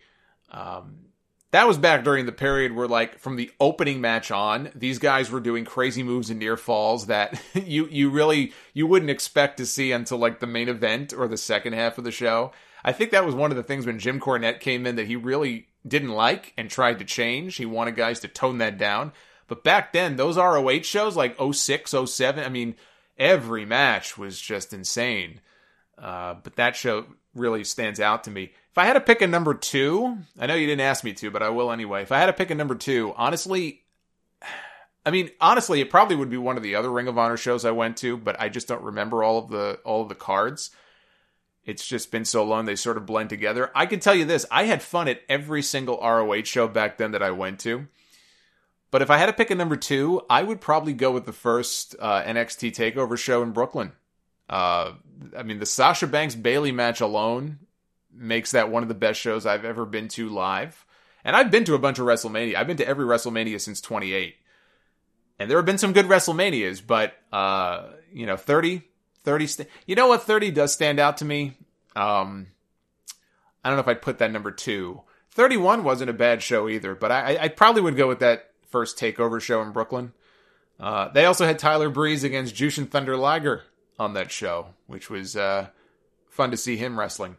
That was back during the period where, like, from the opening match on, these guys were doing crazy moves and near falls that you wouldn't expect to see until, like, the main event or the second half of the show. I think that was one of the things when Jim Cornette came in that he really didn't like and tried to change. He wanted guys to tone that down. But back then, those ROH shows, like 06, 07, I mean, every match was just insane. But that show really stands out to me. If I had to pick a number 2, I know you didn't ask me to, but I will anyway. If I had to pick a number 2, honestly, it probably would be one of the other Ring of Honor shows I went to, but I just don't remember all of the cards. It's just been so long, they sort of blend together. I can tell you this, I had fun at every single ROH show back then that I went to. But if I had to pick a number 2, I would probably go with the first NXT TakeOver show in Brooklyn. The Sasha Banks-Bayley match alone makes that one of the best shows I've ever been to live. And I've been to a bunch of WrestleMania. I've been to every WrestleMania since 28. And there have been some good WrestleManias, but, 30, you know what 30 does stand out to me? I don't know if I'd put that number 2. 31 wasn't a bad show either, but I probably would go with that first TakeOver show in Brooklyn. They also had Tyler Breeze against Jushin Thunder Liger on that show, which was fun to see him wrestling.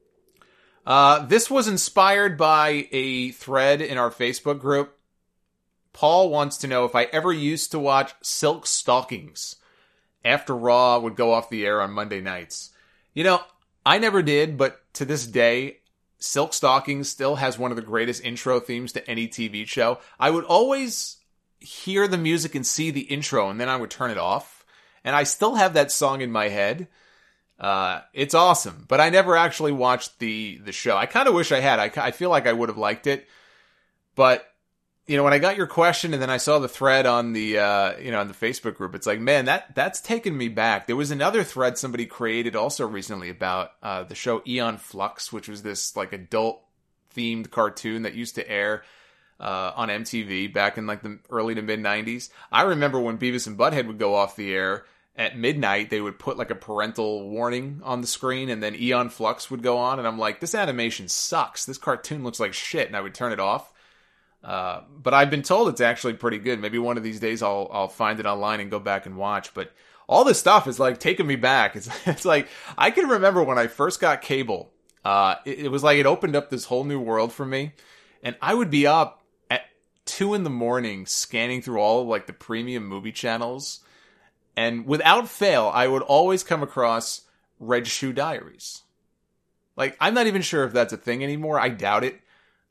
This was inspired by a thread in our Facebook group. Paul wants to know if I ever used to watch Silk Stockings after Raw would go off the air on Monday nights. You know, I never did, but to this day, Silk Stockings still has one of the greatest intro themes to any TV show. I would always hear the music and see the intro, and then I would turn it off. And I still have that song in my head. It's awesome, but I never actually watched the show. I kind of wish I had. I feel like I would have liked it, but you know, when I got your question and then I saw the thread on the on the Facebook group, it's like, man, that's taken me back. There was another thread somebody created also recently about the show Aeon Flux, which was this like adult themed cartoon that used to air on MTV back in like the early to mid 90s. I remember when Beavis and Butthead would go off the air at midnight, they would put like a parental warning on the screen, and then Aeon Flux would go on, and I'm like, this animation sucks. This cartoon looks like shit, and I would turn it off. But I've been told it's actually pretty good. Maybe one of these days I'll find it online and go back and watch. But all this stuff is like taking me back. It's like, I can remember when I first got cable, it was like it opened up this whole new world for me. And I would be up at 2 a.m. scanning through all of like the premium movie channels. And without fail, I would always come across Red Shoe Diaries. Like, I'm not even sure if that's a thing anymore. I doubt it.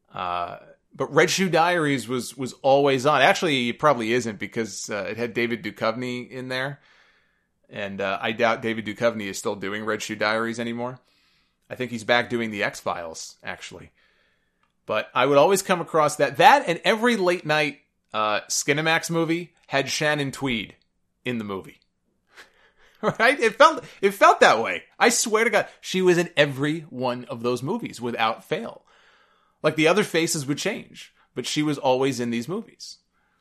But Red Shoe Diaries was always on. Actually, it probably isn't, because it had David Duchovny in there. And I doubt David Duchovny is still doing Red Shoe Diaries anymore. I think he's back doing the X-Files, actually. But I would always come across that. That and every late night Skinamax movie had Shannon Tweed in the movie. Right? It felt that way. I swear to God, she was in every one of those movies without fail. Like, the other faces would change, but she was always in these movies.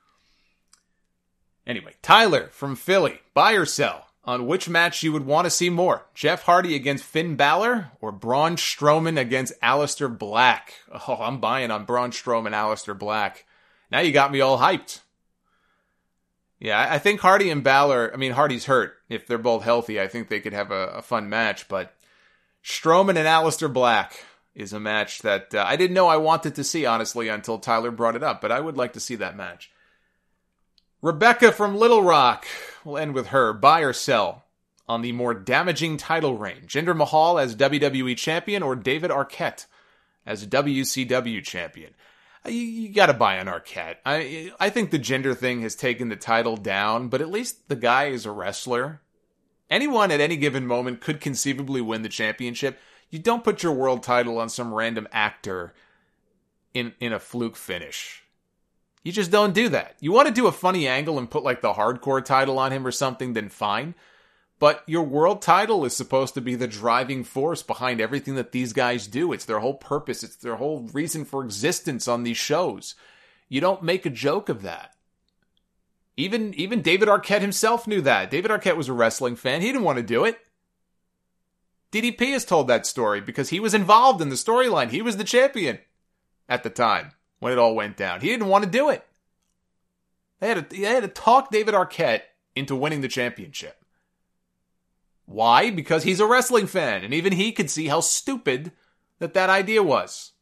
Anyway, Tyler from Philly, buy or sell on which match you would want to see more. Jeff Hardy against Finn Balor or Braun Strowman against Aleister Black? Oh, I'm buying on Braun Strowman, Aleister Black. Now you got me all hyped. Yeah, I think Hardy and Balor, I mean, Hardy's hurt. If they're both healthy, I think they could have a fun match, but Strowman and Aleister Black is a match that I didn't know I wanted to see, honestly, until Tyler brought it up, but I would like to see that match. Rebecca from Little Rock, we'll end with her, buy or sell on the more damaging title reign. Jinder Mahal as WWE Champion or David Arquette as WCW Champion? You gotta buy on Arquette. I think the Jinder thing has taken the title down, but at least the guy is a wrestler. Anyone at any given moment could conceivably win the championship. You don't put your world title on some random actor in a fluke finish. You just don't do that. You want to do a funny angle and put like the hardcore title on him or something, then fine. But your world title is supposed to be the driving force behind everything that these guys do. It's their whole purpose. It's their whole reason for existence on these shows. You don't make a joke of that. Even David Arquette himself knew that. David Arquette was a wrestling fan. He didn't want to do it. DDP has told that story because he was involved in the storyline. He was the champion at the time when it all went down. He didn't want to do it. They had to talk David Arquette into winning the championship. Why? Because he's a wrestling fan, and even he could see how stupid that idea was.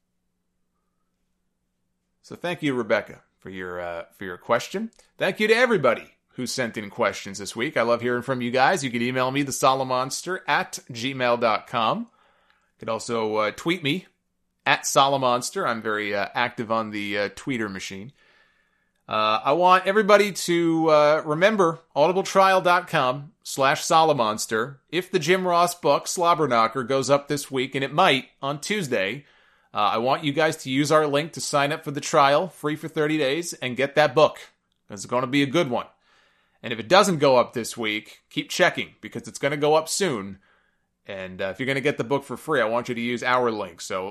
So thank you, Rebecca, for your question. Thank you to everybody who sent in questions this week. I love hearing from you guys. You can email me, thesolomonster@gmail.com. You could also tweet me @Solomonster. I'm very active on the tweeter machine. I want everybody to remember audibletrial.com/Solomonster. If the Jim Ross book, Slobberknocker, goes up this week, and it might on Tuesday, I want you guys to use our link to sign up for the trial, free for 30 days, and get that book. It's going to be a good one. And if it doesn't go up this week, keep checking, because it's going to go up soon. And if you're going to get the book for free, I want you to use our link. So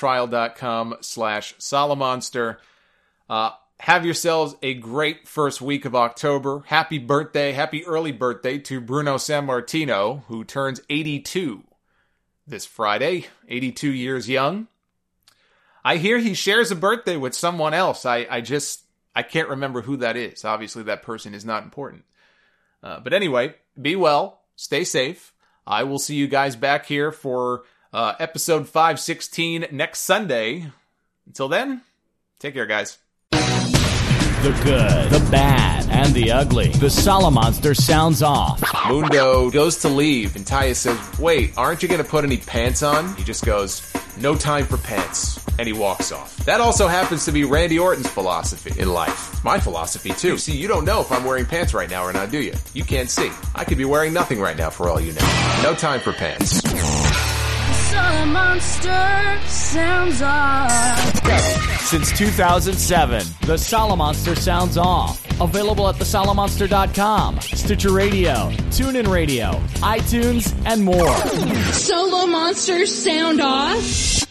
audibletrial.com/Solomonster. Have yourselves a great first week of October. Happy birthday, happy early birthday to Bruno Sammartino, who turns 82 this Friday, 82 years young. I hear he shares a birthday with someone else. I can't remember who that is. Obviously, that person is not important. But anyway, be well, stay safe. I will see you guys back here for episode 516 next Sunday. Until then, take care, guys. The good, the bad, and the ugly. The Solomonster sounds off. Mundo goes to leave, and Taya says, "Wait, aren't you going to put any pants on?" He just goes, "No time for pants," and he walks off. That also happens to be Randy Orton's philosophy in life. My philosophy, too. See, you don't know if I'm wearing pants right now or not, do you? You can't see. I could be wearing nothing right now for all you know. No time for pants. Solomonster sounds off. Since 2007, the Solomonster sounds off. Available at thesolomonster.com, Stitcher Radio, TuneIn Radio, iTunes, and more. Solomonster sound off.